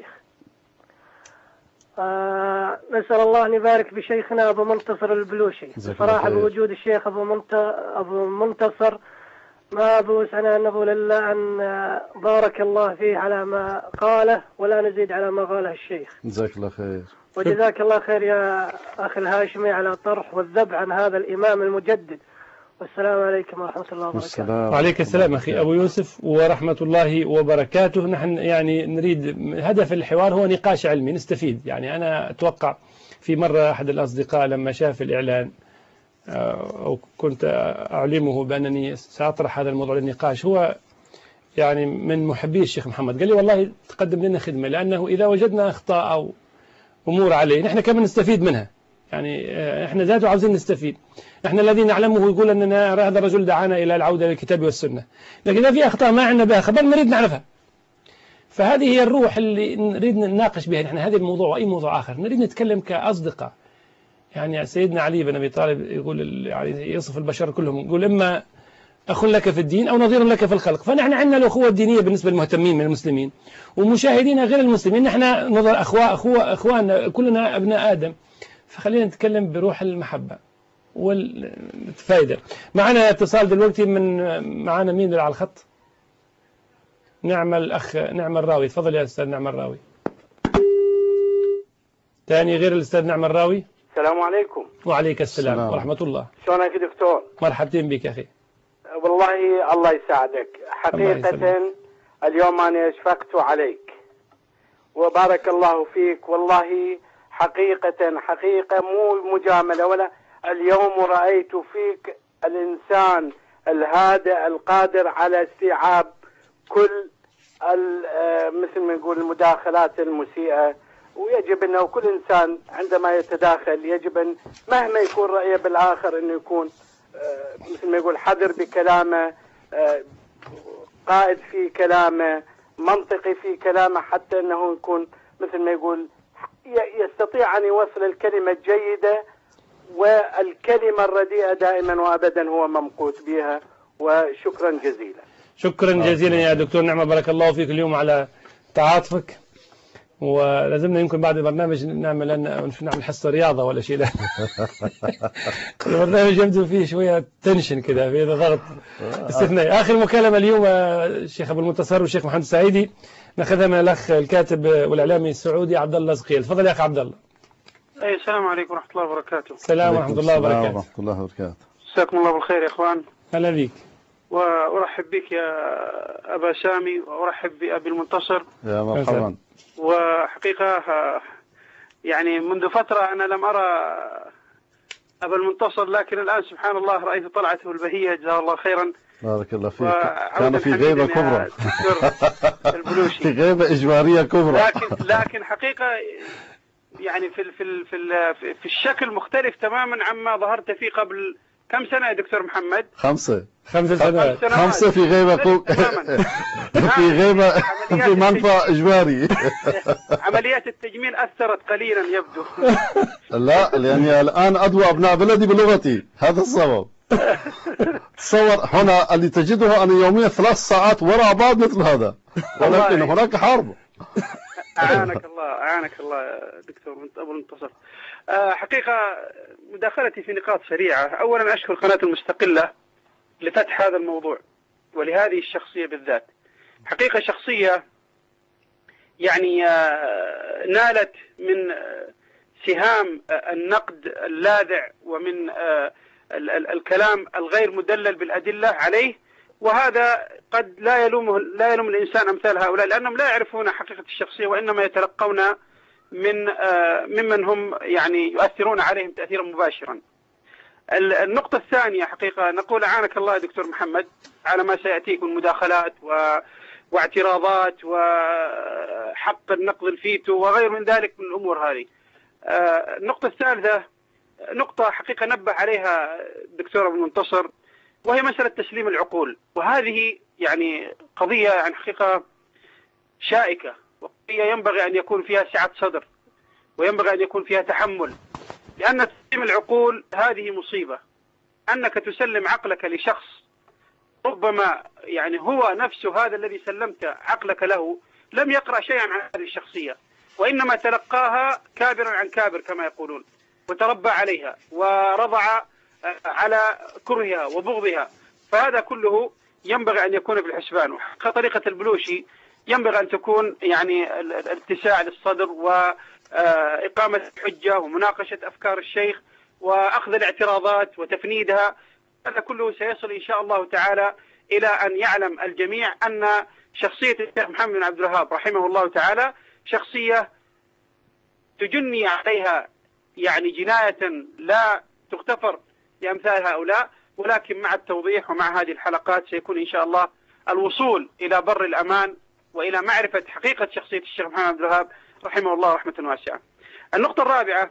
آه نسأل الله أن يبارك بشيخنا أبو منتصر البلوشي. صراحة بوجود الشيخ أبو, منت... أبو منتصر ما أبوس أنا نقول إلا أن بارك الله فيه على ما قاله ولا نزيد على ما قاله الشيخ. جزاك الله خير. وجزاك الله خير يا أخي الهاشمي على طرح والذب عن هذا الإمام المجدد. والسلام عليكم ورحمة الله وبركاته. وعليك السلام أخي أبو يوسف ورحمة الله وبركاته. نحن يعني نريد هدف الحوار هو نقاش علمي نستفيد. يعني أنا أتوقع في مرة أحد الأصدقاء لما شاف الإعلان أو كنت أعلمه بأنني سأطرح هذا الموضوع للنقاش، هو يعني من محبي الشيخ محمد، قال لي والله تقدم لنا خدمة، لأنه إذا وجدنا أخطاء أو أمور عليه نحن كمان نستفيد منها. يعني احنا ذاته عاوزين نستفيد. احنا الذي نعلمه يقول اننا هذا الرجل دعانا الى العوده للكتاب والسنه، لكن اذا في اخطاء ما عندنا بها خبر نريد نعرفها. فهذه هي الروح اللي نريد نناقش بها نحن هذا الموضوع واي موضوع اخر، نريد نتكلم كاصدقاء. يعني سيدنا علي بن ابي طالب يقول يعني يصف البشر كلهم، يقول اما اخ لك في الدين او نظير لك في الخلق. فنحن عندنا الاخوه الدينيه بالنسبه للمهتمين من المسلمين ومشاهدينا غير المسلمين، نحن نظر اخوه اخوه اخوان كلنا ابناء ادم. فخلينا نتكلم بروح المحبة والفائدة. معنا اتصال دلوقتي من معنا مين على الخط؟ نعم الأخ نعم الراوي. تفضل يا أستاذ نعم الراوي. تاني غير الأستاذ نعم الراوي. السلام عليكم. وعليك السلام, السلام ورحمة الله. شلونك يا دكتور؟ مرحبتين بك أخي. والله الله يساعدك حقيقة. الله اليوم أنا أشفقت عليك وبارك الله فيك، والله حقيقة حقيقة مو مجاملة ولا. اليوم رأيت فيك الإنسان الهادئ القادر على استيعاب كل مثل ما نقول المداخلات المسيئة، ويجب أنه كل إنسان عندما يتداخل يجب أن مهما يكون رأيه بالآخر أنه يكون مثل ما يقول حذر بكلامه، قائد في كلامه، منطقي في كلامه، حتى أنه يكون مثل ما يقول يستطيع أن يوصل الكلمة الجيدة، والكلمة الرديئة دائما وأبدا هو ممقوت بها. وشكرا جزيلا. شكرا جزيلا يا دكتور نعمة، بارك الله فيك اليوم على تعاطفك. ولازمنا يمكن بعد البرنامج نعمل نعمل حصة رياضة ولا شيء. لا البرنامج يبدو فيه شوية تنشن كذا، فيه ضغط استثنائي. آخر مكالمة اليوم الشيخ أبو المنتصر والشيخ محمد السعيدي ناخذها من الأخ الكاتب والإعلامي السعودي عبد الله زقيل. تفضل يا أخ عبد الله. أي السلام عليكم ورحمة الله وبركاته. السلام ورحمة الله وبركاته. ورحمة الله وبركاته. مساكم الله بالخير يا إخوان. أهلا بك. وأرحب بك يا أبا سامي، وأرحب بأبي المنتصر. يا مرحبا. وحقيقة يعني منذ فترة أنا لم أرى أبا المنتصر، لكن الآن سبحان الله رأيت طلعته البهية جزاه الله خيرا. بارك الله فيك. كان في غيبة كبرى. البلوشي. في غيبة إجبارية كبرى. لكن لكن حقيقة يعني في في في في الشكل مختلف تماما عما ظهرت فيه قبل كم سنة يا دكتور محمد؟ خمسة. خمسة سنوات. خمسة في غيبة كوك. في غيبة في منفى إجباري. عمليات التجميل أثرت قليلا يبدو. لا لأني الآن أدعو أبناء بلدي بلغتي، هذا السبب. تصور هنا اللي تجده أنا يوميا ثلاث ساعات وراء بعض مثل هذا، ولكن هناك حرب. أعانك الله أعانك الله دكتور أبو المنتصر. حقيقة مداخلتي في نقاط سريعة. أولا أشكر قناة المستقلة لفتح هذا الموضوع ولهذه الشخصية بالذات. حقيقة شخصية يعني نالت من سهام النقد اللاذع ومن الكلام الغير مدلل بالأدلة عليه، وهذا قد لا يلومه لا يلوم الإنسان أمثال هؤلاء، لأنهم لا يعرفون حقيقة الشخصية وإنما يتلقون من ممن هم يعني يؤثرون عليهم تأثيرا مباشرا. النقطة الثانية حقيقة نقول أعانك الله يا دكتور محمد على ما سيأتيك من مداخلات و... واعتراضات وحق النقد الفيتو وغير من ذلك من الأمور هذه. النقطة الثالثة نقطة حقيقة نبه عليها الدكتور أبو المنتصر، وهي مسألة تسليم العقول، وهذه يعني قضية يعني حقيقة شائكة، وقضية ينبغي أن يكون فيها سعة صدر وينبغي أن يكون فيها تحمل، لأن تسليم العقول هذه مصيبة. أنك تسلم عقلك لشخص ربما يعني هو نفسه هذا الذي سلمت عقلك له لم يقرأ شيئا عن هذه الشخصية، وإنما تلقاها كابرا عن كابر كما يقولون، وتربى عليها ورضع على كرهها وبغضها. فهذا كله ينبغي أن يكون في الحسبان. وطريقة البلوشي ينبغي أن تكون يعني الاتساع للصدر وإقامة الحجة ومناقشة أفكار الشيخ وأخذ الاعتراضات وتفنيدها. هذا كله سيصل إن شاء الله تعالى إلى أن يعلم الجميع أن شخصية الشيخ محمد بن عبد الوهاب رحمه الله تعالى شخصية تجني عليها يعني جناية لا تغتفر لأمثال هؤلاء، ولكن مع التوضيح ومع هذه الحلقات سيكون إن شاء الله الوصول إلى بر الأمان وإلى معرفة حقيقة شخصية الشيخ محمد بن عبد الوهاب رحمه الله رحمة واسعة. النقطة الرابعة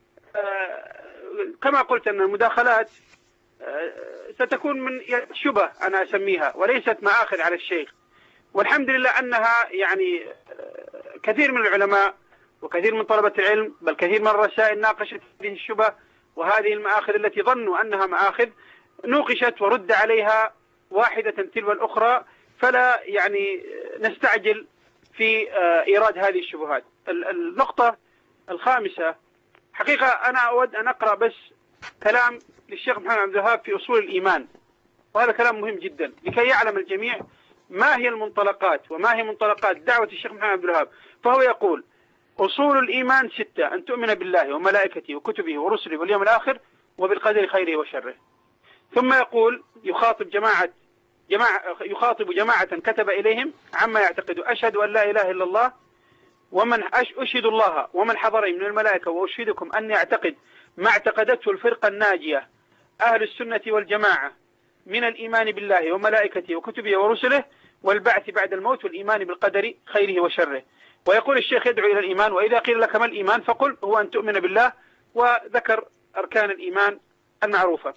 كما قلت أن المداخلات ستكون من شبه أنا أسميها وليست مآخذ على الشيخ، والحمد لله أنها يعني كثير من العلماء وكثير من طلبة العلم بل كثير من الرسائل ناقشت هذه الشبه وهذه المآخذ التي ظنوا أنها مآخذ نوقشت ورد عليها واحدة تلو الأخرى، فلا يعني نستعجل في إيراد هذه الشبهات. النقطة الخامسة حقيقة أنا أود أن أقرأ بس كلام للشيخ محمد عبد الوهاب في أصول الإيمان، وهذا كلام مهم جدا لكي يعلم الجميع ما هي المنطلقات وما هي منطلقات دعوة الشيخ محمد عبد الوهاب. فهو يقول أصول الإيمان ستة: أن تؤمن بالله وملائكته وكتبه ورسله واليوم الآخر وبالقدر خيره وشره. ثم يقول يخاطب جماعة جماعة يخاطب جماعة كتب إليهم عما يعتقدوا: أشهد أن لا إله إلا الله ومن أشهد الله ومن حضرني من الملائكة وأشهدكم أني أعتقد ما اعتقدته الفرقة الناجية أهل السنة والجماعة من الإيمان بالله وملائكته وكتبه ورسله والبعث بعد الموت والإيمان بالقدر خيره وشره. ويقول الشيخ يدعو إلى الإيمان: وإذا قيل لك ما الإيمان فقل هو أن تؤمن بالله، وذكر أركان الإيمان المعروفة.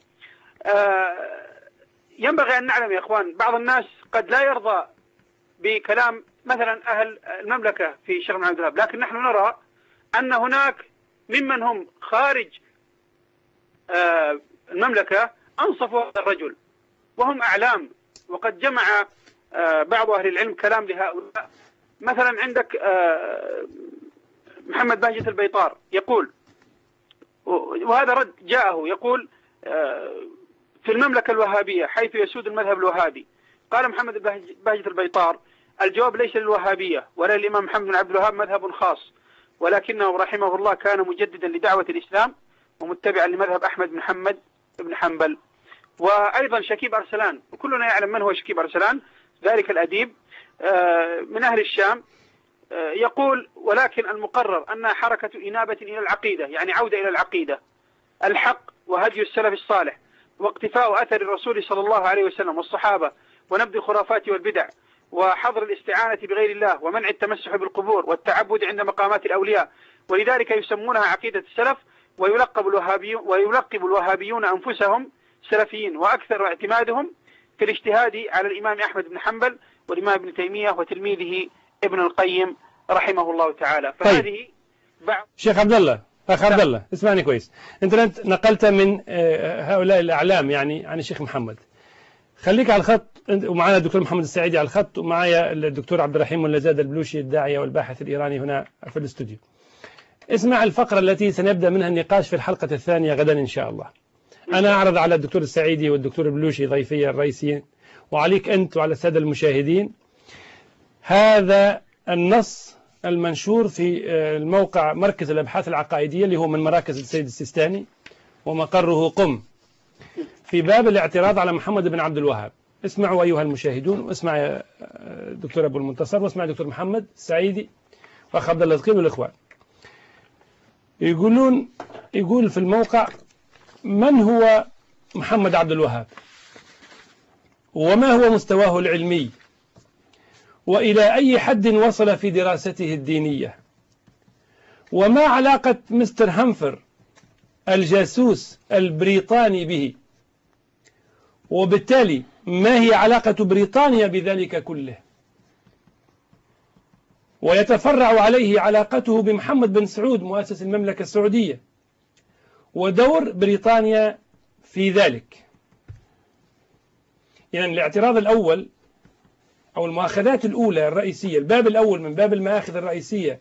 آه ينبغي أن نعلم يا إخوان، بعض الناس قد لا يرضى بكلام مثلا أهل المملكة في الشيخ محمد عبد الوهاب، لكن نحن نرى أن هناك ممن هم خارج آه المملكة أنصفوا هذا الرجل وهم أعلام، وقد جمع آه بعض أهل العلم كلام لهؤلاء. مثلا عندك آه محمد بهجة البيطار يقول، وهذا رد جاءه، يقول آه في المملكة الوهابية حيث يسود المذهب الوهابي، قال محمد بهجة البيطار: الجواب ليس للوهابية ولا للإمام محمد بن عبد الوهاب مذهب خاص، ولكنه رحمه الله كان مجددا لدعوة الإسلام ومتبعا لمذهب أحمد بن محمد بن حنبل. وأيضا شكيب أرسلان، وكلنا يعلم من هو شكيب أرسلان، ذلك الأديب من أهل الشام، يقول: ولكن المقرر أن حركة إنابة إلى العقيدة، يعني عودة إلى العقيدة الحق وهدي السلف الصالح واقتفاء أثر الرسول صلى الله عليه وسلم والصحابة ونبذ الخرافات والبدع وحظر الاستعانة بغير الله ومنع التمسح بالقبور والتعبد عند مقامات الأولياء، ولذلك يسمونها عقيدة السلف. ويلقب الوهابيون ويلقب الوهابيون أنفسهم سلفيين، وأكثر اعتمادهم في الاجتهاد على الإمام أحمد بن حنبل والإمام ابن تيمية وتلميذه ابن القيم رحمه الله تعالى. فهذه طيب. بعض شيخ عبد الله، أخ عبد الله اسمعني كويس، أنت نقلت من هؤلاء الأعلام يعني عن الشيخ محمد، خليك على الخط، ومعنا الدكتور محمد السعيدي على الخط، ومعايا الدكتور عبد الرحيم واللزاد البلوشي الداعية والباحث الإيراني هنا في الاستوديو. اسمع الفقرة التي سنبدأ منها النقاش في الحلقة الثانية غدا إن شاء الله. أنا أعرض على الدكتور السعيدي والدكتور البلوشي ضيفي الرئيسيين، وعليك أنت وعلى السادة المشاهدين هذا النص المنشور في الموقع مركز الأبحاث العقائدية اللي هو من مراكز السيد السيستاني ومقره قم، في باب الاعتراض على محمد بن عبد الوهاب. اسمعوا أيها المشاهدون، واسمع يا دكتور أبو المنتصر، واسمع دكتور محمد السعيدي وأخ عبد الله الثقيل والإخوان. يقولون يقول في الموقع: من هو محمد عبد الوهاب؟ وما هو مستواه العلمي؟ وإلى أي حد وصل في دراسته الدينية؟ وما علاقة مستر هامفر الجاسوس البريطاني به؟ وبالتالي ما هي علاقة بريطانيا بذلك كله؟ ويتفرع عليه علاقته بمحمد بن سعود مؤسس المملكة السعودية، ودور بريطانيا في ذلك. يعني الاعتراض الأول أو المؤاخذات الأولى الرئيسية، الباب الأول من باب المآخذ الرئيسية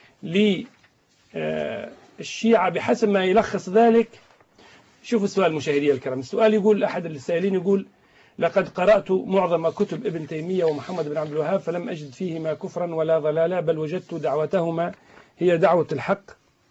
للشيعة بحسب ما يلخص ذلك. شوفوا السؤال مشاهدي الكرام، السؤال يقول، أحد السائلين يقول: لقد قرأت معظم كتب ابن تيمية ومحمد بن عبد الوهاب فلم أجد فيهما كفرا ولا ضلالا، بل وجدت دعوتهما هي دعوة الحق.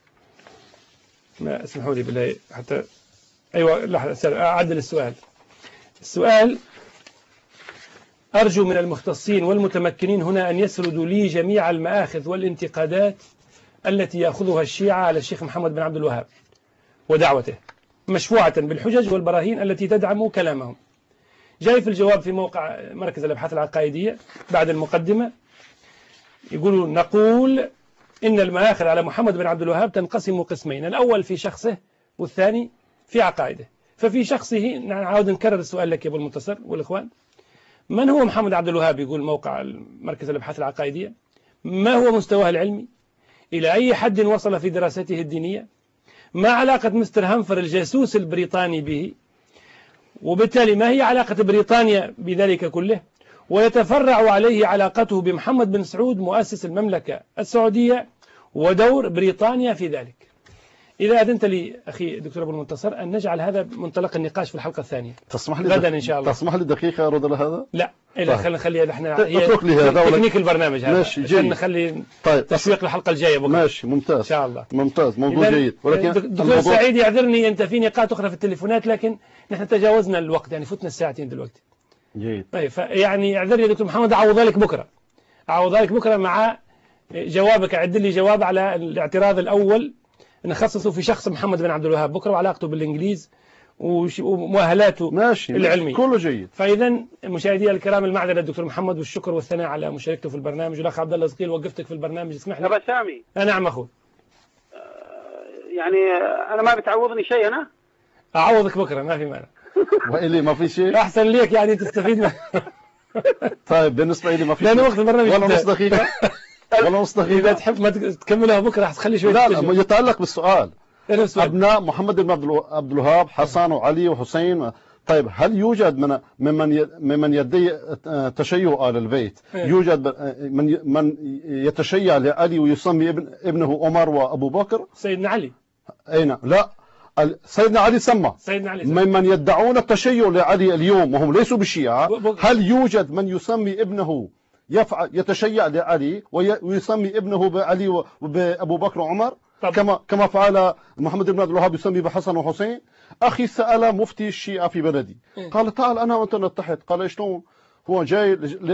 ما اسمحوا لي بالله حتى أيوة لحظة أعدل السؤال. السؤال: أرجو من المختصين والمتمكنين هنا أن يسردوا لي جميع المآخذ والانتقادات التي يأخذها الشيعة على الشيخ محمد بن عبد الوهاب ودعوته، مشفوعة بالحجج والبراهين التي تدعم كلامهم. جاي في الجواب في موقع مركز الأبحاث العقائدية بعد المقدمة يقولون: نقول إن المآخذ على محمد بن عبد الوهاب تنقسم قسمين، الأول في شخصه والثاني في عقائده. ففي شخصه نعاود نكرر السؤال لك يا أبو المنتصر والإخوان: من هو محمد عبد الوهاب؟ يقول موقع مركز الأبحاث العقائدية. ما هو مستواه العلمي؟ إلى أي حد وصل في دراسته الدينية؟ ما علاقة مستر هامفر الجاسوس البريطاني به؟ وبالتالي ما هي علاقة بريطانيا بذلك كله؟ ويتفرع عليه علاقته بمحمد بن سعود مؤسس المملكة السعودية ودور بريطانيا في ذلك. إذا أذنت لي أخي دكتور أبو المنتصر أن نجعل هذا منطلق النقاش في الحلقة الثانية. تسمح لي غدا إن شاء الله. تسمح لي دقيقة أرد على هذا؟ لا إلا خلينا نخليها احنا اترك لي هذا تكنيك البرنامج هذا ماشي جيد. نخلي طيب تسويق الحلقة الجاية بكرة. ماشي ممتاز إن شاء الله. ممتاز موضوع جيد. ولكن دكتور الموضوع... سعيد يعذرني أنت في نقاط أخرى في التليفونات لكن نحن تجاوزنا الوقت يعني فتنا الساعتين دلوقتي. جيد. طيب يعني اعذرني يا دكتور محمد أعوض لك بكرة. أعوض لك بكرة مع جوابك. أعد لي جواب على الاعتراض الأول نخصصه في شخص محمد بن عبد الوهاب بكرة وعلاقته بالإنجليز ومؤهلاته ماشي العلمية. كله جيد. فإذا مشاهدي الكرام المعذرة الدكتور محمد والشكر والثناء على مشاركته في البرنامج. والأخ عبد الله زقيل وقفتك في البرنامج اسمح لي. أبا سامي. نعم أخوي. يعني أنا ما بتعوضني شيء أنا؟ أعوضك بكرة ما في مانع. وإلي ما في شيء؟ أحسن ليك يعني تستفيد منه. طيب بالنسبة لي ما في. لأن وقت البرنامج ولا نص دقيقة. ولا نص دقيقة. إذا تحب ما تكملها بكرة تخلي شوية. لا لا يتعلق بالسؤال. السؤال. أبناء محمد بن عبد الوهاب حسن وعلي وحسين. طيب هل يوجد من ممن ممن يدعي تشيع آل البيت يوجد من من يتشيع لعلي ويسمي ابن ابنه عمر وأبو بكر؟ سيدنا علي. أين؟ لا سيدنا علي سمى. سيدنا علي سمى. ممن يدعون التشيع لعلي اليوم وهم ليسوا بالشيعة هل يوجد من يسمي ابنه يفعل يتشيع لعلي ويسمي ابنه بعلي وبأبو بكر وعمر؟ طب. كما كما فعل محمد بن عبد الوهاب يسمي بحسن وحسين. أخي سأل مفتي الشيعة في بلدي م. قال تعال أنا وأنت نتحد. قال شلون؟ هو جاي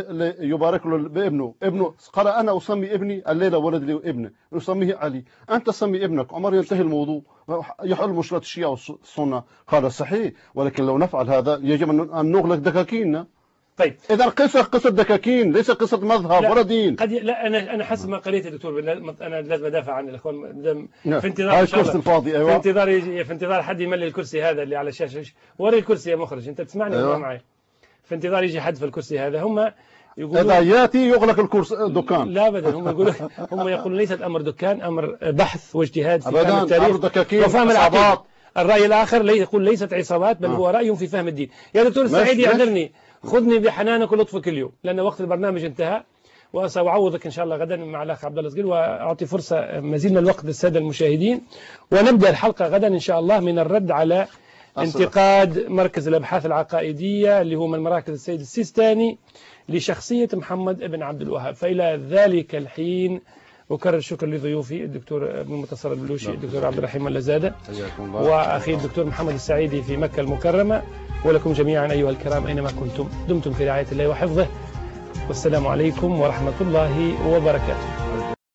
يبارك له بابنه ابنه قال أنا أسمي ابني الليلة ولد لي ابنه نسميه علي أنت سمي ابنك عمر ينتهي الموضوع يحل مشكلة الشيعة والسنة. قال صحيح ولكن لو نفعل هذا يجب أن نغلق دكاكيننا. طيب إذا قصة قصة دكاكين ليس قصة مذهب ولا دين. قد ي... لا أنا أنا حسب ما قريت يا دكتور أنا لازم أدافع عن الأخوان في انتظار هاي الكرسي الفاضي. أيوة. في انتظار في انتظار حد يملي الكرسي هذا اللي على الشاشة. وري الكرسي يا مخرج أنت تسمعني ولا أيوة. معي؟ في انتظار يجي حد في الكرسي هذا. هم يقولون إذا يأتي يغلق الكرسي الدكان. لا أبدا هم يقولون هم يقولون ليست أمر دكان أمر بحث واجتهاد في فهم التاريخ وفهم العقيدة. الرأي الآخر لي يقول ليست عصابات بل آه. هو رأي في فهم الدين. يا دكتور سعيد يعذرني خذني بحنانك ولطفك اليوم لأن وقت البرنامج انتهى وسأعوضك إن شاء الله غدا مع الأخ عبد الله زقيل وأعطي فرصة مزيد من الوقت للسادة المشاهدين ونبدأ الحلقة غدا إن شاء الله من الرد على أصلاً. انتقاد مركز الأبحاث العقائدية اللي هو من مراكز السيد السيستاني لشخصية محمد بن عبد الوهاب. فإلى ذلك الحين أكرر الشكر لضيوفي الدكتور ابن المنتصر البلوشي الدكتور عبد الرحيم اللزادة وأخي الدكتور محمد السعيدي في مكة المكرمة ولكم جميعا أيها الكرام أينما كنتم دمتم في رعاية الله وحفظه والسلام عليكم ورحمة الله وبركاته.